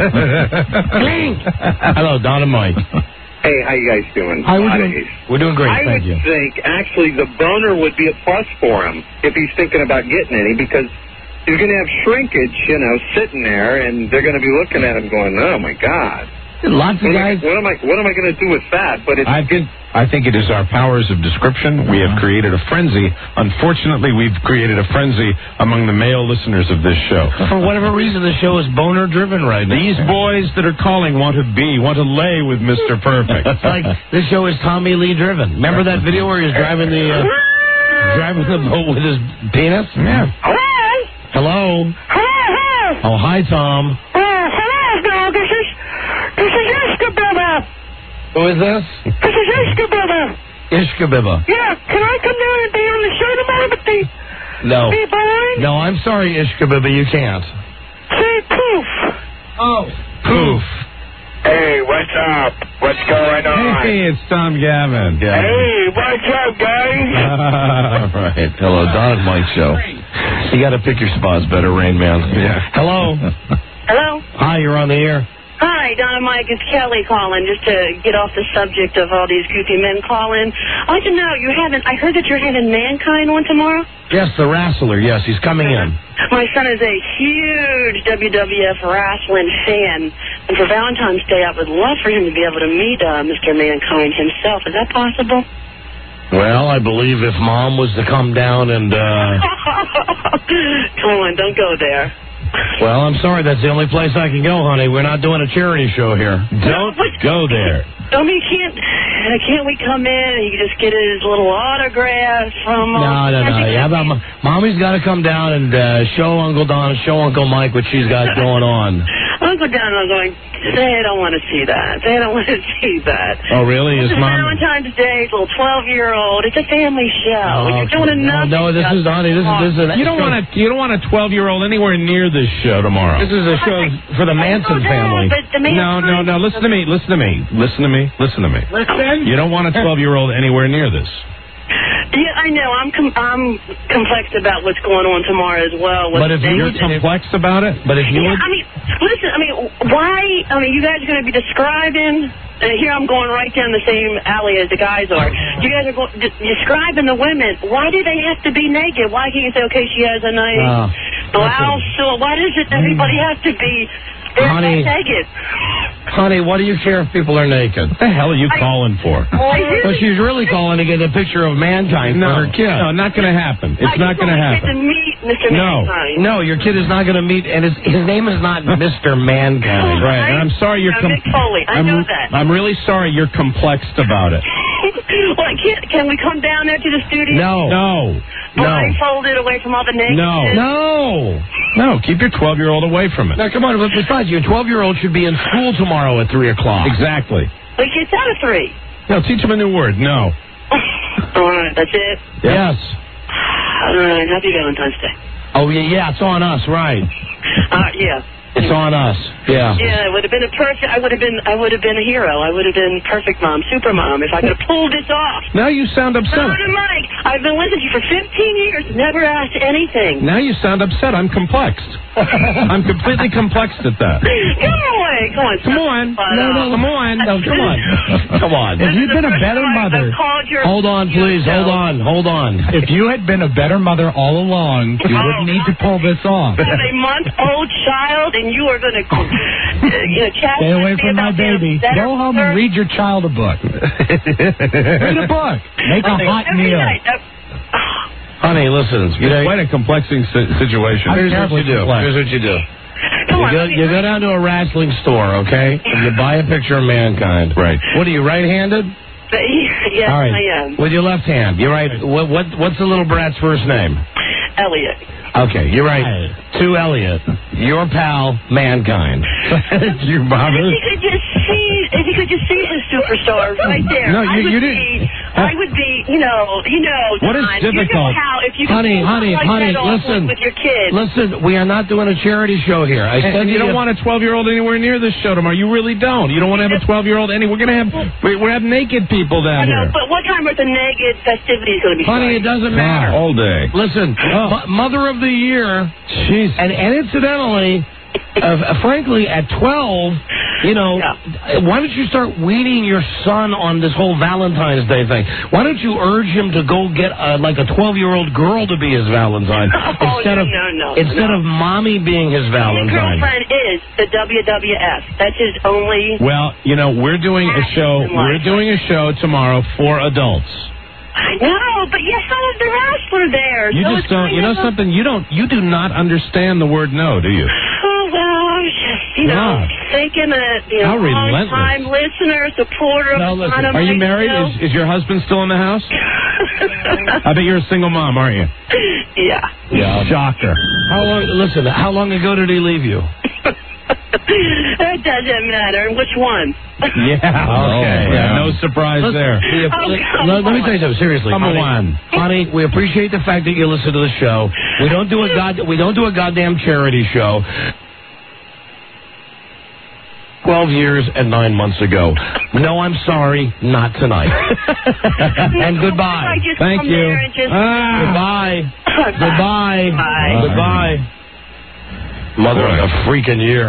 Clink. Hello, Don and Mike. Hey, how you guys doing? Hi, we're doing, Bodies. we're doing great. I Thank would you. think, actually, the boner would be a plus for him if he's thinking about getting any, because he's going to have shrinkage, you know, sitting there, and they're going to be looking at him going, oh, my God. Lots of What am I, guys. what am I, what am I going to do with that? But it's, I think I think it is our powers of description. We have created a frenzy. Unfortunately, we've created a frenzy among the male listeners of this show. For whatever reason, the show is boner driven right now. These boys that are calling want to be, want to lay with Mister Perfect. It's like this show is Tommy Lee driven. Remember that video where he was driving the uh, driving the boat with his penis? Yeah. hello? Hello. Hello? Oh, hi, Tom. Uh, hello, Bill. This is, this is Ishkabibba. Who is this? This is Ishkabibba. Ishkabibba. Yeah, can I come down and be on the show tomorrow with the, No. the boys? No, I'm sorry, Ishkabibba, you can't. Say poof. Oh. Poof. Hey, what's up? What's going on? Hey, it's Tom Gavin. Hey, what's up, guys? All right. Hello, Don and Mike show. You got to pick your spots better, Rain Man. Yeah. Hello. Hello. Hi, you're on the air. Hi, Donna Mike. It's Kelly calling just to get off the subject of all these goofy men calling. I want to know, you're having, I heard that you're having Mankind on tomorrow? Yes, the Wrestler. Yes, he's coming in. My son is a huge W W F wrestling fan, and for Valentine's Day, I would love for him to be able to meet uh, Mister Mankind himself. Is that possible? Well, I believe if Mom was to come down and, uh... Come on, don't go there. Well, I'm sorry, that's the only place I can go, honey. We're not doing a charity show here. Don't go there. I mean, can't, can't we come in and he can just get his little autograph from... No, no, no. Yeah, but Mommy's got to come down and uh, show Uncle Don, show Uncle Mike what she's got going on. I'll go down and I'm going, say I don't want to see that. Say I don't want to see that. Oh, really? Is It's Mom... Valentine's Day, it's a little twelve-year-old. It's a family show. Oh, You're doing okay. enough. No, no, this is, honey, this is... This is You don't want a you don't want a twelve-year-old anywhere near this show tomorrow. This is a show for the Manson family. But the Manson No, no, no. Listen to me. Listen to me. Listen to me. Listen to me. Listen. You don't want a twelve-year-old anywhere near this. Yeah, I know. I'm com- I'm complex about what's going on tomorrow as well. But if you're complex about it, but if you Yeah, would, I mean, listen, I mean, why, I mean, you guys are going to be describing, and here I'm going right down the same alley as the guys are. You guys are go- de- describing the women. Why do they have to be naked? Why can't you say, okay, she has a nice Uh, blouse, so why does it everybody have to be Honey. naked? Honey, what do you care if people are naked? what the hell are you I- calling for? Well, she's really calling to get a picture of Mankind No, for her kid. no, not going to happen. I It's not just going to want my kid happen. to meet Mister No, Mankind. no, your kid is not going to meet, and his, his name is not Mister Mankind. Right, and I'm sorry you're... I'm Mick Foley. I I'm, know that. I'm really sorry you're complexed about it. Well, I can't, can we come down there to the studio? No. No. No. Blindfolded away from all the naked. No. No. No, keep your twelve-year-old away from it. Now, come on, but besides, your twelve-year-old should be in school tomorrow at three o'clock. Exactly. We get out of three. No, teach him a new word. No. All right, that's it. Yes. All right, happy Valentine's Day. Oh, yeah, yeah, it's on us, right. Uh, yeah. It's on us. Yeah. Yeah, it would have been a perfect. I would have been. I would have been a hero. I would have been perfect mom, super mom, if I could have pulled this off. Now you sound upset. Donna Mike, I've been listening to you for fifteen years, never asked anything. Now you sound upset. I'm complexed. I'm completely complexed at that. Come on, come on, Come on. No, no, come on. No, come on. Come on. If you'd been a better mother, Hold on, please. Hold on. Hold on. if you had been a better mother all along, you wouldn't need to pull this off. I have a month-old child, and you are going to, you know, chat Stay away with me from my about being a baby. better Go home mother. and read your child a book. Read a book. Make a hot Every meal. night. Uh, Honey, listen. You know, It's quite a complexing si- situation. here's what you do. complex. Here's what you do. Come You on, go, let me- you go down to a wrestling store, okay? And you buy a picture of Mankind. Right. What are you, right-handed? Yes, All right. I am. With your left hand. You're right. What, what What's the little brat's first name? Elliot. Okay, you're right. To Elliot, your pal, Mankind. you, Bobby. If you could just see, if you could just see the superstar right there. No, you- I would you be, didn't- I would be, you know, you know. What is Don, You know difficult? how if you could Honey, pull honey, like honey, that off listen. with your kids. Listen, we are not doing a charity show here. I said And you to don't want a twelve-year-old anywhere near this show tomorrow. You really don't. You don't want to have a twelve-year-old any. We're gonna have we we have naked people I down know, here. but what time are the naked festivities going to be? Honey, it doesn't matter. All day. Listen, mo- Mother of the Year. Jeez. And, and incidentally, uh, frankly, at twelve, you know, why don't you start weaning your son on this whole Valentine's Day thing? Why don't you urge him to go get uh, like a twelve-year-old girl to be his Valentine Oh, instead no, of no, no, instead no. of mommy being his His Valentine? girlfriend is the W W F. That's his only. Well, you know, we're doing a show. We're doing a show tomorrow for adults. I know, but your son is the wrestler there. You so just it's don't. kind You know of a- something? You don't. You do not understand the word no, do you? Oh, well, I was just, you know, Yeah. thinking that, you know, How relentless. long-time listener, supporter Now of listen. Donna Are you Mike married? Show. Is, is your husband still in the house? I bet you're a single mom, aren't you? Yeah. Yeah. Shocker. How long? Listen, how long ago did he leave you? It doesn't matter. Which one? Yeah. Okay. Yeah, no surprise Listen, there. we- Oh, let, let me tell you something seriously. Come honey. on. Honey, we appreciate the fact that you listen to the show. We don't do a god. We don't do a goddamn charity show. Twelve years and nine months ago. No, I'm sorry, not tonight. And goodbye. I just Thank come you. there and just- Ah. Goodbye. Goodbye. Bye. Goodbye. Mother of a freaking year.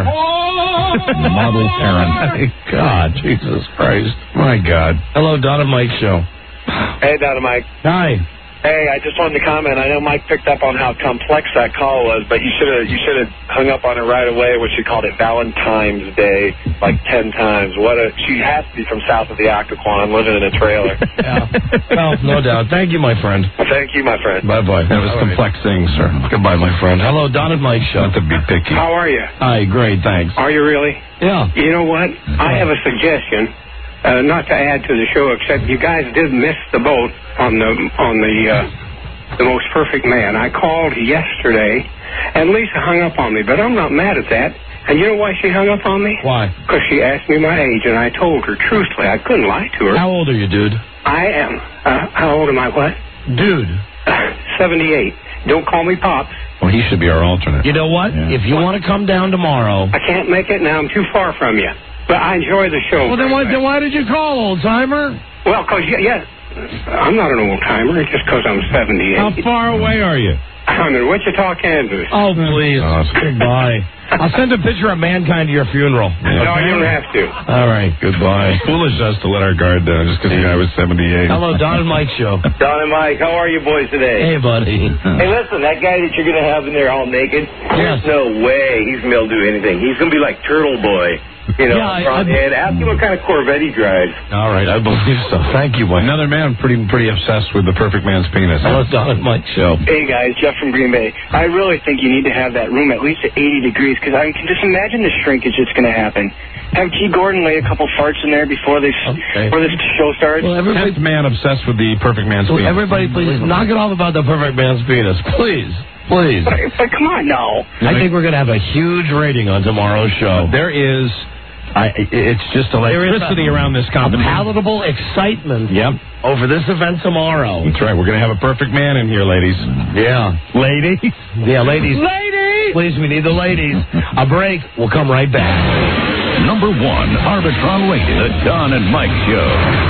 Model parent. God, Jesus Christ. My God. Hello, Don and Mike show. Hey, Donna Mike. Hi. Hey, I just wanted to comment. I know Mike picked up on how complex that call was, but you should have you should have hung up on it right away when she called it Valentine's Day like ten times. What a she has to be from south of the Occoquan, living in a trailer. Yeah. Well, no doubt. Thank you, my friend. Thank you, my friend. Bye bye. That was complex things, sir. Goodbye, my friend. Hello, Don and Mike show. Not to be picky. How are you? Hi, great, thanks. Are you really? Yeah. You know what? I have a suggestion. Uh, not to add to the show, except you guys did miss the boat on the on the uh, the most perfect man. I called yesterday, and Lisa hung up on me, but I'm not mad at that. And you know why she hung up on me? Why? Because she asked me my age, and I told her truthfully. I couldn't lie to her. How old are you, dude? I am. Uh, how old am I? What? Dude. seventy-eight. Don't call me Pops. Well, he should be our alternate. You know what? Yeah. If you want to come down tomorrow. I can't make it now. I'm too far from you. But I enjoy the show. Well, then why, then why did you call, old timer? Well, because, yeah, I'm not an old timer just because I'm seventy-eight. How far away are you? I'm in Wichita, Kansas. Oh, please. Oh, Goodbye. I'll send a picture of Mankind to your funeral. No, you don't have to. All right. Goodbye. Foolish us to let our guard down just because the guy was seventy-eight. Hello, Don and Mike show. Don and Mike, how are you boys today? Hey, buddy. Hey, listen, that guy that you're going to have in there all naked, Yes. there's no way he's going to be able to do anything. He's going to be like Turtle Boy. You know, Yeah, I- front I- end. Ask him what kind of Corvette he drives. All right, I believe so. Thank you, Mike. Another man pretty pretty obsessed with the perfect man's penis. Hello, Don and Mike show. Hey, guys, Jeff from Green Bay. I really think you need to have that room at least at eighty degrees, because I can just imagine the shrinkage that's going to happen. Have T. Gordon lay a couple farts in there before this, Okay. before this show starts. Well, everybody, Tenth man obsessed with the perfect man's so penis. everybody, please knock it off about the perfect man's penis. Please. Please. But, but come on, no. I think we're going to have a huge rating on tomorrow's show. There is, I, it's just electricity around this company. Palatable excitement Yep. over this event tomorrow. That's right. We're going to have a perfect man in here, ladies. Yeah. Ladies? Yeah, ladies. Ladies! Please, we need the ladies. A break. We'll come right back. Number one, Arbitron Radio, the Don and Mike Show.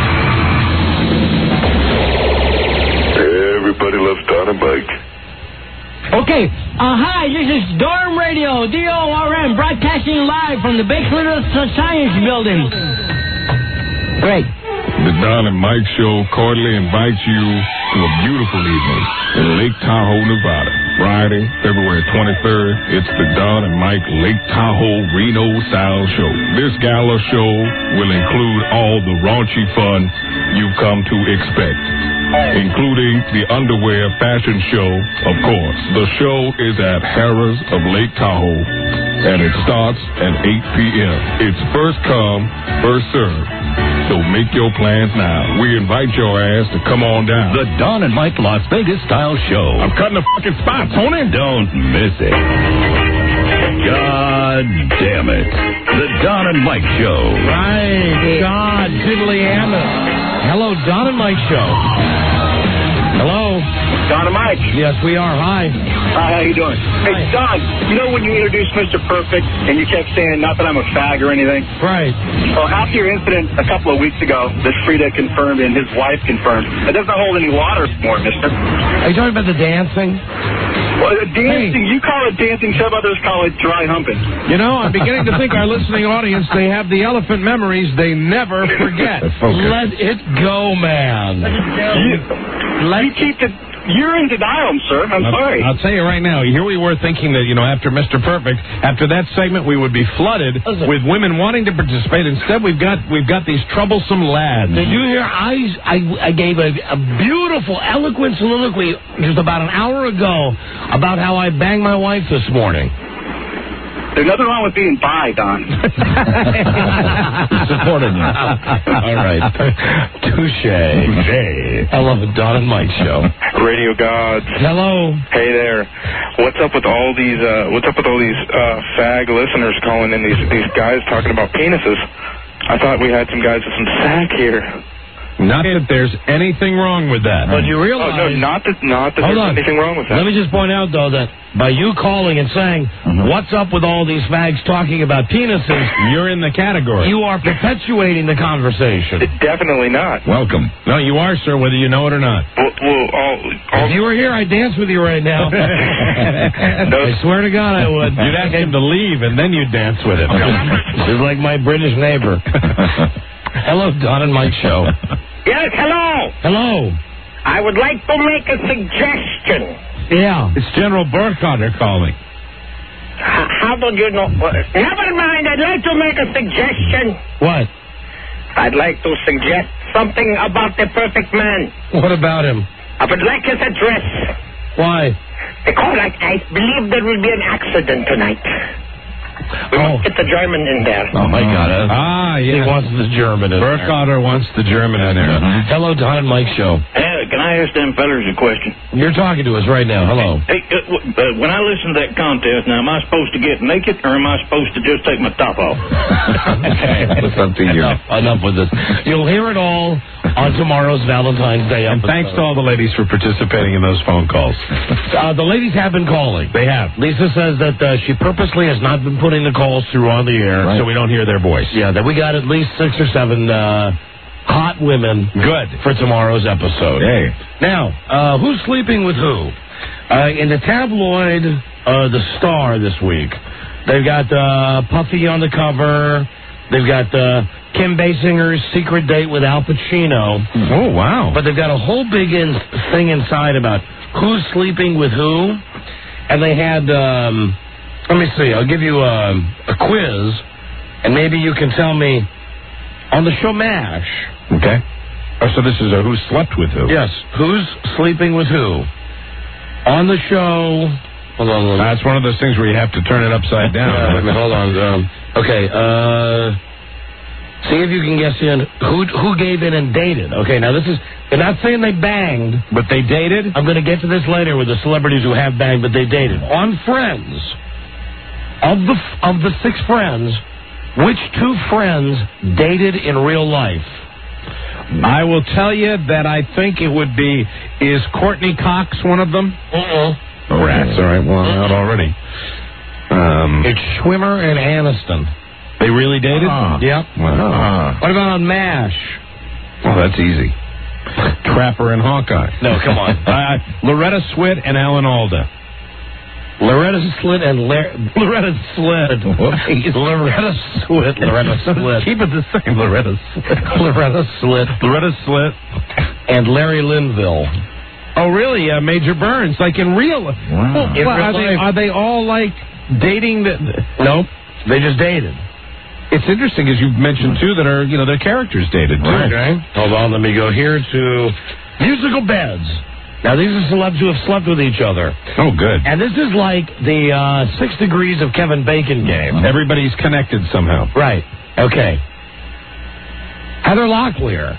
Everybody loves Don and Mike. Okay, uh, hi, this is Dorm Radio, D O R M, broadcasting live from the basement of the Science Building. Great. The Don and Mike Show cordially invites you to a beautiful evening in Lake Tahoe, Nevada. Friday, February twenty-third, it's the Don and Mike Lake Tahoe Reno Style Show. This gala show will include all the raunchy fun you've come to expect, including the underwear fashion show, of course. The show is at Harrah's of Lake Tahoe, and it starts at eight p.m. It's first come, first served. So make your plans now. We invite your ass to come on down. The Don and Mike Las Vegas Style Show. I'm cutting the fucking spot, Tony. Don't miss it. God damn it. The Don and Mike Show. Right. God, diddly Anna. Hello, Don and Mike show. Hello. Don and Mike. Yes, we are. Hi. Hi, how you doing? Hey, Don, you know when you introduced Mister Perfect and you kept saying, not that I'm a fag or anything? Right. Well, after your incident a couple of weeks ago that Frida confirmed and his wife confirmed, it doesn't hold any water anymore, mister. Are you talking about the dancing? Well, uh, dancing, you call it dancing, some others call it dry humping. You know, I'm beginning to think our listening audience, they have the elephant memories they never forget. Let it go, man. You, you keep the... You're in denial, sir. I'm I'll, sorry. I'll tell you right now, here we were thinking that, you know, after Mister Perfect, after that segment, we would be flooded Listen. with women wanting to participate. Instead, we've got we've got these troublesome lads. Did you hear? I, I, I gave a, a beautiful, eloquent soliloquy just about an hour ago about how I banged my wife this morning. There's nothing wrong with being bi, Don. Supporting you. All right. Touche. Touche. I love the Don and Mike show. Radio gods. Hello. Hey there. What's up with all these? Uh, what's up with all these uh, fag listeners calling in? These these guys talking about penises. I thought we had some guys with some sack here. Not that there's anything wrong with that. But you realize... Oh, no, not that, not that Hold there's on. anything wrong with that. Let me just point out, though, that by you calling and saying, Mm-hmm. what's up with all these fags talking about penises, you're in the category. You are perpetuating the conversation. Definitely not. Welcome. No, you are, sir, whether you know it or not. Well, well all, all... If you were here, I'd dance with you right now. I swear to God I would. You'd ask him to leave, and then you'd dance with him. This is like my British neighbor. Hello, Don and Mike show. Yes, hello. Hello. I would like to make a suggestion. Yeah. It's General Burkhardt calling. H- how do you know? Uh, never mind. I'd like to make a suggestion. What? I'd like to suggest something about the perfect man. What about him? I would like his address. Why? Because I, I believe there will be an accident tonight. We oh. must get the German in there. Oh, my God. Uh, ah, yeah. He wants the German in there. Burkhardt wants the German in there. Mm-hmm. Hello, Don and Mike show. Hey, can I ask them fellers a question? You're talking to us right now. Hello. Hey, uh, w- uh, when I listen to that contest, now, am I supposed to get naked, or am I supposed to just take my top off? What's up to you? Enough, enough with this. You'll hear it all on tomorrow's Valentine's Day And episode. thanks to all the ladies for participating in those phone calls. Uh, the ladies have been calling. They have. Lisa says that uh, she purposely has not been putting the calls through on the air, right. so we don't hear their voice. Yeah, that we got at least six or seven uh, hot women. Good for tomorrow's episode. Hey, now uh, who's sleeping with who? Uh, in the tabloid, uh, The Star this week, they've got uh, Puffy on the cover. They've got uh, Kim Basinger's secret date with Al Pacino. Oh wow! But they've got a whole big in- thing inside about who's sleeping with who, and they had. Um, Let me see. I'll give you a, a quiz, and maybe you can tell me on the show MASH. Okay. Oh, so this is a who slept with who? Yes. Who's sleeping with who? On the show. Hold on. Hold on. That's one of those things where you have to turn it upside down. Uh, hold on. Um, okay. Uh, see if you can guess in who who gave in and dated. Okay. Now this is. They're not saying they banged, but they dated. I'm going to get to this later with the celebrities who have banged, but they dated on Friends. Of the of the six friends, which two friends dated in real life? I will tell you that I think it would be, is Courtney Cox one of them? Uh-uh. Oh, rats. All right, well, out already. Um, it's Schwimmer and Aniston. They really dated? Uh, yep. Wow. What about on MASH? Oh, that's easy. Trapper and Hawkeye. No, come on. uh, Loretta Swit and Alan Alda. Loretta Slit and La- Loretta Slit. Loretta Swit. Loretta Slit. Keep it the same. Loretta Slit. Loretta Slit. Loretta Slit. And Larry Linville. Oh, really? Uh, Major Burns, like in real. Wow. Well, in well, real are, they, are they all like dating? The, nope. They just dated. It's interesting, as you've mentioned too, that are you know their characters dated too. Okay. Hold on. Let me go here to musical beds. Now, these are celebs who have slept with each other. Oh, good. And this is like the uh, Six Degrees of Kevin Bacon game. Everybody's connected somehow. Right. Okay. Heather Locklear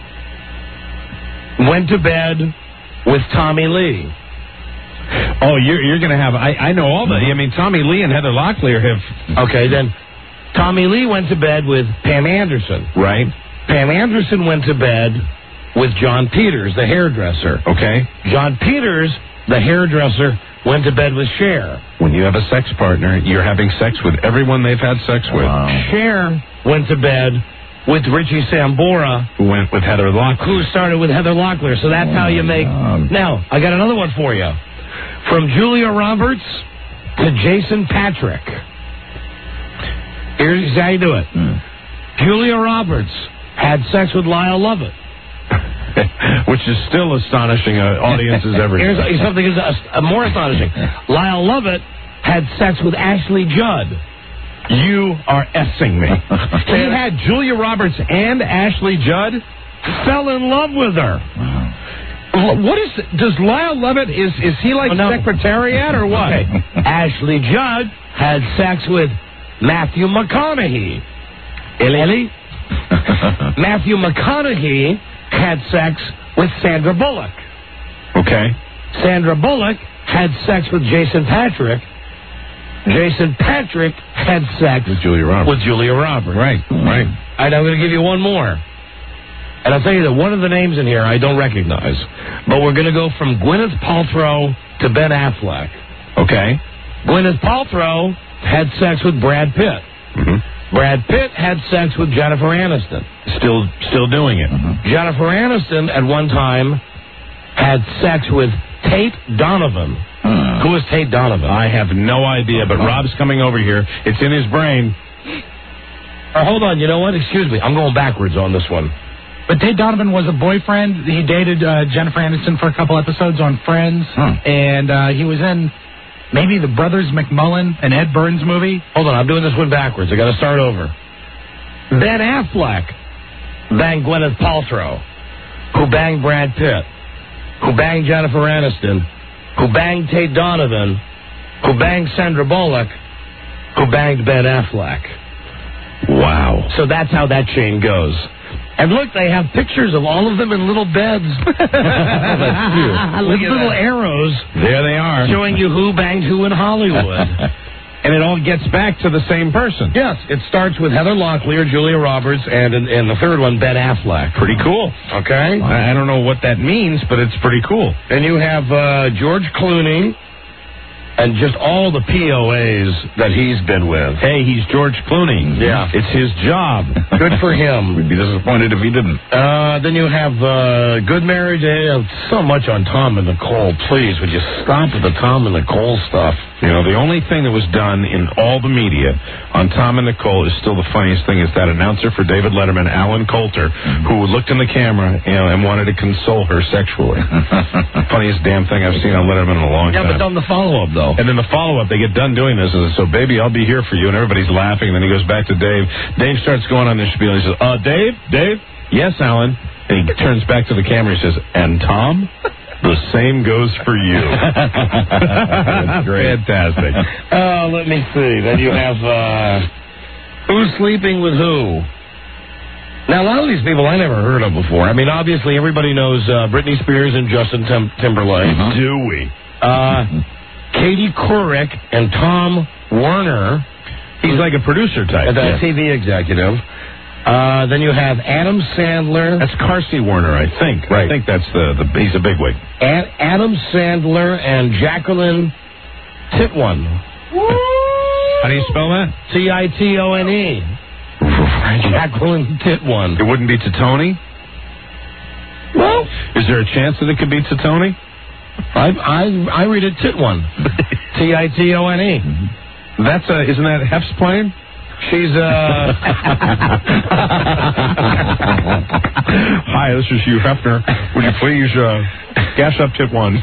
went to bed with Tommy Lee. Oh, you're you're going to have... I, I know all that. I mean, Tommy Lee and Heather Locklear have... Okay, then Tommy Lee went to bed with Pam Anderson. Right. Pam Anderson went to bed with John Peters, the hairdresser. Okay. John Peters, the hairdresser, went to bed with Cher. When you have a sex partner, you're having sex with everyone they've had sex with. Wow. Cher went to bed with Richie Sambora. Who went with Heather Locklear. Who started with Heather Locklear. So that's oh how you make... God. Now, I got another one for you. From Julia Roberts to Jason Patrick. Here's how you do it. Mm. Julia Roberts had sex with Lyle Lovett. Which is still astonishing uh, audiences everywhere. Here's something is uh, more astonishing. Lyle Lovett had sex with Ashley Judd. You are S-ing me. He had Julia Roberts and Ashley Judd, fell in love with her. Wow. What is, does Lyle Lovett, is, is he like oh, no. Secretariat or what? Okay. Ashley Judd had sex with Matthew McConaughey. Ellie? Matthew McConaughey had sex with Sandra Bullock. Okay. Sandra Bullock had sex with Jason Patrick. Jason Patrick had sex with Julia Roberts. With Julia Roberts. Right, right. And I'm going to give you one more. And I'll tell you that one of the names in here I don't recognize. But we're going to go from Gwyneth Paltrow to Ben Affleck. Okay. Gwyneth Paltrow had sex with Brad Pitt. Mm-hmm. Brad Pitt had sex with Jennifer Aniston. Still still doing it. Mm-hmm. Jennifer Aniston at one time had sex with Tate Donovan. Uh, Who is Tate Donovan? I have no idea, but Rob's coming over here. It's in his brain. Or hold on, you know what? Excuse me. I'm going backwards on this one. But Tate Donovan was a boyfriend. He dated uh, Jennifer Aniston for a couple episodes on Friends. Huh. And uh, he was in maybe the Brothers McMullen, an Ed Burns movie. Hold on, I'm doing this one backwards. I got to start over. Ben Affleck banged Gwyneth Paltrow, who banged Brad Pitt, who banged Jennifer Aniston, who banged Tate Donovan, who banged Sandra Bullock, who banged Ben Affleck. Wow. So that's how that chain goes. And look, they have pictures of all of them in little beds. With little arrows. There they are. Showing you who banged who in Hollywood. And it all gets back to the same person. Yes, it starts with Heather Locklear, Julia Roberts, and and the third one, Ben Affleck. Pretty cool. Okay? I don't know what that means, but it's pretty cool. And you have uh, George Clooney, and just all the P O As that he's been with. Hey, he's George Clooney. Yeah. It's his job. Good for him. We'd be disappointed if he didn't. Uh, then you have uh, Good Marriage. Uh, so much on Tom and Nicole. Please, would you stop with the Tom and Nicole stuff? You know, the only thing that was done in all the media on Tom and Nicole is still the funniest thing is that announcer for David Letterman, Alan Coulter, who looked in the camera, you know, and wanted to console her sexually. Funniest damn thing I've seen on Letterman in a long Yeah, time. but on the follow-up, though. And then the follow-up, they get done doing this, and so, baby, I'll be here for you, and everybody's laughing, and then he goes back to Dave. Dave starts going on this spiel, and he says, uh, Dave? Dave? Yes, Alan. And he turns back to the camera, and he says, and Tom? The same goes for you. That's great. Fantastic. Oh, let me see. Then you have, uh, who's sleeping with who? Now, a lot of these people I never heard of before. I mean, obviously, everybody knows uh, Britney Spears and Justin Tim- Timberlake. Uh-huh. Do we? Uh, Katie Couric and Tom Werner. He's like a producer type. The yeah. T V executive. Uh, then you have Adam Sandler. That's Carsey Werner, I think. Right. I think that's the, the he's a bigwig. Ad- Adam Sandler and Jacqueline Titone. How do you spell that? T I T O N E. Jacqueline Titone. It wouldn't be Titone? Well, is there a chance that it could be Titone? I I I read it Titone. T I T O N E. That's uh, isn't that Hef's plane? She's uh. Hi, this is Hugh Hefner. Would you please uh, gas up tip one?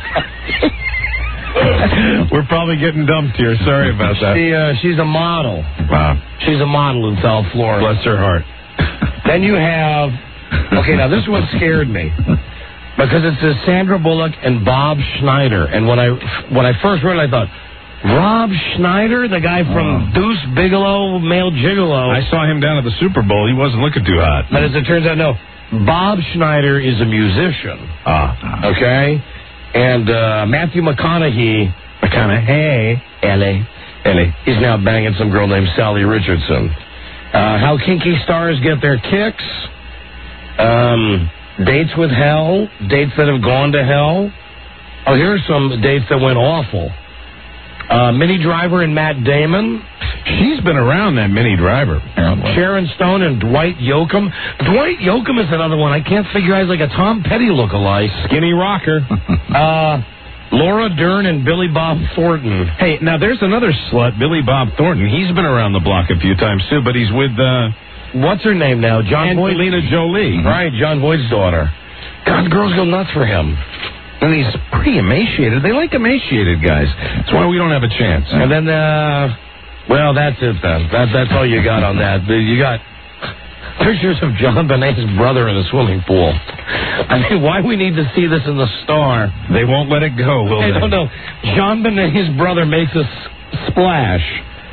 We're probably getting dumped here. Sorry about that. She uh, she's a model. Wow. She's a model in South Florida. Bless her heart. Then you have. Okay, now this one scared me. Because it says Sandra Bullock and Bob Schneider. And when I when I first read it, I thought, Rob Schneider, the guy from oh. Deuce Bigelow, Male Gigolo. I saw him down at the Super Bowl. He wasn't looking too hot. But as it turns out, no. Bob Schneider is a musician. Ah. Okay? And uh, Matthew McConaughey, McConaughey, Ellie, Ellie, he's now banging some girl named Sally Richardson. Uh, how kinky stars get their kicks. Um... Dates with hell, dates that have gone to hell. Oh, here are some dates that went awful. Uh, Minnie Driver and Matt Damon. She's been around, that Minnie Driver. Sharon Stone and Dwight Yoakam. Dwight Yoakam is another one. I can't figure out. He's like a Tom Petty look-alike. Skinny rocker. uh, Laura Dern and Billy Bob Thornton. Hey, now there's another slut, Billy Bob Thornton. He's been around the block a few times, too, but he's with... Uh, What's her name now? John Angelina Voight? Jolie. Right, John Voight's daughter. God, girls go nuts for him. And he's pretty emaciated. They like emaciated guys. That's why we don't have a chance. And then, uh, well, that's it then. That, that's all you got on that. You got pictures of John Benet's brother in a swimming pool. I mean, why we need to see this in the Star? They won't let it go, will I they? don't know. John Benet's brother makes a s- splash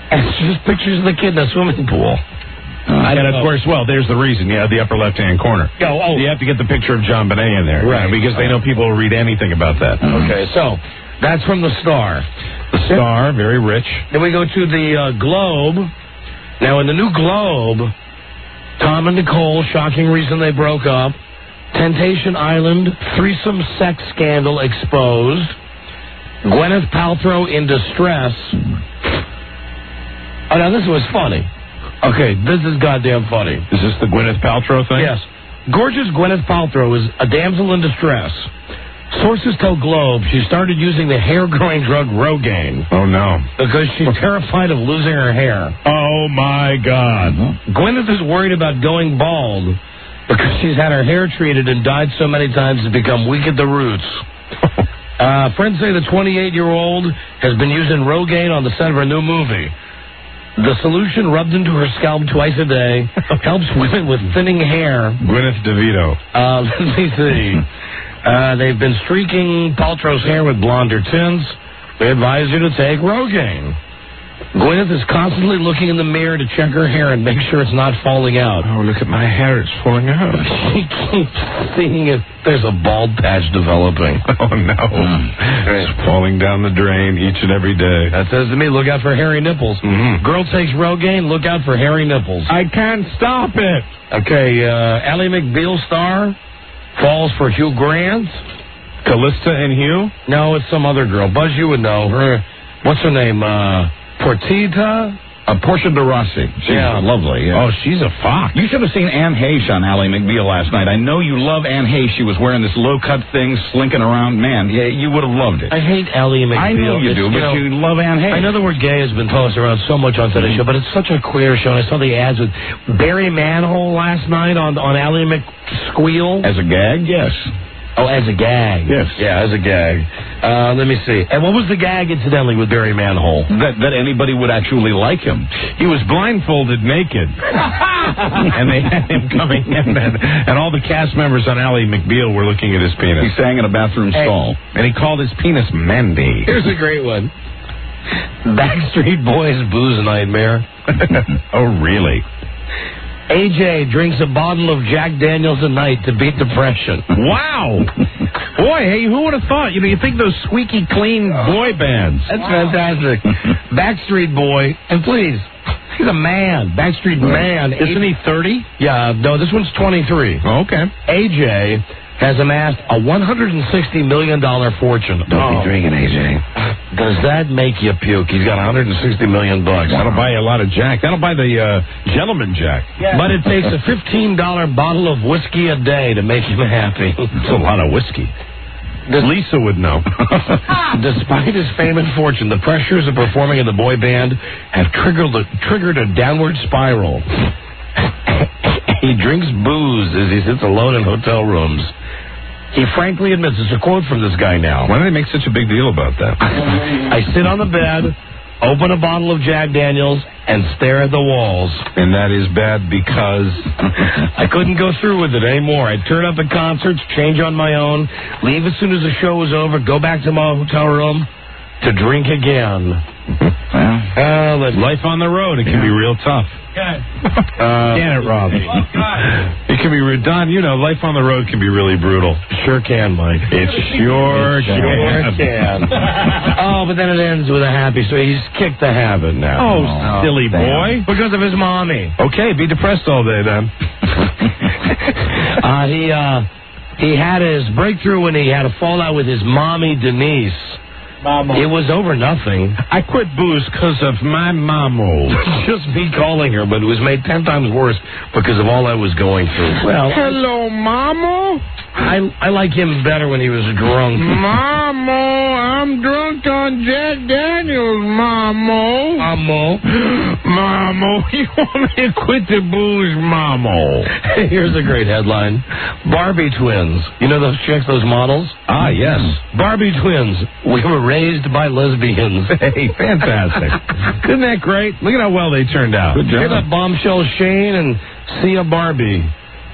And it's just pictures of the kid in a swimming pool. Uh, and of course, well, there's the reason. Yeah, the upper left-hand corner. Oh, oh. You have to get the picture of John Bonet in there, right? You know, because they know people will read anything about that. Okay, so that's from the Star. The Star, very rich. Then we go to the uh, Globe. Now, in the new Globe, Tom and Nicole, shocking reason they broke up. Temptation Island, threesome sex scandal exposed. Gwyneth Paltrow in distress. Oh, now this was funny. Okay, this is goddamn funny. Is this the Gwyneth Paltrow thing? Yes. Gorgeous Gwyneth Paltrow is a damsel in distress. Sources tell Globe she started using the hair-growing drug Rogaine. Oh, no. Because she's terrified of losing her hair. Oh, my God. Gwyneth is worried about going bald because she's had her hair treated and dyed so many times it's become weak at the roots. uh, friends say the twenty-eight-year-old has been using Rogaine on the set of her new movie. The solution, rubbed into her scalp twice a day, helps women with thinning hair. Gwyneth DeVito. Uh, let me see. Uh, they've been streaking Paltrow's hair with blonder tints. They advise you to take Rogaine. Gwyneth is constantly looking in the mirror to check her hair and make sure it's not falling out. Oh, look at my hair. It's falling out. She keeps seeing if there's a bald patch developing. Oh, no. Mm. It's falling down the drain each and every day. That says to me, look out for hairy nipples. Mm-hmm. Girl takes Rogaine, look out for hairy nipples. I can't stop it. Okay, uh, Ally McBeal star falls for Hugh Grant. Callista and Hugh? No, it's some other girl. Buzz, you would know her. What's her name? Uh... Portita? Uh, Portia de Rossi. She's yeah. lovely. Yeah. Oh, she's a fox. You should have seen Anne Heche on Ally McBeal last night. I know you love Anne Heche. She was wearing this low-cut thing, slinking around. Man, yeah, you would have loved it. I hate Ally McBeal. I know you it's, do, but you, know, you love Anne Heche. I know the word gay has been tossed around so much on today's show, but it's such a queer show. And I saw the ads with Barry Manhole last night on, on Ally McSqueal. As a gag, yes. Oh, as a gag. Yes. Yeah, as a gag. Uh, let me see. And what was the gag, incidentally, with Barry Manhole? That that anybody would actually like him. He was blindfolded naked. And they had him coming in, and, and all the cast members on Ally McBeal were looking at his penis. He sang in a bathroom hey, stall. And he called his penis Mandy. Here's a great one. Backstreet Boys booze nightmare. Oh, really? A J drinks a bottle of Jack Daniels a night to beat depression. Wow. Boy, hey, who would have thought? You know, you think those squeaky clean boy bands. That's wow. Fantastic. Backstreet Boy, and please, he's a man. Backstreet Man. Isn't he thirty? Yeah, no, this one's twenty-three. Oh, okay. A J has amassed a one hundred sixty million dollars fortune. Don't oh. be drinking, A J. Does that make you puke? He's got one hundred sixty million bucks. That'll buy you a lot of Jack. That'll buy the uh, gentleman Jack. Yeah. But it takes a fifteen dollar bottle of whiskey a day to make him happy. It's a lot of whiskey. This, Lisa would know. Despite his fame and fortune, the pressures of performing in the boy band have triggered a, triggered a downward spiral. He drinks booze as he sits alone in hotel rooms. He frankly admits, it's a quote from this guy now. Why do they make such a big deal about that? I sit on the bed, open a bottle of Jack Daniels, and stare at the walls. And that is bad because... I couldn't go through with it anymore. I'd turn up at concerts, change on my own, leave as soon as the show was over, go back to my hotel room to drink again. Well, uh, life on the road, it can yeah. be real tough. Okay. Uh, can it, Rob? It can be, Don, you know, life on the road can be really brutal. Sure can, Mike. It sure, it sure can. Oh, but then it ends with a happy story. He's kicked the habit now. Oh, oh silly boy. Because of his mommy. Okay, be depressed all day then. uh, he, uh, he had his breakthrough when he had a fallout with his mommy, Denise. Mama. It was over nothing. I quit booze because of my mamo. Just me calling her, but it was made ten times worse because of all I was going through. Well, hello, mamo. I I like him better when he was drunk. Mamo, I'm drunk on Jack Daniels, mamo. Mamo. Mamo, you want me to quit the booze, mamo? Here's a great headline. Barbie twins. You know those chicks, those models? Ah, yes. Barbie twins. We were raised by lesbians. Hey, fantastic. Isn't that great? Look at how well they turned out. Good job. Look at that bombshell Shane and Sia Barbie.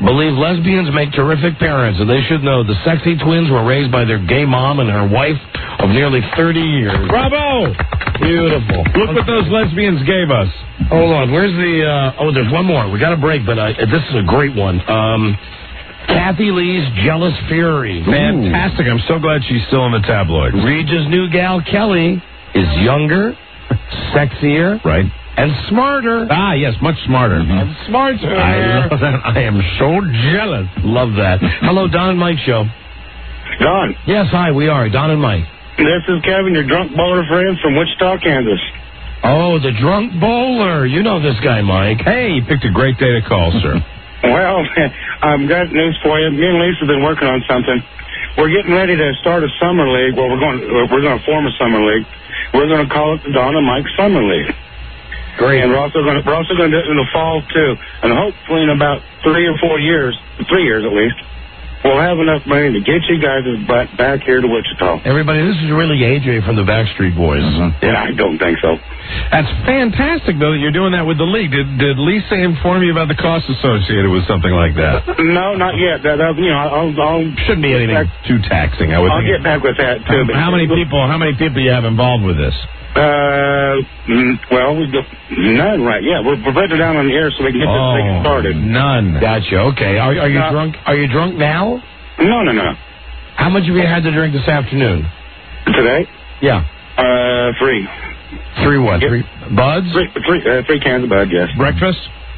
believe lesbians make terrific parents, and they should know the sexy twins were raised by their gay mom and her wife of nearly thirty years. Bravo! Beautiful. Look what those lesbians gave us. Hold on. Where's the... Uh, oh, there's one more. We got a break, but uh, this is a great one. Um, Kathy Lee's Jealous Fury. Fantastic. I'm so glad she's still in the tabloids. Regis' new gal, Kelly, is younger, sexier, right, and smarter. Ah, yes, much smarter. Mm-hmm. And smarter. I love that. I am so jealous. Love that. Hello, Don and Mike Show. Don. Yes, hi, we are. Don and Mike. This is Kevin, your drunk bowler friend from Wichita, Kansas. Oh, the drunk bowler. You know this guy, Mike. Hey, you picked a great day to call, sir. Well, I've got news for you. Me and Lisa have been working on something. We're getting ready to start a summer league. Well, we're going we're going to form a summer league. We're going to call it the Don and Mike Summer League. Great. And we're also going to we're also going to do it in the fall too. And hopefully in about three or four years, three years at least, we'll have enough money to get you guys' butt back here to Wichita. Everybody, this is really A J from the Backstreet Boys. Mm-hmm. Yeah, I don't think so. That's fantastic, though, that you're doing that with the league. Did, did Lisa inform you about the costs associated with something like that? No, not yet. That, that you know, I'll, I'll shouldn't be anything back, too taxing. I would. I'll think. get back with that too. Um, but how many people? How many people you have involved with this? Uh, well, we got none right. Yeah, we're we're putting it down on the air so we can get oh, this thing started. None. Gotcha. Okay. Are, are you no. drunk? Are you drunk now? No, no, no. How much have you had to drink this afternoon? Today? Yeah. Uh, three. Three what? Yep. Three buds? Three, three, uh, three cans of bud, yes. Breakfast?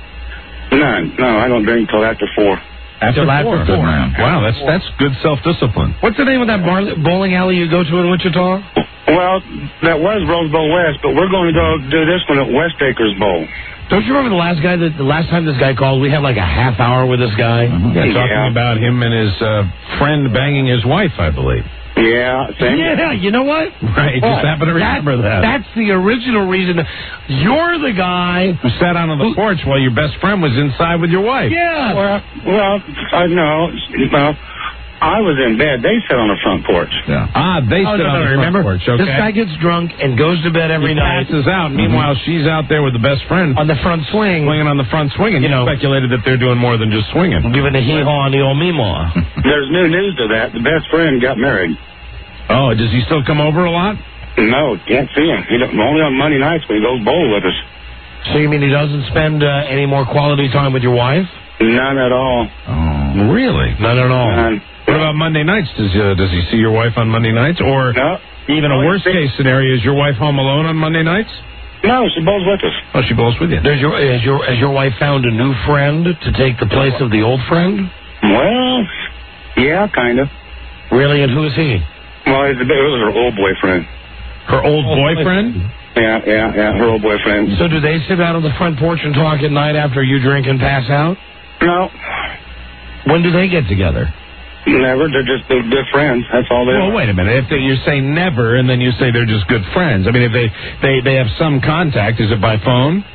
None. No, I don't drink till after four. After four? After four. Wow, that's that's good self-discipline. What's the name of that bar, bowling alley you go to in Wichita? Well, that was Rose Bowl West, but we're going to go do this one at West Acres Bowl. Don't you remember the last guy that the last time this guy called? We had like a half hour with this guy. Mm-hmm. Yeah, talking yeah. about him and his uh, friend banging his wife, I believe. Yeah, same. Yeah, you know what? Right, oh, just happen to remember that, that. That's the original reason. You're the guy who sat out on the who, porch while your best friend was inside with your wife. Yeah. Well, well, I know. Well, I was in bed. They sat on the front porch. Yeah. Ah, they oh, sit no, on no, the remember? front porch. Okay. This guy gets drunk and goes to bed every he night. Passes out. Mm-hmm. Meanwhile, she's out there with the best friend on the front swing, swinging on the front swing, and you, you know, speculated that they're doing more than just swinging, giving a hee haw and the old meemaw. There's new news to that. The best friend got married. Oh, does he still come over a lot? No, can't see him. He don't, only on Monday nights when he goes bowl with us. So you mean he doesn't spend uh, any more quality time with your wife? None at all. Oh, really? None at all. None. What about Monday nights? Does uh, does he see your wife on Monday nights? Or no. even a worst case scenario, is your wife home alone on Monday nights? No, she bowls with us. Oh, she bowls with you. Does your, has, your, has your wife found a new friend to take the place of the old friend? Well, yeah, kind of. Really, and who is he? Well, it was her old boyfriend. Her old boyfriend? Yeah, yeah, yeah, her old boyfriend. So do they sit out on the front porch and talk at night after you drink and pass out? No. When do they get together? Never. They're just they're good friends. That's all they well, are. Well, wait a minute. If they, you say never and then you say they're just good friends, I mean, if they, they, they have some contact, is it by phone?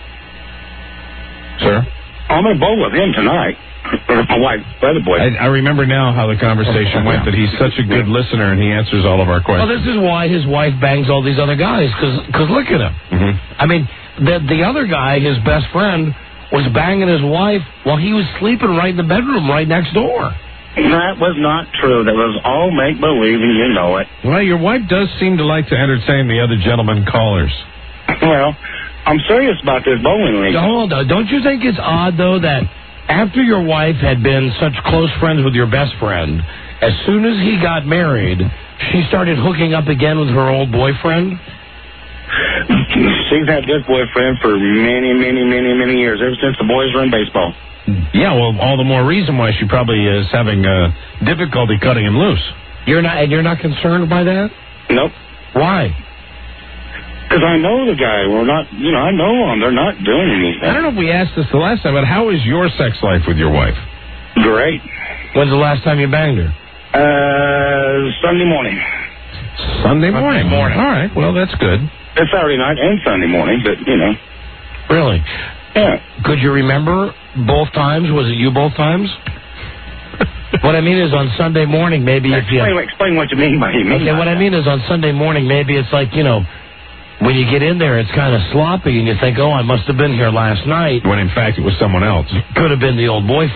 Sir? I'm going to bowl with him tonight. My wife, the other boy. I, I remember now how the conversation went, that he's such a good listener and he answers all of our questions. Well, this is why his wife bangs all these other guys, because look at him. Mm-hmm. I mean, the, the other guy, his best friend, was banging his wife while he was sleeping right in the bedroom right next door. That was not true. That was all make-believe, and you know it. Well, your wife does seem to like to entertain the other gentlemen callers. Well, I'm serious about this bowling league. Hold on. Don't you think it's odd, though, that after your wife had been such close friends with your best friend, as soon as he got married, she started hooking up again with her old boyfriend? She's had this boyfriend for many, many, many, many years, ever since the boys were in baseball. Yeah, well, all the more reason why she probably is having uh, difficulty cutting him loose. You're not, and you're not concerned by that? Nope. Why? Because I know the guy. We're not, you know, I know them. They're not doing anything. I don't know if we asked this the last time, but how is your sex life with your wife? Great. When's the last time you banged her? Uh, Sunday morning. Sunday morning. Sunday morning. All right. Well, that's good. It's Saturday night and Sunday morning, but, you know. Really? Yeah. Could you remember both times? Was it you both times? What I mean is on Sunday morning, maybe if you... Explain, explain what you mean by you mean Okay, by what that. I mean is on Sunday morning, maybe it's like, you know, when you get in there, it's kind of sloppy, and you think, oh, I must have been here last night. When, in fact, it was someone else. Could have been the old boyfriend.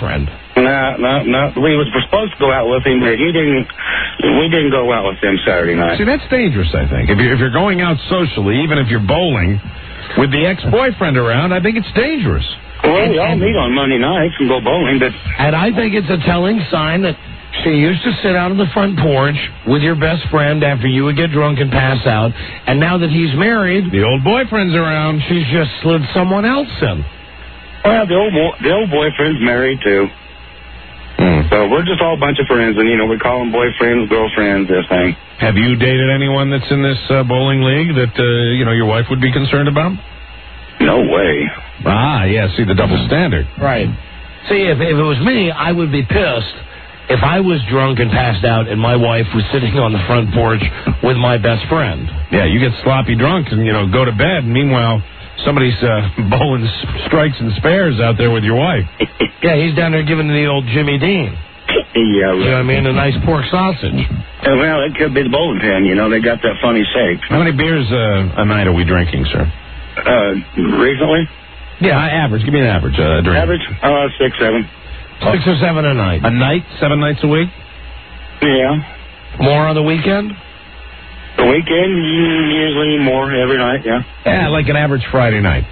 No, no, no. We was supposed to go out with him, but he didn't. We didn't go out with him Saturday night. See, that's dangerous, I think. If you're, if you're going out socially, even if you're bowling, with the ex-boyfriend around, I think it's dangerous. Well, we all meet on Monday nights and go bowling, but... And I think it's a telling sign that she used to sit out on the front porch with your best friend after you would get drunk and pass out, and now that he's married... The old boyfriend's around. She's just slid someone else in. Well, the old, the old boyfriend's married, too. Mm. So we're just all a bunch of friends, and, you know, we call them boyfriends, girlfriends, this thing. Have you dated anyone that's in this uh, bowling league that, uh, you know, your wife would be concerned about? No way. Ah, yeah, see the double standard. Right. See, if, if it was me, I would be pissed if I was drunk and passed out and my wife was sitting on the front porch with my best friend. Yeah, you get sloppy drunk and, you know, go to bed, and meanwhile... Somebody's uh, bowling strikes and spares out there with your wife. Yeah, he's down there giving the old Jimmy Dean. Yeah, you know what I mean? A nice pork sausage. Uh, well, it could be the bowling pin. You know, they got that funny shape. How many beers uh, a night are we drinking, sir? Uh, recently? Yeah, average. Give me an average uh, drink. Average? Uh, six, seven. Six or seven a night. A night? Seven nights a week? Yeah. More on the weekend? The weekend, usually more every night, yeah. Yeah, like an average Friday night.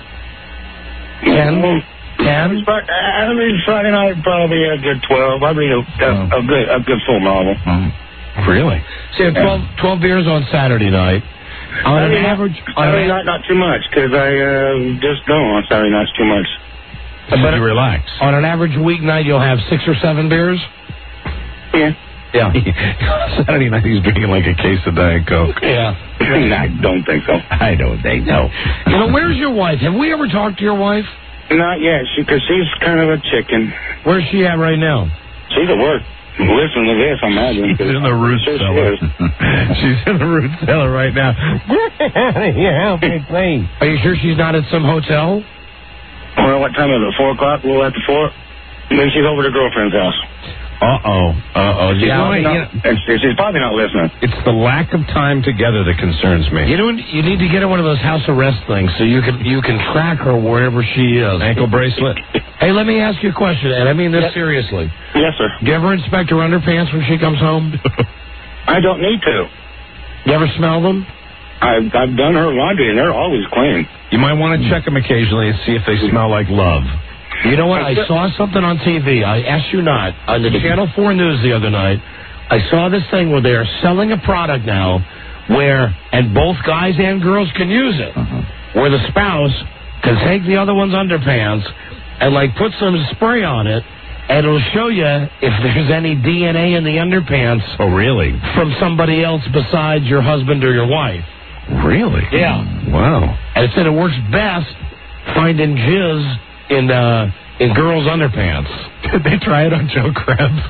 Ten? Ten? Average Friday night, probably a good twelve. I read a, a, a good a good full novel. Mm. Really? See, twelve, twelve beers on Saturday night. On an average... Saturday night, not too much, because I uh, just don't on Saturday nights too much. But you relax. On an average weeknight, you'll have six or seven beers? Yeah. Yeah. Saturday night he's drinking like a case of Diet Coke. Yeah. I don't think so. I don't think so. You know, where's your wife? Have we ever talked to your wife? Not yet, because she, she's kind of a chicken. Where's she at right now? She's at work. Listen to this, I imagine. She's in the root sure cellar. She she's in the root cellar right now. Yeah, help me, please. Are you sure she's not at some hotel? Well, what time is it? Four o'clock? A little after four? Maybe she's over to her girlfriend's house. Uh-oh. Uh-oh. She's, Yeah, probably you not, she's probably not listening. It's the lack of time together that concerns me. You know, you need to get her one of those house arrest things so you can you can track her wherever she is. Ankle bracelet. Hey, let me ask you a question, and I mean this yes. seriously. Yes, sir. Do you ever inspect her underpants when she comes home? I don't need to. You ever smell them? I've, I've done her laundry, and they're always clean. You might want to check them occasionally and see if they smell like love. You know what? I saw something on T V. I asked you not. On the Channel four News the other night, I saw this thing where they're selling a product now where, and both guys and girls can use it, uh-huh. where the spouse can take the other one's underpants and, like, put some spray on it, and it'll show you if there's any D N A in the underpants. Oh, really? From somebody else besides your husband or your wife. Really? Yeah. Wow. And it said it works best finding jizz in uh, in girls' underpants. Did they try it on Joe Krebs?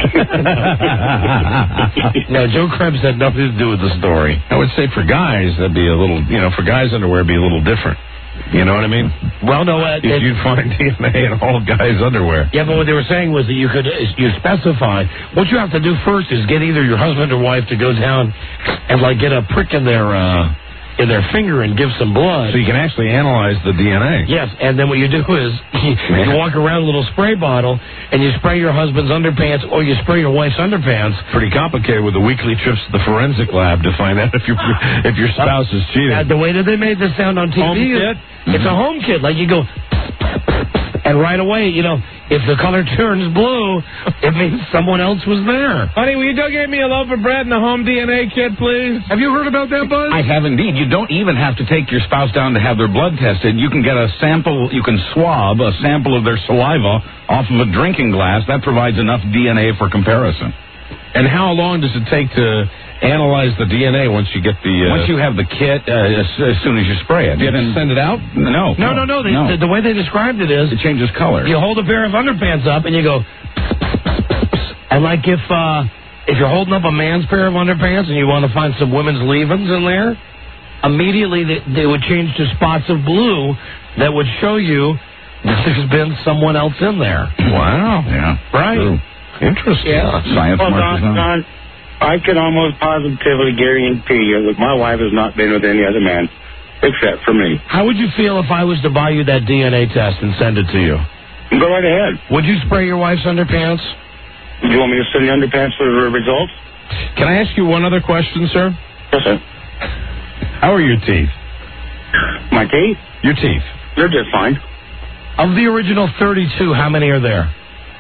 No, Joe Krebs had nothing to do with the story. I would say for guys, that'd be a little, you know, for guys' underwear, it'd be a little different. You know what I mean? Well, no, uh, if you'd find D N A in all guys' underwear. Yeah, but what they were saying was that you could you specify what you have to do first is get either your husband or wife to go down and like get a prick in their uh, in their finger and give some blood. So you can actually analyze the D N A. Yes, and then what you do is you, you walk around with a little spray bottle and you spray your husband's underpants or you spray your wife's underpants. Pretty complicated with the weekly trips to the forensic lab to find out if your if your spouse is cheating. Uh, the way that they made this sound on T V, home is, it's a home kit. Like you go, and right away, you know, if the color turns blue, it means someone else was there. Honey, will you go get me a loaf of bread and a home D N A kit, please? Have you heard about that, Buzz? I have indeed. You don't even have to take your spouse down to have their blood tested. You can get a sample, you can swab a sample of their saliva off of a drinking glass. That provides enough D N A for comparison. And how long does it take to analyze the D N A once you get the... Uh, once you have the kit, uh, as, as soon as you spray it. You didn't send it out? No. No, no, no. The, no. The, the way they described it is... It changes color. You hold a pair of underpants up and you go... And like if uh, if you're holding up a man's pair of underpants and you want to find some women's leave-ins in there, immediately they, they would change to spots of blue that would show you that there's been someone else in there. Wow. Yeah. Right. True. Interesting. Yeah. Science well, marches Don, on. Don, I can almost positively guarantee you that my wife has not been with any other man except for me. How would you feel if I was to buy you that D N A test and send it to you? Go right ahead. Would you spray your wife's underpants? Do you want me to send the underpants for the results? Can I ask you one other question, sir? Yes, sir. How are your teeth? My teeth? Your teeth. They're just fine. Of the original thirty-two, how many are there?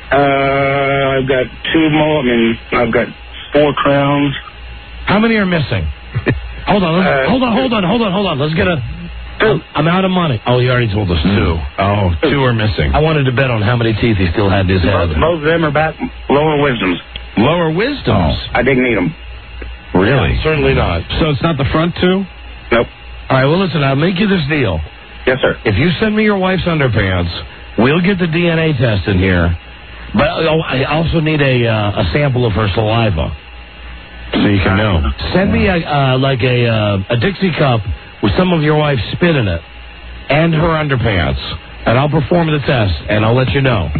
Uh, I've got two more. I mean, I've got four crowns. How many are missing? Hold on, let's, Uh, hold on, hold on, hold on, hold on. Let's get a... I'm, I'm out of money. Oh, he already told us two. Oh, two are missing. I wanted to bet on how many teeth he still had in his head. Both, both of them are back lower wisdoms. Lower wisdoms? I didn't need them. Really? Yeah, certainly not. So it's not the front two? Nope. All right, well, listen, I'll make you this deal. Yes, sir. If you send me your wife's underpants, we'll get the D N A test in here. But oh, I also need a uh, a sample of her saliva. So you can know. Send me a, uh, like a uh, a Dixie cup with some of your wife's spit in it and her underpants, and I'll perform the test, and I'll let you know.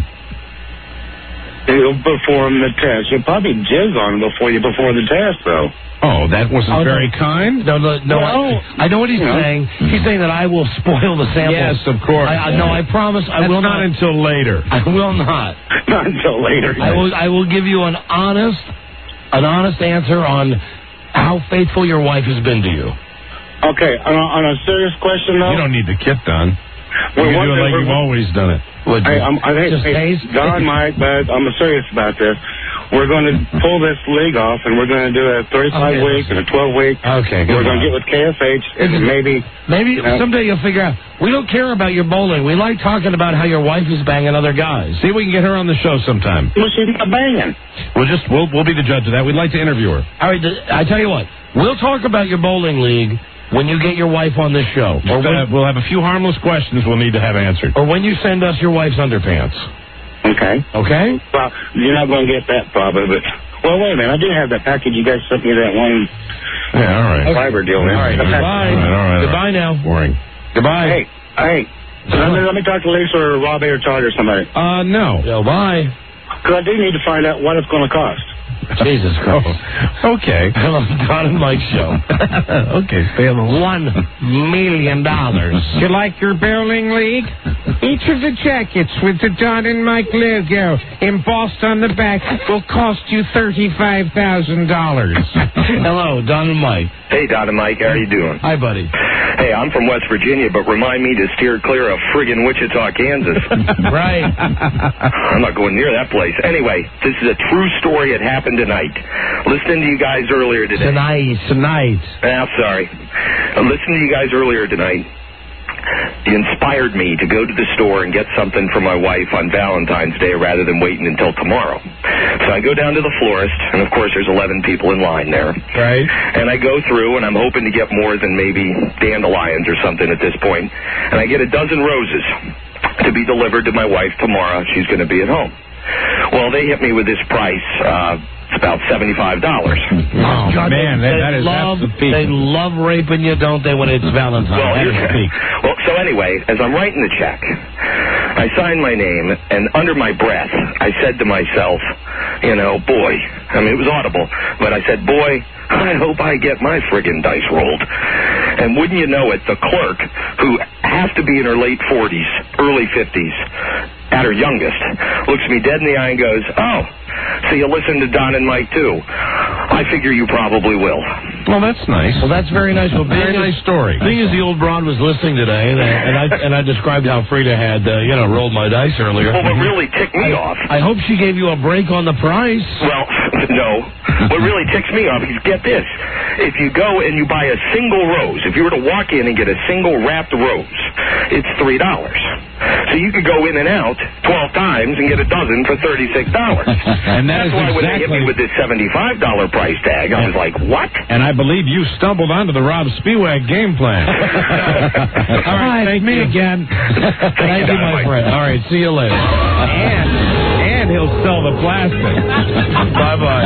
You'll perform the test. You'll probably jizz on them before you perform the test, though. Oh, that wasn't Oh, no. very kind? No, no, no. Well, I, I know what he's you know. saying. He's saying that I will spoil the sample. Yes, of course. I, I, no, I promise I That's will not not. until later. I will not. Not until later. I will. I will give you an honest, an honest answer on how faithful your wife has been to you. Okay, on a, on a serious question, though. You don't need the kit done. You We're can do it wondering- like we're- you've always done it. Would you? Hey, I'm, I think, Just hey, taste? Don, Mike, but I'm serious about this. We're going to pull this league off, and we're going to do a thirty-five Okay. week and a twelve week. Okay, good We're going to enough. get with K F H, and maybe. Maybe you know, someday you'll figure out. We don't care about your bowling. We like talking about how your wife is banging other guys. See if we can get her on the show sometime. Well, she's not banging. We'll just we'll we'll be the judge of that. We'd like to interview her. All right, th- I tell you what. We'll talk about your bowling league when you get your wife on this show, or Just, uh, when, we'll have a few harmless questions we'll need to have answered. or when you send us your wife's underpants. Okay. Okay? Well, you're not going to get that probably, but. Well, wait a minute. I do have that package. You guys sent me that one Yeah, all right. fiber deal. All right. The Goodbye. package. All right, all right, Goodbye now. Boring. Goodbye. Hey, hey. Let me, let me talk to Lisa or Robbie or Todd or somebody. Uh, no. Goodbye. Because I do need to find out what it's going to cost. Jesus Christ. Oh, okay. Hello, Don and Mike show. Okay, stay on the One million dollars. You like your bowling league? Each of the jackets with the Don and Mike logo embossed on the back will cost you thirty-five thousand dollars. Hello, Don and Mike. Hey, Don and Mike, how are you doing? Hi, buddy. Hey, I'm from West Virginia, but remind me to steer clear of friggin' Wichita, Kansas. Right. I'm not going near that place. Anyway, this is a true story. It happened tonight. Listening to you guys earlier today. Tonight, tonight. Ah, sorry. I'm listening to you guys earlier tonight. You inspired me to go to the store and get something for my wife on Valentine's Day rather than waiting until tomorrow. So I go down to the florist, and of course there's eleven people in line there. Right. And I go through, and I'm hoping to get more than maybe dandelions or something at this point. And I get a dozen roses to be delivered to my wife tomorrow. She's going to be at home. Well, they hit me with this price. Uh, it's about seventy-five dollars. Oh, God, man, they, that, they that is love, that's the peak. They love raping you, don't they, when it's Valentine's? Well, That is the peak. well, so anyway, as I'm writing the check, I signed my name, and under my breath, I said to myself, you know, boy, I mean, it was audible, but I said, boy, I hope I get my friggin' dice rolled. And wouldn't you know it, the clerk, who has to be in her late forties, early fifties, at her youngest, looks me dead in the eye and goes, oh, so you listen to Don and Mike, too. I figure you probably will. Well, that's nice. Well, that's very nice. Well, Very being nice as- story. Being as the old broad was listening today, and I, and I and I described how Frida had, uh, you know, rolled my dice earlier. Well, what really ticked me I, off... I hope she gave you a break on the price. Well, no. What really ticks me off is, get this, if you go and you buy a single rose, if you were to walk in and get a single wrapped rose, it's three dollars. So you could go in and out twelve times and get a dozen for thirty-six dollars. And that That's is why when they hit exactly- me with this seventy-five dollars price tag, I was like, what? And I believe you stumbled onto the Rob Spiewak game plan. All right, thank me you. again. Thank you, my friend. All right, see you later. And, and he'll sell the plastic. Bye-bye.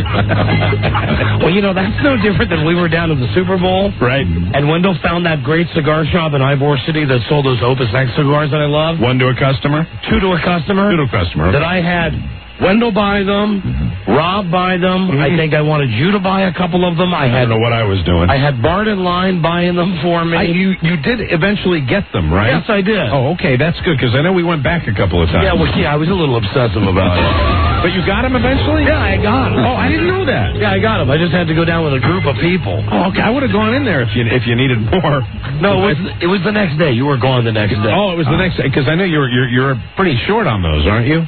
Well, you know, that's no different than we were down at the Super Bowl. Right. And Wendell found that great cigar shop in Ybor City that sold those Opus X cigars that I love. One to a customer? Two to a customer. Two to a customer. That I had Wendell buy them, Rob buy them. Mm-hmm. I think I wanted you to buy a couple of them. I, had, I don't know what I was doing. I had Bart in line buying them for me. I, you you did eventually get them, right? Yes, I did. Oh, okay, that's good, because I know we went back a couple of times. Yeah, well, yeah, I was a little obsessive about it. But you got them eventually? Yeah, I got them. Oh, I didn't know that. Yeah, I got them. I just had to go down with a group of people. Oh, okay. I would have gone in there if you if you needed more. No, it was, it was the next day. You were gone the next day. Oh, it was the next day, because I know you're you're you're pretty short on those, aren't you?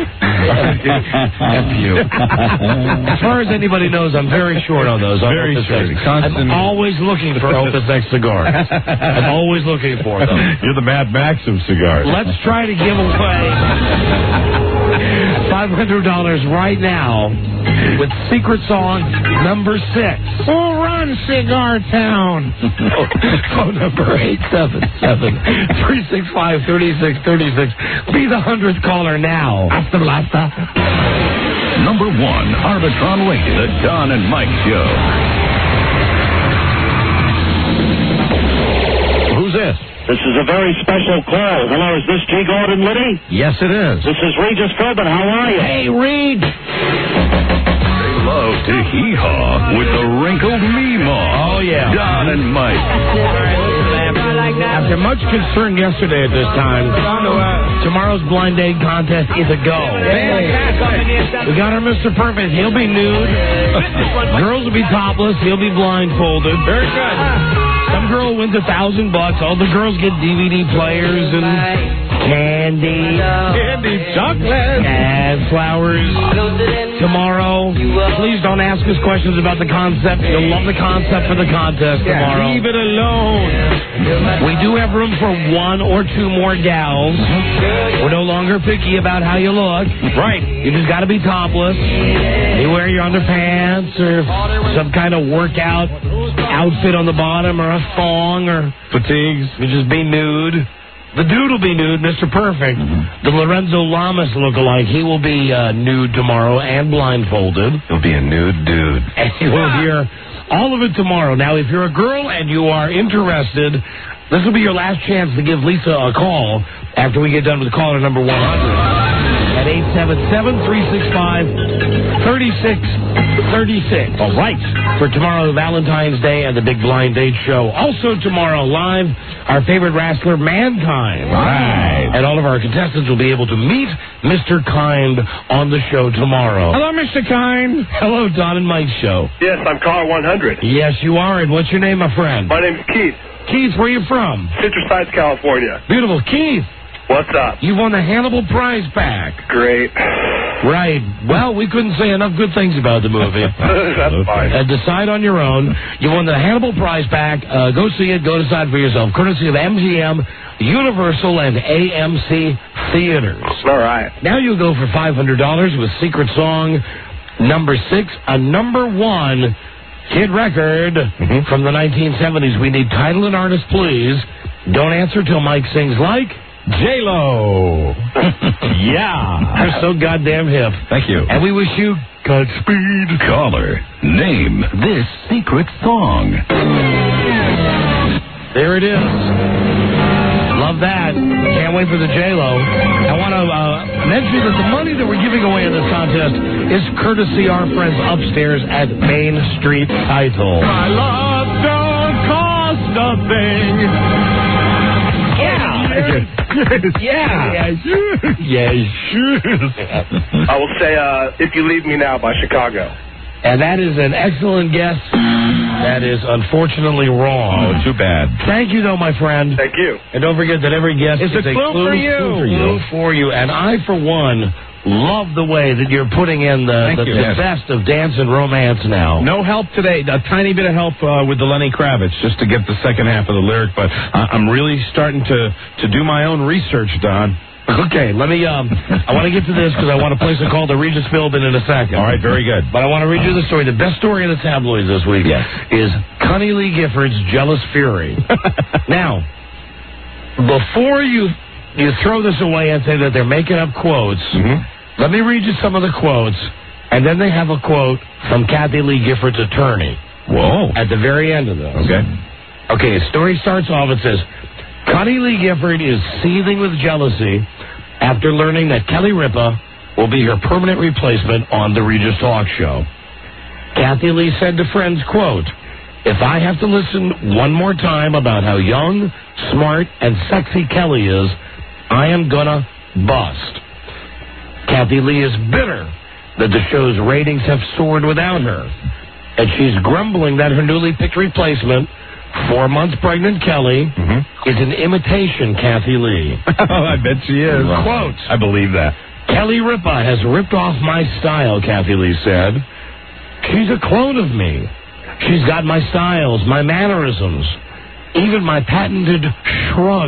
F you. As far as anybody knows, I'm very short on those. Very short. I'm always looking for Opus X cigars. I'm always looking for them. You're the Mad Max of cigars. Let's try to give away five hundred dollars right now with Secret Song number six. Who runs Cigar Town? Phone number eight seven seven, three six five, three six three six. Be the hundredth caller now. Hasta blasta. Number one, Arbitron Radio, the Don and Mike Show. Who's this? This is a very special call. Hello, is this G. Gordon Liddy? Yes, it is. This is Regis Philbin. How are you? Hey, Reed. They love to hee-haw with the wrinkled Meemaw. Oh, yeah. Don and Mike. After much concern yesterday at this time, tomorrow's blind date contest is a go. We got our Mister Perfect. He'll be nude. Girls will be topless. He'll be blindfolded. Very good. Some girl wins a thousand bucks. All the girls get D V D players and candy, candy, chocolate, and flowers. Tomorrow, please don't ask us questions about the concept. You'll love the concept for the contest tomorrow. Leave it alone. We do have room for one or two more gals. We're no longer picky about how you look. Right. You just got to be topless. You wear your underpants or some kind of workout outfit on the bottom or a thong or fatigues. You just be nude. The dude will be nude, Mister Perfect. The Lorenzo Lamas lookalike, he will be uh, nude tomorrow and blindfolded. He'll be a nude dude. And you will hear all of it tomorrow. Now, if you're a girl and you are interested, this will be your last chance to give Lisa a call after we get done with caller number one hundred at eight seven seven, three six five, three six three six. All right. For tomorrow, Valentine's Day and the Big Blind Date Show. Also tomorrow, live, our favorite wrestler, Mankind. Right. And all of our contestants will be able to meet Mister Kind on the show tomorrow. Hello, Mister Kind. Hello, Don and Mike Show. Yes, I'm caller one hundred. Yes, you are. And what's your name, my friend? My name's Keith. Keith, where are you from? Citrus Heights, California. Beautiful. Keith. What's up? You won the Hannibal Prize Pack. Great. Right. Well, we couldn't say enough good things about the movie. That's fine. Uh, decide on your own. You won the Hannibal Prize Pack. Uh, go see it. Go decide for yourself. Courtesy of M G M, Universal, and A M C Theaters. All right. Now you go for five hundred dollars with Secret Song number six, a number one hit record mm-hmm. from the nineteen seventies. We need title and artist, please. Don't answer till Mike sings like J-Lo. Yeah. You're so goddamn hip. Thank you. And we wish you Godspeed. Caller, name this secret song. There it is. Love that. Can't wait for the J-Lo. I want to uh, mention that the money that we're giving away in this contest is courtesy our friends upstairs at Main Street Title. My love don't cost nothing. Yeah. Yeah. Yes. I will say, uh, If You Leave Me Now by Chicago. And that is an excellent guess. That is unfortunately wrong. Oh, too bad. Thank you, though, my friend. Thank you. And don't forget that every guess is is a clue, clue for you. Clue for you. Clue for you. And I, for one, love the way that you're putting in the, the, the best of dance and romance now. No help today. A tiny bit of help uh, with the Lenny Kravitz just to get the second half of the lyric, but uh, I'm really starting to, to do my own research, Don. Okay, let me, um, I want to get to this because I want to place a call to Regis Philbin in a second. All right, very good. But I want to read you the story. The best story in the tabloids this week yes. is Connie Lee Gifford's Jealous Fury. Now, before you you throw this away and say that they're making up quotes, mm-hmm. let me read you some of the quotes, and then they have a quote from Kathy Lee Gifford's attorney. Whoa. At the very end of this. Okay. Okay, the story starts off, it says, Connie Lee Gifford is seething with jealousy after learning that Kelly Ripa will be her permanent replacement on the Regis Talk Show. Kathy Lee said to friends, quote, "If I have to listen one more time about how young, smart, and sexy Kelly is, I am gonna bust." Kathy Lee is bitter that the show's ratings have soared without her, and she's grumbling that her newly picked replacement, four months pregnant Kelly, mm-hmm. is an imitation Kathy Lee. I bet she is. Quote, I believe that. "Kelly Ripa has ripped off my style," Kathy Lee said. "She's a clone of me. She's got my styles, my mannerisms, even my patented shrug."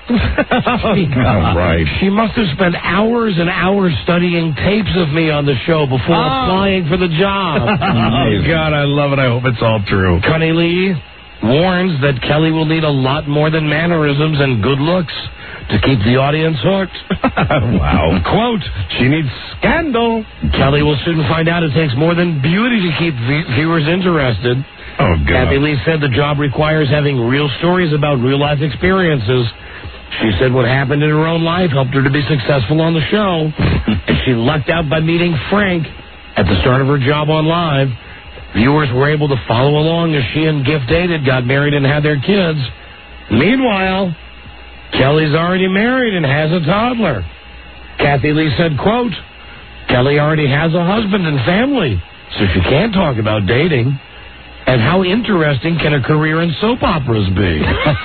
She, oh, right. She must have spent hours and hours studying tapes of me on the show before oh. applying for the job. Oh, God, I love it. I hope it's all true. Connie Lee warns that Kelly will need a lot more than mannerisms and good looks to keep the audience hooked. Wow. Quote, "She needs scandal." Kelly will soon find out it takes more than beauty to keep v- viewers interested. Oh, God. Kathy Lee said the job requires having real stories about real-life experiences. She said what happened in her own life helped her to be successful on the show. And she lucked out by meeting Frank at the start of her job on Live. Viewers were able to follow along as she and Gift dated, got married, and had their kids. Meanwhile, Kelly's already married and has a toddler. Kathy Lee said, quote, "Kelly already has a husband and family, so she can't talk about dating. And how interesting can a career in soap operas be?"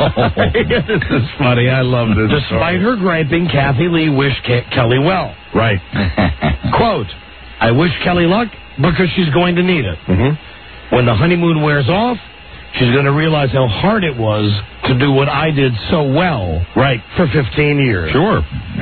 This is funny. I love this. Despite her griping, Kathy Lee wished Ke- Kelly well. Right. Quote, "I wish Kelly luck because she's going to need it. Mm-hmm. When the honeymoon wears off, she's going to realize how hard it was to do what I did so well right for fifteen years. Sure.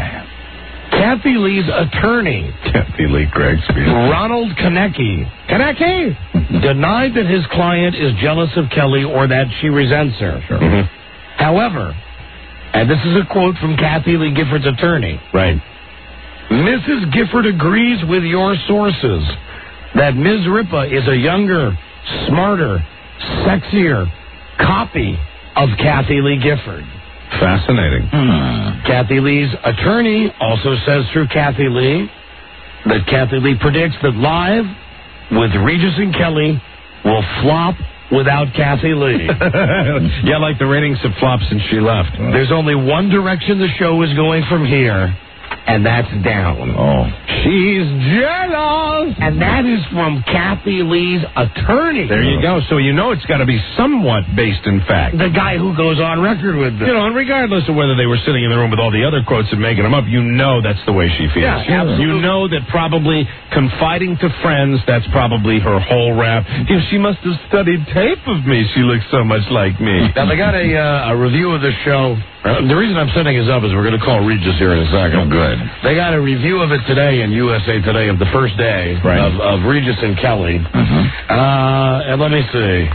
Kathy Lee's attorney, Kathy Lee Grigsby, Ronald Konecki, Konecki denied that his client is jealous of Kelly or that she resents her. Sure. Mm-hmm. However, and this is a quote from Kathy Lee Gifford's attorney, right? "Missus Gifford agrees with your sources that Miz Ripa is a younger, smarter, sexier copy of Kathy Lee Gifford." Fascinating. Hmm. Kathy Lee's attorney also says through Kathy Lee that Kathy Lee predicts that Live with Regis and Kelly will flop without Kathy Lee. Yeah, like the ratings have flopped since she left. There's only one direction the show is going from here, and that's down. Oh. She's jealous. And that is from Kathy Lee's attorney. There you go. So you know it's got to be somewhat based in fact. The guy who goes on record with them. You know, and regardless of whether they were sitting in the room with all the other quotes and making them up, you know that's the way she feels. Yeah, absolutely. You know that probably confiding to friends, that's probably her whole rap. You know, she must have studied tape of me. She looks so much like me. Now, they got a, uh, a review of the show. Uh, the reason I'm setting this up is we're going to call Regis here in a second. Oh, good. They got a review of it today in U S A Today of the first day right. of, of Regis and Kelly. Mm-hmm. Uh, and let me see.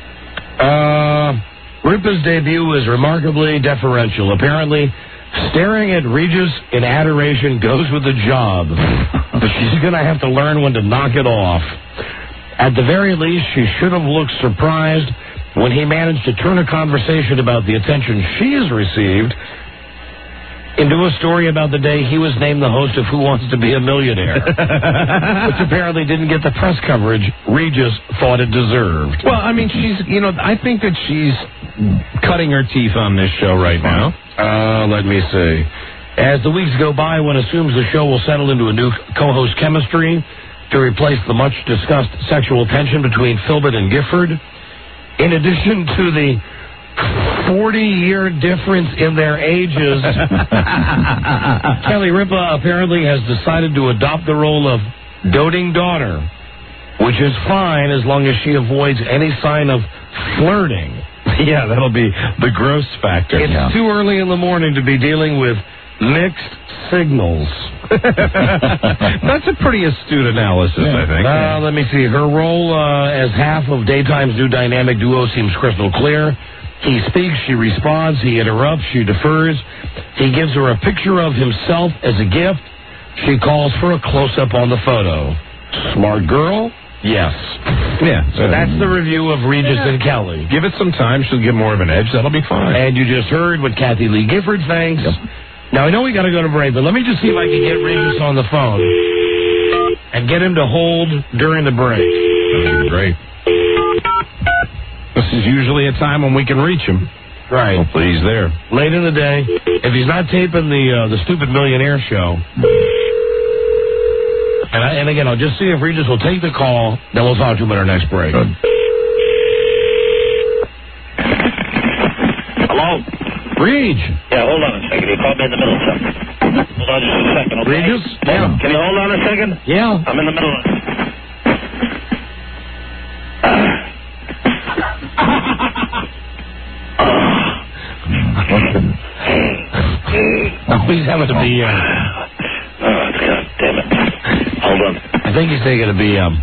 Uh, Ripa's debut is remarkably deferential. Apparently, staring at Regis in adoration goes with the job. But she's going to have to learn when to knock it off. At the very least, she should have looked surprised when he managed to turn a conversation about the attention she has received into a story about the day he was named the host of Who Wants to Be a Millionaire, which apparently didn't get the press coverage Regis thought it deserved. Well, I mean, she's, you know, I think that she's cutting her teeth on this show right now. Uh, let me see. As the weeks go by, one assumes the show will settle into a new co-host chemistry to replace the much-discussed sexual tension between Philbin and Gifford. In addition to the forty-year difference in their ages, Kelly Ripa apparently has decided to adopt the role of doting daughter, which is fine as long as she avoids any sign of flirting. Yeah, that'll be the gross factor. It's yeah. too early in the morning to be dealing with mixed signals. That's a pretty astute analysis, yeah. I think. Uh, let me see. Her role uh, as half of Daytime's new dynamic duo seems crystal clear. He speaks, she responds, he interrupts, she defers. He gives her a picture of himself as a gift. She calls for a close-up on the photo. Smart girl? Yes. Yeah. So that's the review of Regis yeah. and Kelly. Give it some time. She'll get more of an edge. That'll be fine. And you just heard what Kathy Lee Gifford thinks. Yep. Now, I know we got to go to break, but let me just see if I can get Regis on the phone. and get him to hold during the break. That'd be great. This is usually a time when we can reach him. Right. Hopefully he's there. Late in the day. If he's not taping the uh, the Stupid Millionaire show. And, I, and again, I'll just see if Regis will take the call. Then we'll talk to him at our next break. Good. Hello? Reg. Yeah, hold on a second. You called me in the middle of something. Hold on just a second, okay? Regis? Yeah. Can you hold on a second? Yeah. I'm in the middle of Oh, he's having to be. Uh, oh, God damn it. Hold on. I think he's taking a B M.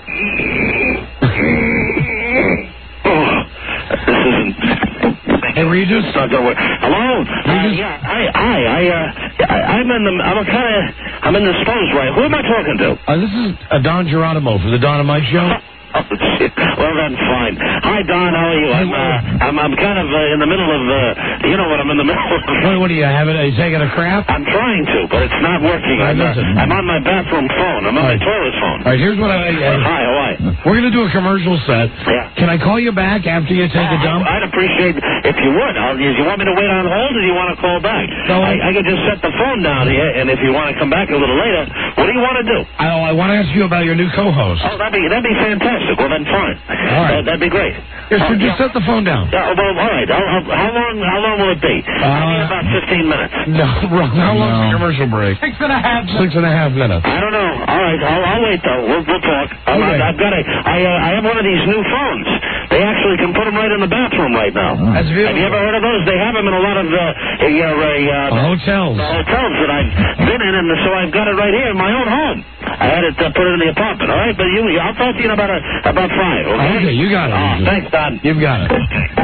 This isn't. Hey, Regis? Not gonna work. Hello? Uh, yeah, hi, hi. I, uh, I, I'm in the. I'm kind of. I'm indisposed, right? Who am I talking to? Uh, this is uh, Don Geronimo for the Don and Mike Show. Oh, shit. Well, then, fine. Hi, Don. How are you? I'm, uh, I'm, I'm kind of uh, in the middle of, uh, you know what I'm in the middle of. What, what are you having? Are you taking a crap? I'm trying to, but it's not working. Right, I'm, uh, listen. I'm on my bathroom phone. I'm on my toilet phone. All right, here's what I... I Hi, how are you? We're going to do a commercial set. Yeah. Can I call you back after you take Uh, a dump? I'd appreciate if you would. I'll, do you want me to wait on hold, or do you want to call back? No, I, I could just set the phone down here, and if you want to come back a little later, what do you want to do? I, I want to ask you about your new co-host. Oh, that'd be, that'd be fantastic. Well, then, fine. All right. Uh, that'd be great. Yes, Uh, so just yeah. set the phone down. Yeah, well, all right. I'll, I'll, how long? How long will it be? Uh, I need about fifteen minutes. No, Ron, how long's the commercial break? Six and a half. Six and a half minutes. I don't know. All right, I'll, I'll wait though. We'll, we'll talk. I'm, Okay. I've got a. I, uh, I have one of these new phones. They actually can put them right in the bathroom right now. That's beautiful. Have you ever heard of those? They have them in a lot of uh, uh, uh, uh, Uh, hotels. the hotels that I've been in, and so I've got it right here in my own home. I had it uh, put it in the apartment. All right, but you, I'll talk to you in about a, about five. Okay. Okay, you got it. Oh, Regis. thanks, Don. You've got it.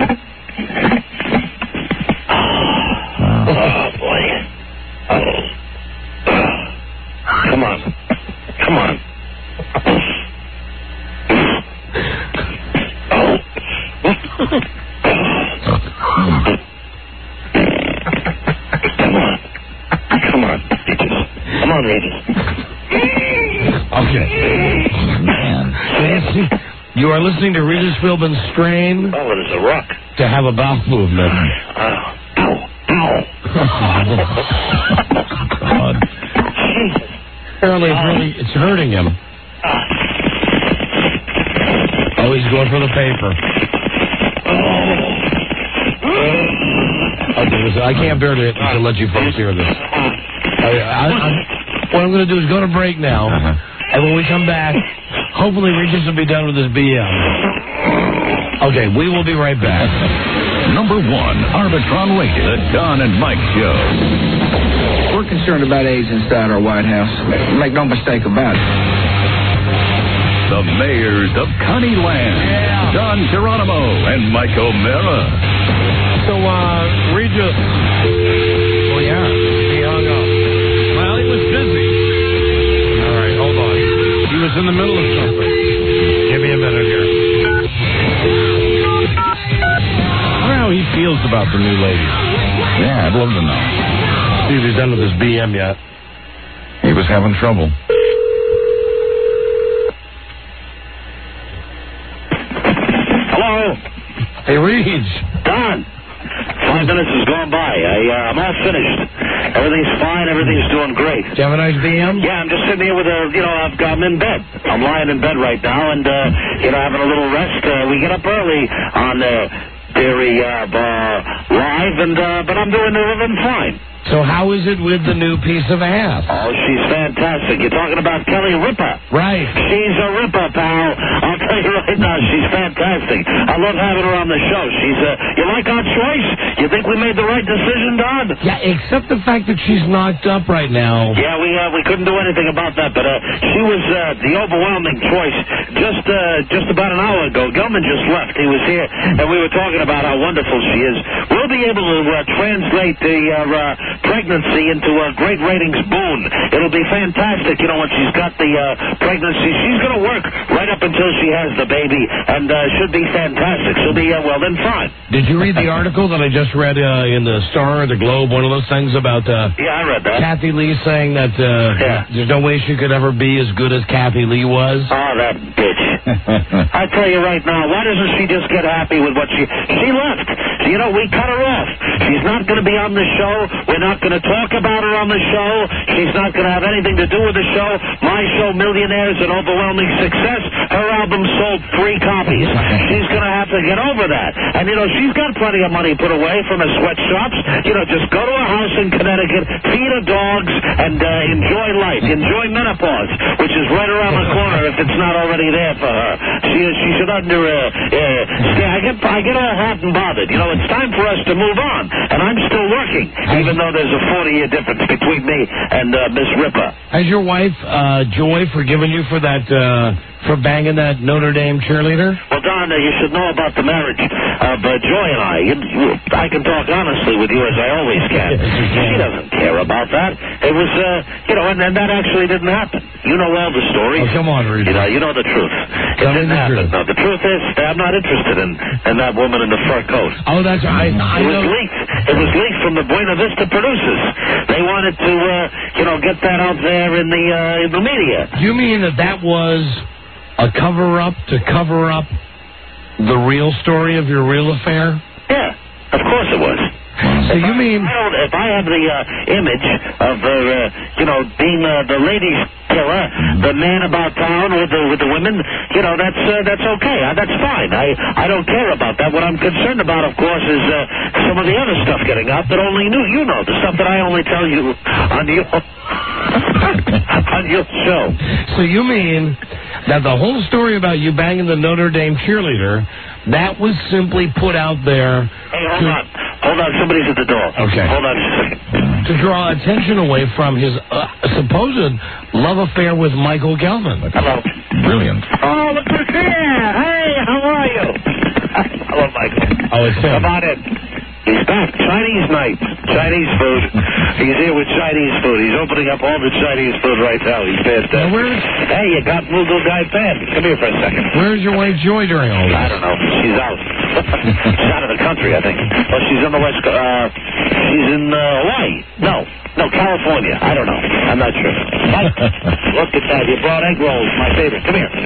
Oh, boy. Oh. Come on. Come on. Oh. Come on. Come on. Come on, Regis. Okay. Man. Nancy, you are listening to Regis Philbin's Strain Oh, it is a rock. to Have a Bowel Movement. Oh. Ow. Ow. God. Apparently it's really, it's hurting him. Oh, he's going for the paper. Okay, listen, I can't bear to, to let you folks hear this. I, I, I, what I'm going to do is go to break now, and when we come back, hopefully Regis will be done with his B M. Okay, we will be right back. Number one, Arbitron Radio, the Don and Mike Show. We're concerned about AIDS inside our White House. Make no mistake about it. The mayors of Connieland, yeah. Don Geronimo and Mike O'Mara. So, uh, Regis. Oh, yeah. He hung up. Well, he was busy. All right, hold on. He was in the middle of something. Give me a minute here. I wonder how he feels about the new lady. Yeah, I'd love to know. See if he's done with his B M yet. He was having trouble. Hello. Hey, Regis. Don. Five minutes has gone by. I, uh, I'm all finished. Everything's fine. Everything's doing great. Did you have a nice B M? Yeah, I'm just sitting here with a, you know, I've, I'm in bed. I'm lying in bed right now and, uh, you know, having a little rest. Uh, we get up early on uh, Dairy uh, uh, Live, and uh, but I'm doing everything fine. So how is it with the new piece of ass? Oh, she's fantastic. You're talking about Kelly Ripa. Right. She's a Ripa, pal. I'll tell you right now, she's fantastic. I love having her on the show. She's, uh, you like our choice? You think we made the right decision, Don? Yeah, except the fact that she's knocked up right now. Yeah, we uh, we couldn't do anything about that, but uh, she was uh, the overwhelming choice just uh, just about an hour ago. Gelman just left. He was here, and we were talking about how wonderful she is. We'll be able to uh, translate the uh, uh, pregnancy into a great ratings boon. It'll be fantastic, you know, when she's got the uh, pregnancy. She's going to work right right up until she has the baby, and uh, should be fantastic. She'll be, uh, well, then fine. Did you read the article that I just read uh, in the Star or the Globe, one of those things about uh, Yeah, I read that. Kathy Lee saying that uh, Yeah. there's no way she could ever be as good as Kathy Lee was? Oh, that bitch. I tell you right now, why doesn't she just get happy with what she... She left. You know, we cut her off. She's not going to be on the show. We're not going to talk about her on the show. She's not going to have anything to do with the show. My show, Millionaires, an overwhelming success. Her album sold three copies. She's going to have to get over that. And, you know, she's got plenty of money put away from her sweatshops. You know, just go to a house in Connecticut, feed her dogs, and uh, enjoy life. Enjoy menopause, which is right around the corner if it's not already there for her. She, she should under... Uh, uh, stay. I get, I get all hot and bothered. You know, it's time for us to move on. And I'm still working, even though there's a forty-year difference between me and uh, Miss Ripper. Has your wife, uh, Joy, forgiven you for that, uh, for banging that Notre Dame cheerleader? Well, Don, uh, you should know about the marriage of uh, Joy and I. You, you, I can talk honestly with you, as I always can. She doesn't care about that. It was, uh, you know, and, and that actually didn't happen. You know all the stories. Oh, come on, Rudy. You know, you know the truth. It Tell me didn't the happen. truth. No, the truth is, I'm not interested in, in that woman in the fur coat. Oh, that's right. I, I it was know. leaked. It was leaked from the Buena Vista producers. They wanted to, uh, you know, get that out there in the uh, in the media. You mean that that was a cover-up to cover up the real story of your real affair? Yeah, of course it was. So you mean... I don't, if I have the uh, image of, uh, uh, you know, being uh, the ladies killer, the man about town with the with the women, you know, that's uh, that's okay. Uh, that's fine. I, I don't care about that. What I'm concerned about, of course, is uh, some of the other stuff getting out that only you, you know, the stuff that I only tell you on your, on your show. So you mean that the whole story about you banging the Notre Dame cheerleader, that was simply put out there... Hey, hold on. Hold on, somebody's at the door. Okay. Hold on a second. To draw attention away from his uh, supposed love affair with Michael Gelman. Hello. Brilliant. Oh, look who's here. Hey, how are you? Hello, Michael. Oh, it's him. Come on in. He's back. Chinese night. Chinese food. He's here with Chinese food. He's opening up all the Chinese food right now. He's fantastic. Now, where's... Hey, you got Moodle Guy Pan. Come here for a second. Where's your wife Joy during all this? I don't know. She's out. She's out of the country, I think. Well, she's on the west coast. Uh, she's in uh, Hawaii. No. No, California. I don't know. I'm not sure. Mike, look at that. You brought egg rolls. My favorite. Come here.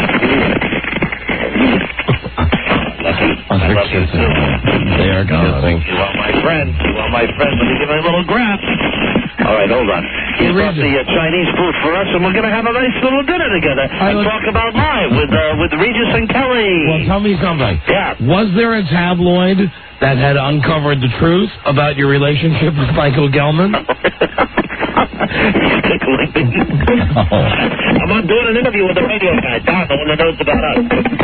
Lucky. I love you too. They are kissing. You are my friend. You are my friend. Let me give you a little grab. All right, hold on. You brought the uh, Chinese food for us, and we're going to have a nice little dinner together and talk about live with uh, with Regis and Kelly. Well, tell me something. Yeah. Was there a tabloid that had uncovered the truth about your relationship with Michael Gelman? He's tickling me. I'm on doing an interview with the radio guy, Don, the one that knows about us.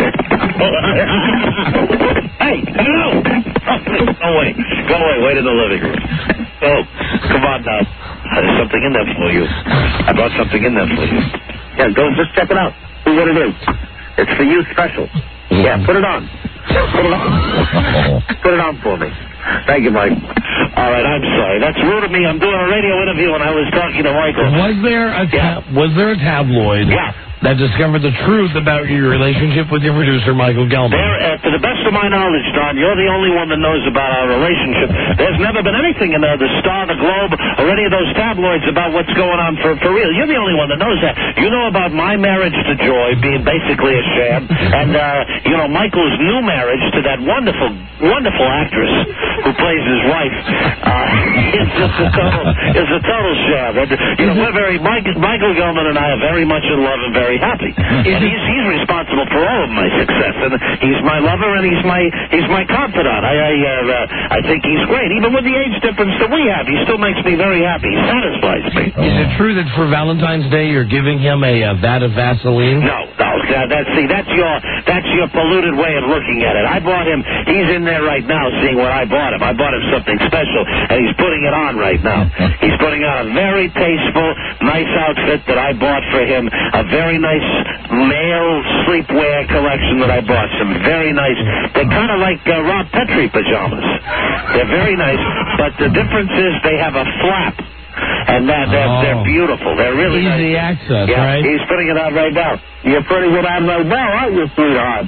Hey, hello. Go away. Go away. Wait in the living room. Oh, come on now. There's something in there for you. I brought something in there for you. Yeah, go just check it out. See what it is. It's for you special. Yeah, put it on. Put it on. Put it on for me. Thank you, Mike. All right, I'm sorry. That's rude of me. I'm doing a radio interview and I was talking to Michael. Was there a ta- yeah. was there a tabloid yeah. that discovered the truth about your relationship with your producer, Michael Gelman? There, uh, to the best of my knowledge, Don, you're the only one that knows about our relationship. There's never been anything in uh, the Star, the Globe, or any of those tabloids about what's going on for, for real. You're the only one that knows that. You know about my marriage to Joy being basically a sham, and, uh, you know, Michael's new marriage to that wonderful, wonderful actress who plays his wife. Uh, it's just a total, it's a total sham. And, you know, we're very, Mike, Michael Gelman and I are very much in love and very happy. And he's, he's responsible for all of my success. And he's my lover and he's my he's my confidant. I I, uh, I think he's great. Even with the age difference that we have, he still makes me very happy. He satisfies me. Is it true that for Valentine's Day you're giving him a, a vat of Vaseline? No, no. Uh, that's see, that's your that's your polluted way of looking at it. I bought him. He's in there right now, seeing what I bought him. I bought him something special, and he's putting it on right now. He's putting on a very tasteful, nice outfit that I bought for him. A very nice male sleepwear collection that I bought. Some very nice. They're kind of like uh, Rob Petrie pajamas. They're very nice, but the difference is they have a flap. and that they're, Oh. they're beautiful. They're really Easy nice. access, yeah, right? He's putting it out right now. You're pretty good at right now, aren't you, sweetheart?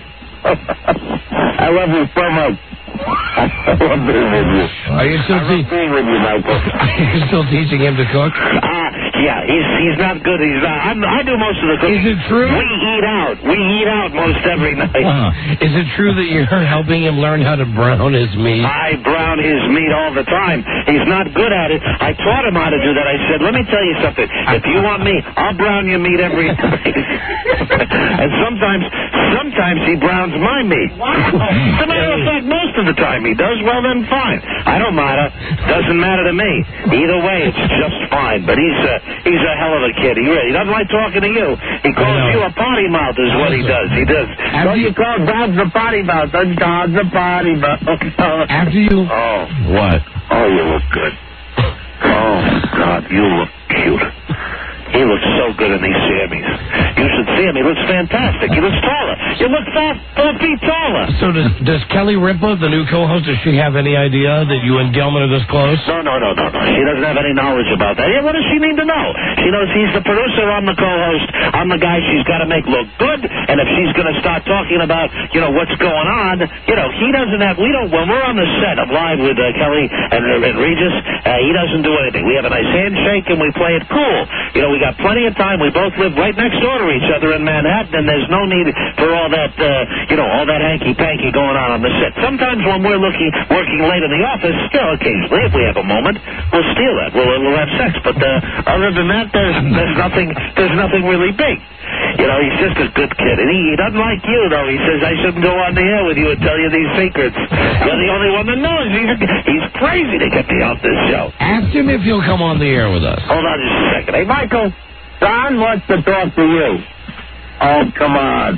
I love you so much. I love being with you. Are you still, I love te- being with you, Michael. are you still teaching him to cook? Uh, yeah, he's he's not good. He's not. I'm, I do most of the cooking. Is it true? We eat out. We eat out most every night. Uh, is it true that you're helping him learn how to brown his meat? I brown his meat all the time. He's not good at it. I taught him how to do that. I said, let me tell you something. If you want me, I'll brown your meat every night. And sometimes, sometimes he browns my meat. As a matter of fact, most of the time he does. Well, then fine. I don't matter. Doesn't matter to me. Either way, it's just fine. But he's a, he's a hell of a kid. He really he doesn't like talking to you. He calls you a potty mouth is what he does. He does. So you call God's a potty mouth. That's God's a potty mouth. After you... Oh. What? Oh, you look good. Oh, God, you look cute. He looks so good in these Sammys. You should see him. He looks fantastic. He looks taller. You look four, four feet taller. So does, does Kelly Ripa, the new co-host, does she have any idea that you and Gelman are this close? No, no, no, no, no. She doesn't have any knowledge about that. Yeah, what does she need to know? She knows he's the producer, I'm the co-host, I'm the guy she's got to make look good, and if she's going to start talking about, you know, what's going on, you know, he doesn't have, we don't, when we're on the set of Live with uh, Kelly and, uh, and Regis, uh, he doesn't do anything. We have a nice handshake and we play it cool. You know, we got plenty of time. We both live right next door to each other in Manhattan, and there's no need for all that, uh, you know, all that hanky-panky going on on the set. Sometimes when we're looking, working late in the office, you know, occasionally, if we have a moment, we'll steal that. We'll, we'll have sex. But uh, other than that, there's, there's nothing there's nothing really big. You know, he's just a good kid. And he, he doesn't like you, though. He says, I shouldn't go on the air with you and tell you these secrets. You're the only one that knows. He's, he's crazy to get me off this show. Ask him if he'll come on the air with us. Hold on just a second. Hey, Michael, Don wants to talk to you. Oh, come on.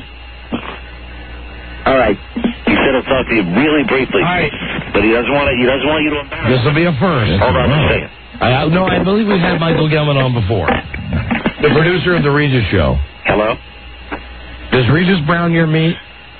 All right. He said he'll talk to you really briefly. All right. But he doesn't want to, he doesn't want you to embarrass This will be a first. Hold on a second. I, no, I believe we've had Michael Gelman on before. The producer of the Regis Show. Hello? Does Regis brown your meat?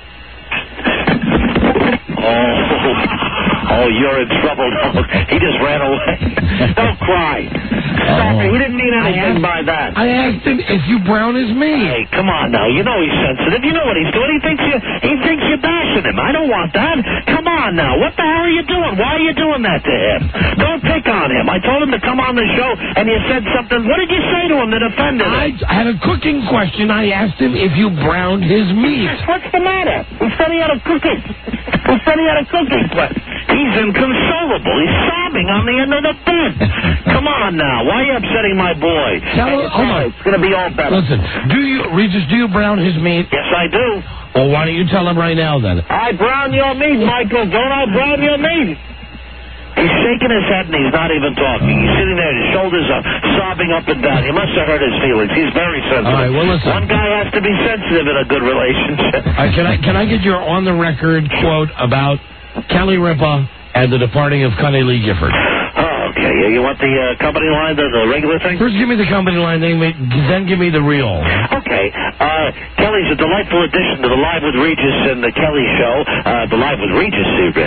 Oh, oh, you're in trouble. No, he just ran away. Don't cry. Stop it. He didn't mean anything by that. I asked him if you brown his meat. Hey, come on now. You know he's sensitive. You know what he's doing. He thinks you he thinks you're bashing him. I don't want that. Come on now. What the hell are you doing? Why are you doing that to him? Don't pick on him. I told him to come on the show, and you said something. What did you say to him that offended him? I had a cooking question. I asked him if you browned his meat. What's the matter? He said he had a cooking. He said he had a cooking question. He's inconsolable. He's sobbing on the end of the bed. Come on now. Why are you upsetting my boy? Tell him, hold on. It's going to be all better. Listen, do you, Regis, do you brown his meat? Yes, I do. Well, why don't you tell him right now, then? I brown your meat, Michael. Don't I brown your meat? He's shaking his head and he's not even talking. He's sitting there, his shoulders are sobbing up and down. He must have hurt his feelings. He's very sensitive. All right, well, listen. One guy has to be sensitive in a good relationship. All right, can I can I get your on-the-record quote about Kelly Ripa and the departing of Connie Lee Gifford? Oh, okay. Yeah, you want the uh, company line, the, the regular thing? First, give me the company line, then, then give me the real. Okay. Uh, Kelly's a delightful addition to the Live with Regis and the Kelly Show. Uh, the Live with Regis uh, uh,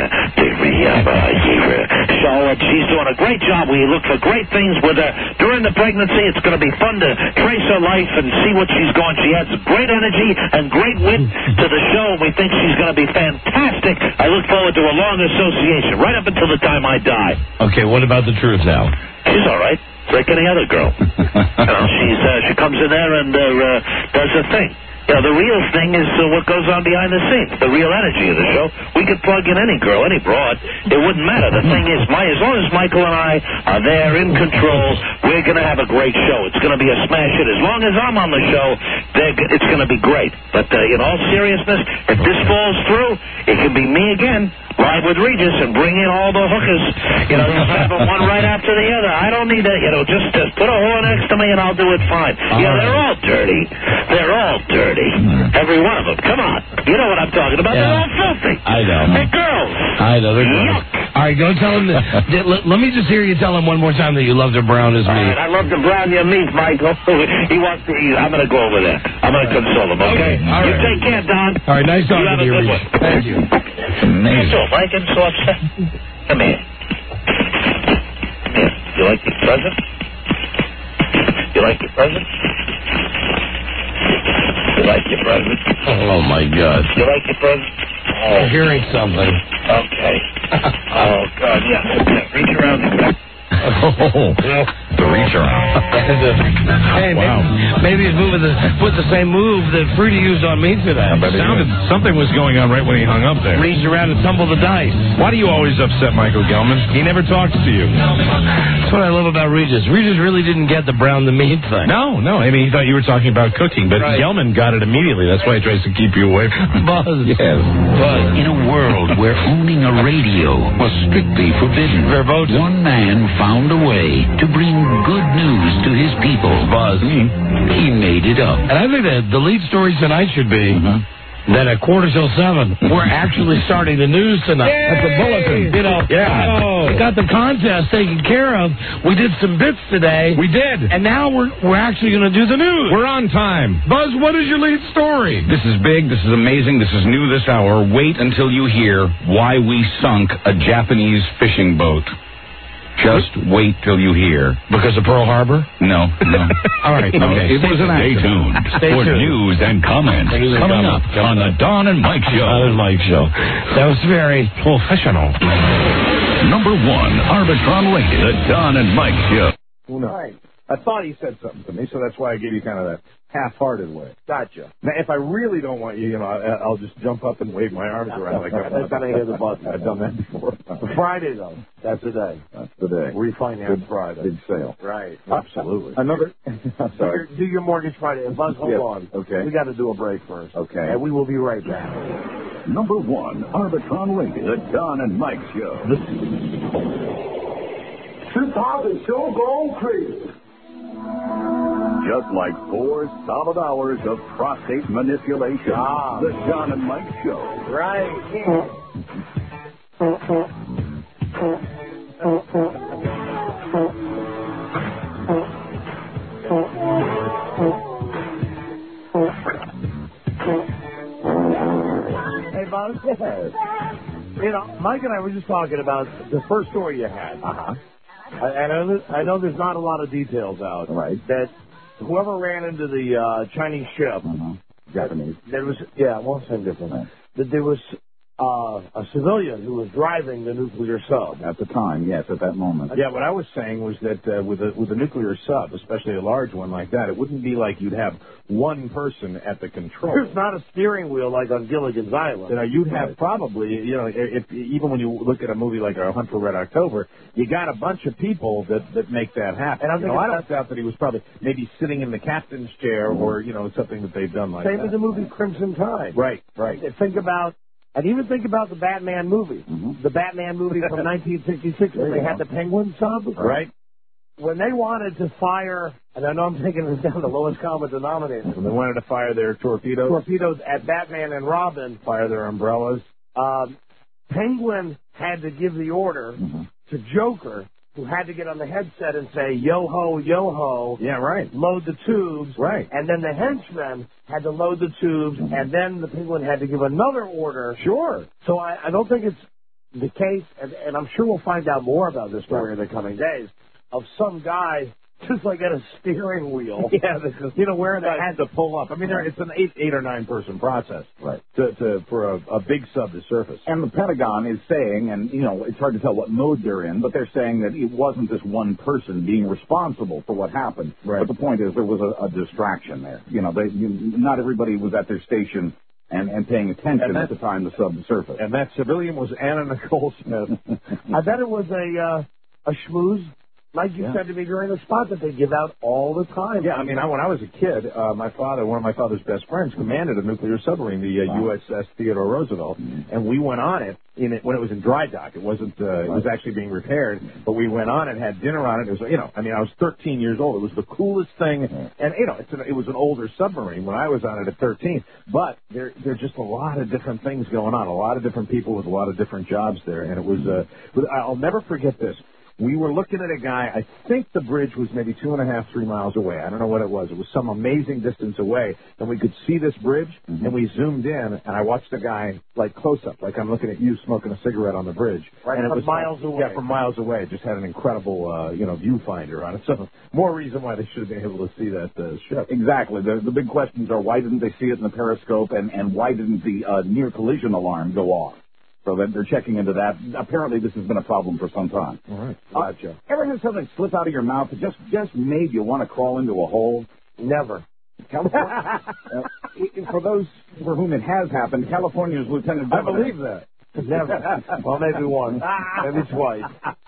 show, and she's doing a great job. We look for great things with her during the pregnancy. It's going to be fun to trace her life and see what she's going. She has great energy and great wit to the show. We think she's going to be fantastic. I look forward to a long association right up until the time I die. Okay, what about the truth now? She's all right. Like any other girl. You know, she's uh, she comes in there and uh, uh, does her thing. You know, the real thing is uh, what goes on behind the scenes, the real energy of the show. We could plug in any girl, any broad. It wouldn't matter. The thing is, my, as long as Michael and I are there in control, we're going to have a great show. It's going to be a smash hit. As long as I'm on the show, it's going to be great. But uh, in all seriousness, if this falls through, it can be me again. Live with Regis and bring in all the hookers. You know, just have them one right after the other. I don't need that. You know, just, just put a whore next to me and I'll do it fine. All you know, right. They're all dirty. They're all dirty. Every one of them. Come on. You know what I'm talking about. Yeah. They're all filthy. I know. They're girls. I know. They're girls. All right, go tell him. That, let, let me just hear you tell him one more time that you love to brown his meat. All right, I love to brown your meat, Michael. He wants to eat. I'm going to go over there. I'm going to console him, okay? okay. All you right. take care, Don. All right, nice talking to you, Regis. Thank you. What's up, Mike? I'm so upset. Come here. Come here. You like the present? You like your present? You like your present? Oh, my God. You like your present? Oh. I'm hearing something. Okay. Oh, God, yeah. Reach around the back. Oh, the reach around. Hey, wow. maybe, maybe he's moving the, with the same move that Fruity used on me today. But it sounded, something was going on right when he hung up there. Reach around and tumble the dice. Why do you always upset Michael Gelman? He never talks to you. That's what I love about Regis. Regis really didn't get the brown the meat thing. No, no. I mean, he thought you were talking about cooking, but right. Gelman got it immediately. That's why he tries to keep you away from Buzz. Yes. Buzz. In a world where owning a radio was strictly forbidden, one man found a way to bring good news to his people. Buzz. He made it up. And I think that the lead story tonight should be mm-hmm. that at quarter till seven, we're actually starting the news tonight. Yay! At the bulletin. You know, yeah. Oh. We got the contest taken care of. We did some bits today. We did. And now we're we're actually going to do the news. We're on time. Buzz, what is your lead story? This is big. This is amazing. This is new this hour. Wait until you hear why we sunk a Japanese fishing boat. Just wait till you hear. Because of Pearl Harbor? No, no. All right. No, Okay. it was an Stay accident. tuned Stay for tuned. news and comments News and coming comments. up on the Don and Mike Show. Don and Mike Show. That was very professional. Number one, Arbitron rated, the Don and Mike Show. Right. I thought he said something to me, so that's why I gave you kind of that half-hearted way. Gotcha. Now, if I really don't want you, you know, I, I'll just jump up and wave my arms around like That's that. not any of the button. I've done that before. Friday, though. That's the day. That's the day. Refinance Good, Friday. Big sale. Right. Absolutely. Another. I'm sorry. Do your, do your mortgage Friday. And Buzz, hold Yes. on. Okay. We got to do a break first. Okay. And we will be right back. Number one, Arbitron rated, the Don and Mike Show. two thousand show going crazy. Just like four solid hours of prostate manipulation. Ah. The Don and Mike Show. Right. Hey, Bob. You know, Mike and I were just talking about the first story you had. Uh-huh. I, I know that, I know there's not a lot of details out. Right. That whoever ran into the uh, Chinese ship, uh-huh. Japanese. There was yeah, well, same different. Right. That there was uh, a civilian who was driving the nuclear sub at the time. Yes, at that moment. Yeah, what I was saying was that uh, with a with a nuclear sub, especially a large one like that, it wouldn't be like you'd have one person at the control. There's not a steering wheel like on Gilligan's Island. You know, you'd have right. probably, you know, if, if even when you look at a movie like A Hunt for Red October, you got a bunch of people that that make that happen. And I, you know, I don't doubt that he was probably maybe sitting in the captain's chair mm-hmm. or you know something that they've done like Same that. Same as the movie Crimson Tide. Right, right. Think about. And even think about the Batman movie. Mm-hmm. The Batman movie from nineteen sixty-six when they had the Penguin sub. Right. When they wanted to fire, and I know I'm taking this down to the lowest common denominator. When they wanted to fire their torpedoes. Torpedoes at Batman and Robin. Fire their umbrellas. Um, Penguin had to give the order mm-hmm. to Joker, who had to get on the headset and say, yo-ho, yo-ho. Yeah, right. Load the tubes. Right. And then the henchmen had to load the tubes, mm-hmm. and then the Penguin had to give another order. Sure. So I, I don't think it's the case, and, and I'm sure we'll find out more about this story in the coming days, of some guy just like at a steering wheel. Yeah, just, you know, where they had to pull up. I mean, there, it's an eight, eight or nine person process, right? To, to for a, a big sub to surface. And the Pentagon is saying, and you know, it's hard to tell what mode they're in, but they're saying that it wasn't this one person being responsible for what happened. Right. But the point is, there was a, a distraction there. You know, they, you, not everybody was at their station and, and paying attention at the time the sub surfaced. And that civilian was Anna Nicole Smith. I bet it was a uh, a schmooze. Like you yeah. said to me during the spot that they give out all the time. Yeah, I mean, I, when I was a kid, uh, my father, one of my father's best friends, commanded a nuclear submarine, the uh, wow. U S S Theodore Roosevelt, mm-hmm. and we went on it in it when it was in dry dock. It wasn't. Uh, right. It was actually being repaired, but we went on it, had dinner on it. It was, you know, I mean, I was thirteen years old. It was the coolest thing, mm-hmm. and you know, it's an, it was an older submarine when I was on it at thirteen. But there, there's just a lot of different things going on, a lot of different people with a lot of different jobs there, and it was. Uh, I'll never forget this. We were looking at a guy, I think the bridge was maybe two and a half, three miles away. I don't know what it was. It was some amazing distance away. And we could see this bridge, mm-hmm. and we zoomed in, and I watched the guy, like, close up, like I'm looking at you smoking a cigarette on the bridge. Right, and from it was miles like, away. Yeah, from miles away. It just had an incredible, uh, you know, viewfinder on it. So more reason why they should have been able to see that uh, ship. Exactly. The, the big questions are why didn't they see it in the periscope, and, and why didn't the uh, near collision alarm go off? So that they're checking into that. Apparently, this has been a problem for some time. All right. Gotcha. Uh, ever had something slip out of your mouth that just just made you want to crawl into a hole? Never. California, uh, for those for whom it has happened, California's Lieutenant Governor. I believe that. Never. Well, maybe once. Maybe twice.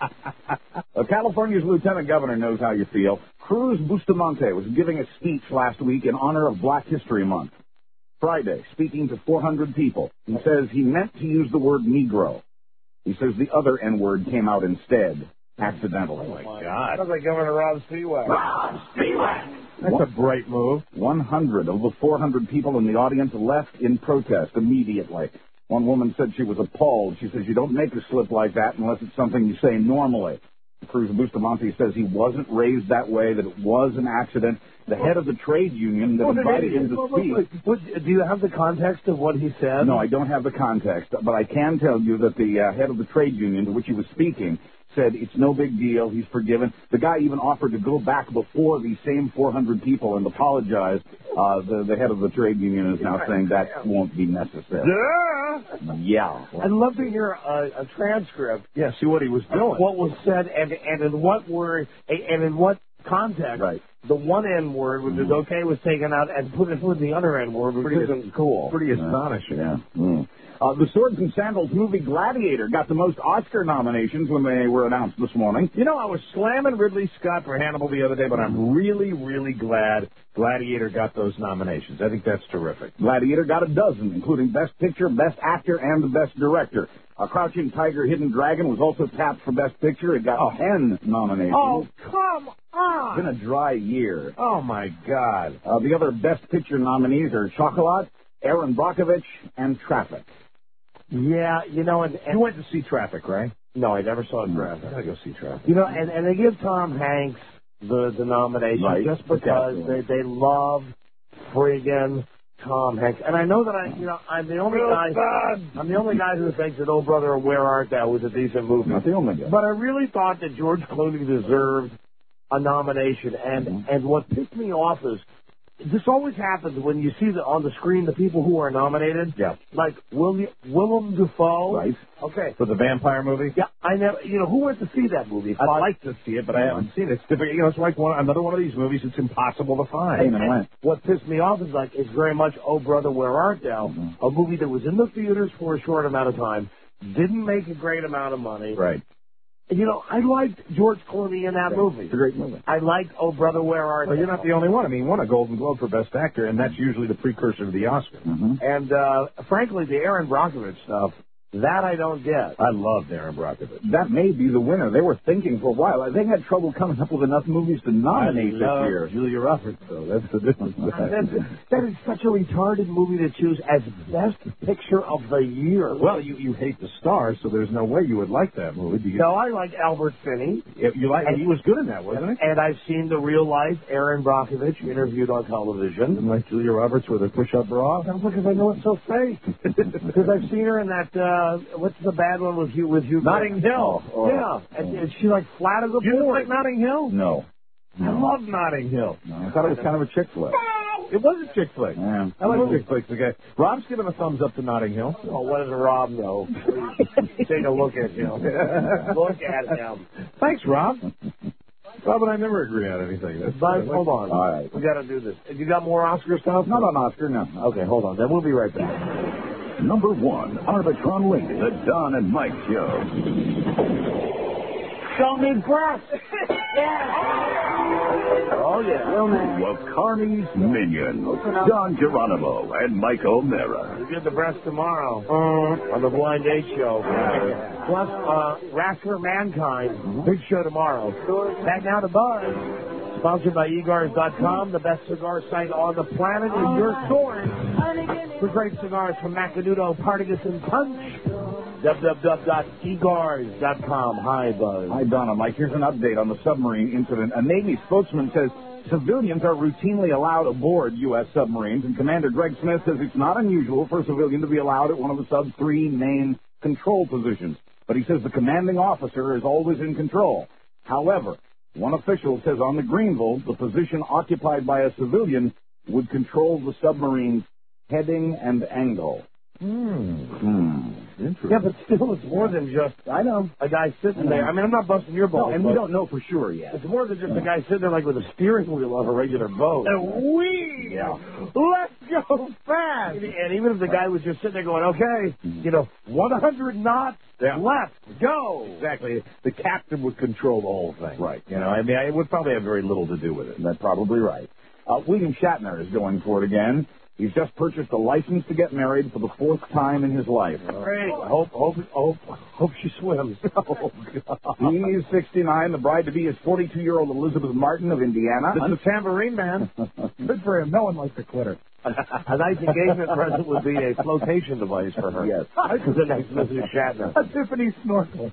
Uh, California's Lieutenant Governor knows how you feel. Cruz Bustamante was giving a speech last week in honor of Black History Month. Friday, speaking to four hundred people. He says he meant to use the word Negro. He says the other N-word came out instead, accidentally. Oh, my God. Sounds like Governor Rob Spiewak. Rob Spiewak! That's One, a bright move. one hundred of the four hundred people in the audience left in protest immediately. One woman said she was appalled. She says, you don't make a slip like that unless it's something you say normally. Cruz Bustamante says he wasn't raised that way, that it was an accident. The head of the trade union that invited him to speak. What, do you have the context of what he said? No, I don't have the context, but I can tell you that the uh, head of the trade union to which he was speaking said it's no big deal, he's forgiven. The guy even offered to go back before these same four hundred people and apologize. Uh, the, the head of the trade union is now saying that won't be necessary. Yeah. Yeah. I'd love to hear a, a transcript. Yeah, see what he was doing. What was said and and in what word and in what context. Right. The one N word, which is okay, was taken out and put it with the other N word, which Pretty isn't cool. Pretty astonishing. Yeah. Mm. Uh, the Swords and Sandals movie Gladiator got the most Oscar nominations when they were announced this morning. You know, I was slamming Ridley Scott for Hannibal the other day, but I'm really, really glad Gladiator got those nominations. I think that's terrific. Gladiator got a dozen, including Best Picture, Best Actor, and Best Director. Uh, Crouching Tiger, Hidden Dragon was also tapped for Best Picture. It got oh. ten nominations. Oh, come on! It's been a dry year. Oh, my God. Uh, the other Best Picture nominees are Chocolat, Aaron Brockovich, and Traffic. Yeah, you know, and, and you went to see Traffic, right? No, I never saw Traffic. I gotta go see Traffic. You know, and, and they give Tom Hanks the the nomination right. just because they they love friggin' Tom Hanks. And I know that I, you know, I'm the only guy. I'm the only guy who thinks that Oh Brother, Where Art Thou was a decent movie. Not the only guy. But I really thought that George Clooney deserved a nomination. And mm-hmm. and what pissed me off is, this always happens when you see the, on the screen the people who are nominated. Yeah. Like William, Willem Dafoe. Right. Okay. For the vampire movie? Yeah. I never, you know, who went to see that movie? I'd like to see it, but I haven't seen it. It's different. You know, it's like one, another one of these movies it's impossible to find. And, and what pissed me off is like, it's very much Oh Brother, Where Art Thou? Mm-hmm. A movie that was in the theaters for a short amount of time, didn't make a great amount of money. Right. You know, I liked George Clooney in that yeah, movie. It's a great movie. I liked Oh Brother, Where Art Thou? Well, you're not the only one. I mean, he won a Golden Globe for Best Actor, and that's usually the precursor to the Oscar. Mm-hmm. And, uh, frankly, the Aaron Brockovich stuff, that I don't get. I loved Aaron Brockovich. That may be the winner. They were thinking for a while. They had trouble coming up with enough movies to nominate I this love year. Julia Roberts, though. That's the difference. That's, that is such a retarded movie to choose as Best Picture of the Year. Well, you, you hate the stars, so there's no way you would like that movie. Do you? No, I like Albert Finney. Yeah, you like? And he was good in that, wasn't he? And I've seen the real life Aaron Brockovich interviewed on television. And like Julia Roberts with a push-up bra? That's because I know it's so fake. Because I've seen her in that, uh, what's the bad one with Hugh, with Hugh Notting Hill. Oh. Yeah. And, and she like flat as a you board. You like Notting Hill? No. no. I love Notting Hill. No, I thought it was kind of a chick flick. It was a chick flick. Yeah. I like chick flicks. Okay. Rob's giving a thumbs up to Notting Hill. Oh, what does Rob know? Take a look at him. Look at him. Thanks, Rob. Rob and I never agree on anything. That's but, hold on. All right. We got to do this. You got more Oscar stuff? Not on Oscar, no. Okay, hold on. Then we'll be right back. Number one, Arbitron Lady, the Don and Mike Show. Show me breath. Yeah. Oh, yeah. Well, of Carney's Minions, Don Geronimo and Mike O'Mara. You get the breast tomorrow uh, on the Blind Date Show. Yeah. Plus, uh, Wrestler Mankind. Big show tomorrow. Back now to Buzz. Sponsored by e gars dot com, the best cigar site on the planet is your source for great cigars from Macanudo, Partagas, and Punch. w w w dot e gars dot com. Hi, Buzz. Hi, Donna. Mike, here's an update on the submarine incident. A Navy spokesman says civilians are routinely allowed aboard U S submarines, and Commander Greg Smith says it's not unusual for a civilian to be allowed at one of the sub's three main control positions. But he says the commanding officer is always in control. However, one official says on the Greenville, the position occupied by a civilian would control the submarine's heading and angle. Hmm. Hmm. Interesting. Yeah, but still, it's more than just, I know, a guy sitting there. I mean, I'm not busting your balls. No, and we don't know for sure yet. It's more than just a guy sitting there like with a steering wheel of a regular boat. And we, yeah. let's go fast. And even if the guy was just sitting there going, okay, you know, one hundred knots, Yeah. left, go. Exactly. The captain would control the whole thing. Right. You know, I mean, it would probably have very little to do with it. That's probably right. Uh, William Shatner is going for it again. He's just purchased a license to get married for the fourth time in his life. Great. Hope, hope, hope, hope she swims. Oh, God. He's sixty-nine. The bride-to-be is forty-two-year-old Elizabeth Martin of Indiana. This is a tambourine man. Good for him. No one likes to quitter. A nice engagement present would be a flotation device for her. Yes. For the next Missus Shatner. A Tiffany snorkel.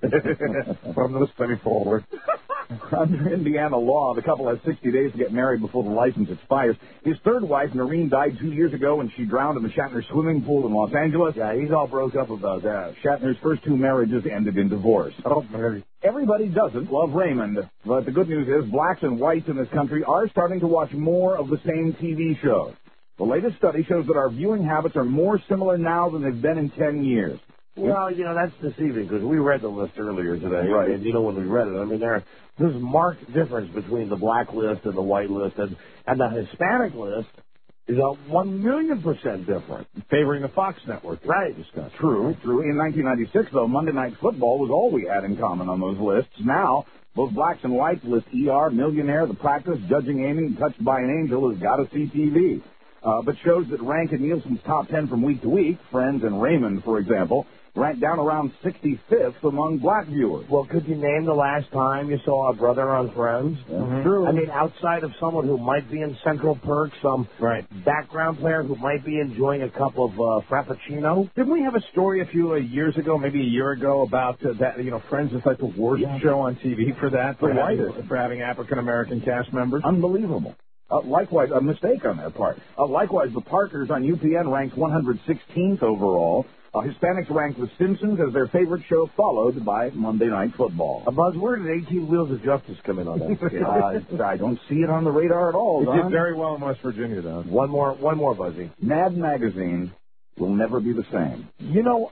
From this penny forward. Under Indiana law, the couple has sixty days to get married before the license expires. His third wife, Noreen, died two years ago when she drowned in the Shatner swimming pool in Los Angeles. Yeah, he's all broke up about that. Shatner's first two marriages ended in divorce. Oh, Mary. Everybody doesn't love Raymond, but the good news is blacks and whites in this country are starting to watch more of the same T V shows. The latest study shows that our viewing habits are more similar now than they've been in ten years. Well, you know, that's deceiving because we read the list earlier today. Right. And, you know, when we read it, I mean, there, there's a marked difference between the black list and the white list. And, and the Hispanic list is a one million percent different. Favoring the Fox network. Right. Discussed. True, true. In nineteen ninety-six, though, Monday Night Football was all we had in common on those lists. Now, both blacks and whites list E R, Millionaire, The Practice, Judging Amy, and Touched by an Angel has got to see T V. Uh, but shows that rank in Nielsen's top ten from week to week, Friends and Raymond, for example, rank down around sixty-fifth among black viewers. Well, could you name the last time you saw a brother on Friends? Mm-hmm. True. I mean, outside of someone who might be in Central Perk, some right. background player who might be enjoying a cup of uh, Frappuccino. Didn't we have a story a few uh, years ago, maybe a year ago, about uh, that, you know, Friends is like the worst yeah. show on T V for that, for, For having, white. for having African-American cast members? Unbelievable. Uh, likewise, a mistake on their part. Uh, likewise, The Parkers on U P N ranks one hundred sixteenth overall. Uh, Hispanics ranked The Simpsons as their favorite show, followed by Monday Night Football. Uh, Buzz, where did eighteen Wheels of Justice come in on that? uh, I don't see it on the radar at all, It Don. did very well in West Virginia, though. One more, one more, Buzzy. Mad Magazine will never be the same. You know,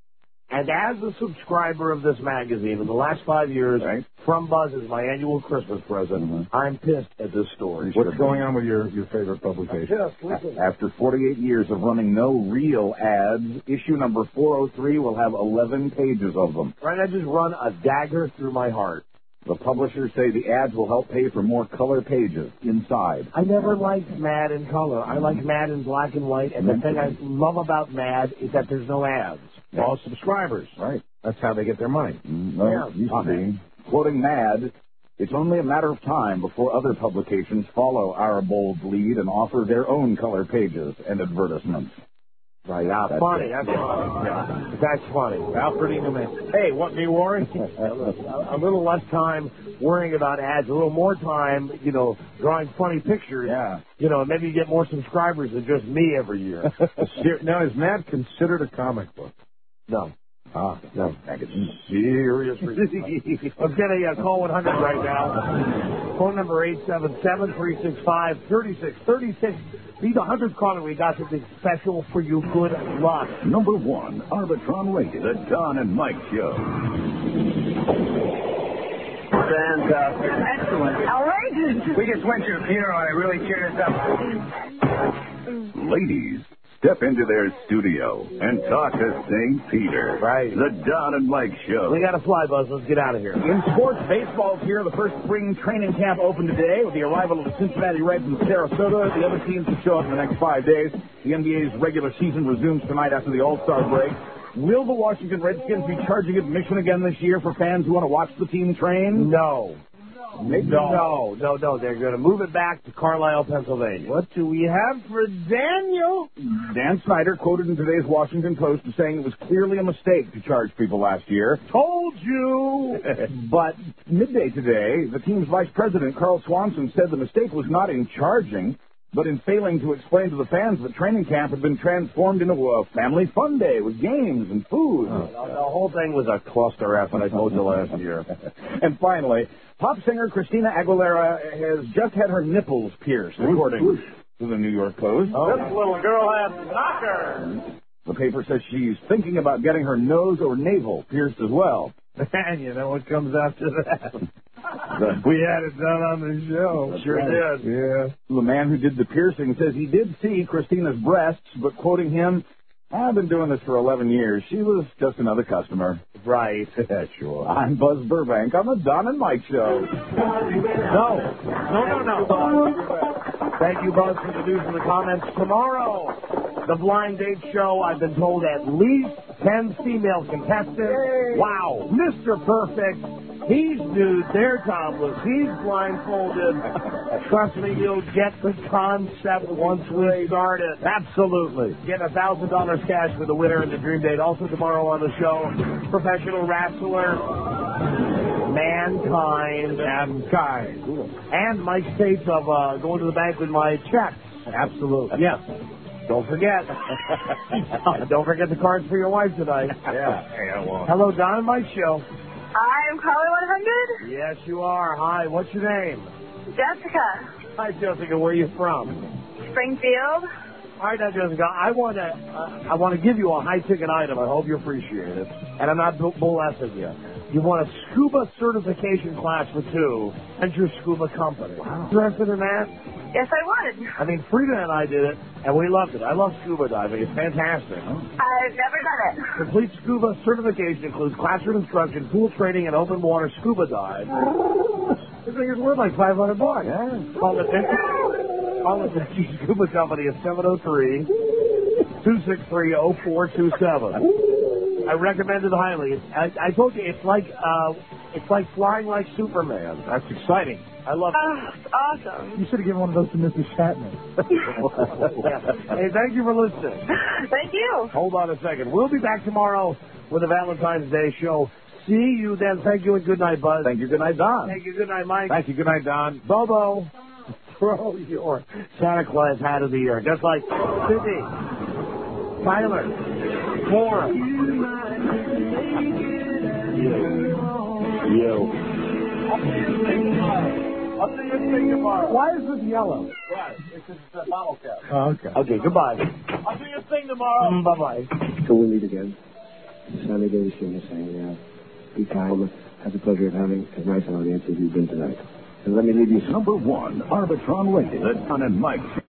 and as a subscriber of this magazine in the last five years, right. from Buzz as my annual Christmas present, mm-hmm. I'm pissed at this story. What's going on with your, your favorite publication? After forty-eight years of running no real ads, issue number four oh three will have eleven pages of them. Right, I just run a dagger through my heart. The publishers say the ads will help pay for more color pages inside. I never liked Mad in color. I like Mad in black and white, and the thing I love about Mad is that there's no ads. All subscribers. Right. That's how they get their money. No, Yeah. used to be. Quoting Mad, it's only a matter of time before other publications follow our bold lead and offer their own color pages and advertisements. Right, yeah, That's funny. it. That's funny. Yeah. That's funny. Alfred Engelman. Hey, want me worrying? a little less time worrying about ads, a little more time, you know, drawing funny pictures. Yeah. You know, maybe you get more subscribers than just me every year. Now, is Mad considered a comic book? No. Ah, no. Magazine. Serious reason. Let's get a uh, call one hundred right now. Phone number eight seven seven, three six five, three six three six. Be the hundredth caller. We got something special for you. Good luck. Number one, Arbitron Radio, the Don and Mike Show. Fantastic. Excellent. Outrageous. We just went to a funeral and it really cheered us up. Ladies, step into their studio and talk to Saint Peter. Right. The Don and Mike Show. We got to fly, Buzz. Let's get out of here. In sports, baseball's here. The first spring training camp opened today with the arrival of the Cincinnati Reds in Sarasota. The other teams will show up in the next five days. The N B A's regular season resumes tonight after the All-Star break. Will the Washington Redskins be charging admission again this year for fans who want to watch the team train? No. Maybe No, no, no. They're going to move it back to Carlisle, Pennsylvania. What do we have for Daniel? Dan Snyder quoted in today's Washington Post as saying it was clearly a mistake to charge people last year. Told you! But midday today, the team's vice president, Carl Swanson, said the mistake was not in charging, but in failing to explain to the fans that training camp had been transformed into a family fun day with games and food. Oh, the whole thing was a cluster F, and I told you last year. And finally, pop singer Christina Aguilera has just had her nipples pierced, according to the New York Post. Oh. This little girl has knocker. The paper says she's thinking about getting her nose or navel pierced as well. And you know what comes after that? We had it done on the show. That's Sure right. did. Yeah. The man who did the piercing says he did see Christina's breasts, but quoting him, I've been doing this for eleven years. She was just another customer. Right. Sure. I'm Buzz Burbank on the Don and Mike Show. No. No, no, no. Thank you, Buzz, for the news and the comments. Tomorrow, the Blind Date Show. I've been told at least ten female contestants. Yay. Wow. Mister Perfect. He's nude. They're topless. He's blindfolded. Trust me, you'll get the concept once we start it. Absolutely. Get a thousand dollars cash for the winner in the Dream Date. Also tomorrow on the show, professional wrestler, Mankind. Mankind. And Mike States of uh, going to the bank with my checks. Absolutely. Yes. Don't forget. Don't forget the cards for your wife tonight. Yeah. Hello, Don and Mike Show. Hi, I'm Carly one hundred. Yes, you are. Hi, what's your name? Jessica. Hi, Jessica. Where are you from? Springfield. All right, now, Jessica, I want to uh, I want to give you a high-ticket item. I hope you appreciate it. And I'm not bull-assing you. You want a scuba certification class for two and your scuba company. Wow. Interested in that? Yes, I would. I mean, Frida and I did it, and we loved it. I love scuba diving. It's fantastic. I've never done it. Complete scuba certification includes classroom instruction, pool training, and open water scuba dive. This thing is worth like five hundred bucks. Yeah. Call the Call the Vinci Scuba Company at seven oh three, two six three, oh four two seven. I recommend it highly. I, I told you, it's like uh, it's like flying like Superman. That's exciting. I love it. Oh, it's awesome. You should have given one of those to Missus Shatner. Hey, thank you for listening. Thank you. Hold on a second. We'll be back tomorrow with a Valentine's Day show. See you then. Thank you and good night, Buzz. Thank you. Good night, Don. Thank you. Good night, Mike. Thank you. Good night, Don. Bobo, throw your Santa Claus hat of the year. Just like Sydney, Tyler, Cora. You. You. I'll see you thing tomorrow. Why is this yellow? Right. It's just a bottle cap. Oh, okay. Okay, goodbye. I'll see you thing tomorrow. Mm, bye-bye. Till we meet again. Sunny day soon, saying, uh, be kind. Have the pleasure of having as nice an audience as you've been tonight. And let me leave you Number one, Arbitron Radio. The Don and Mike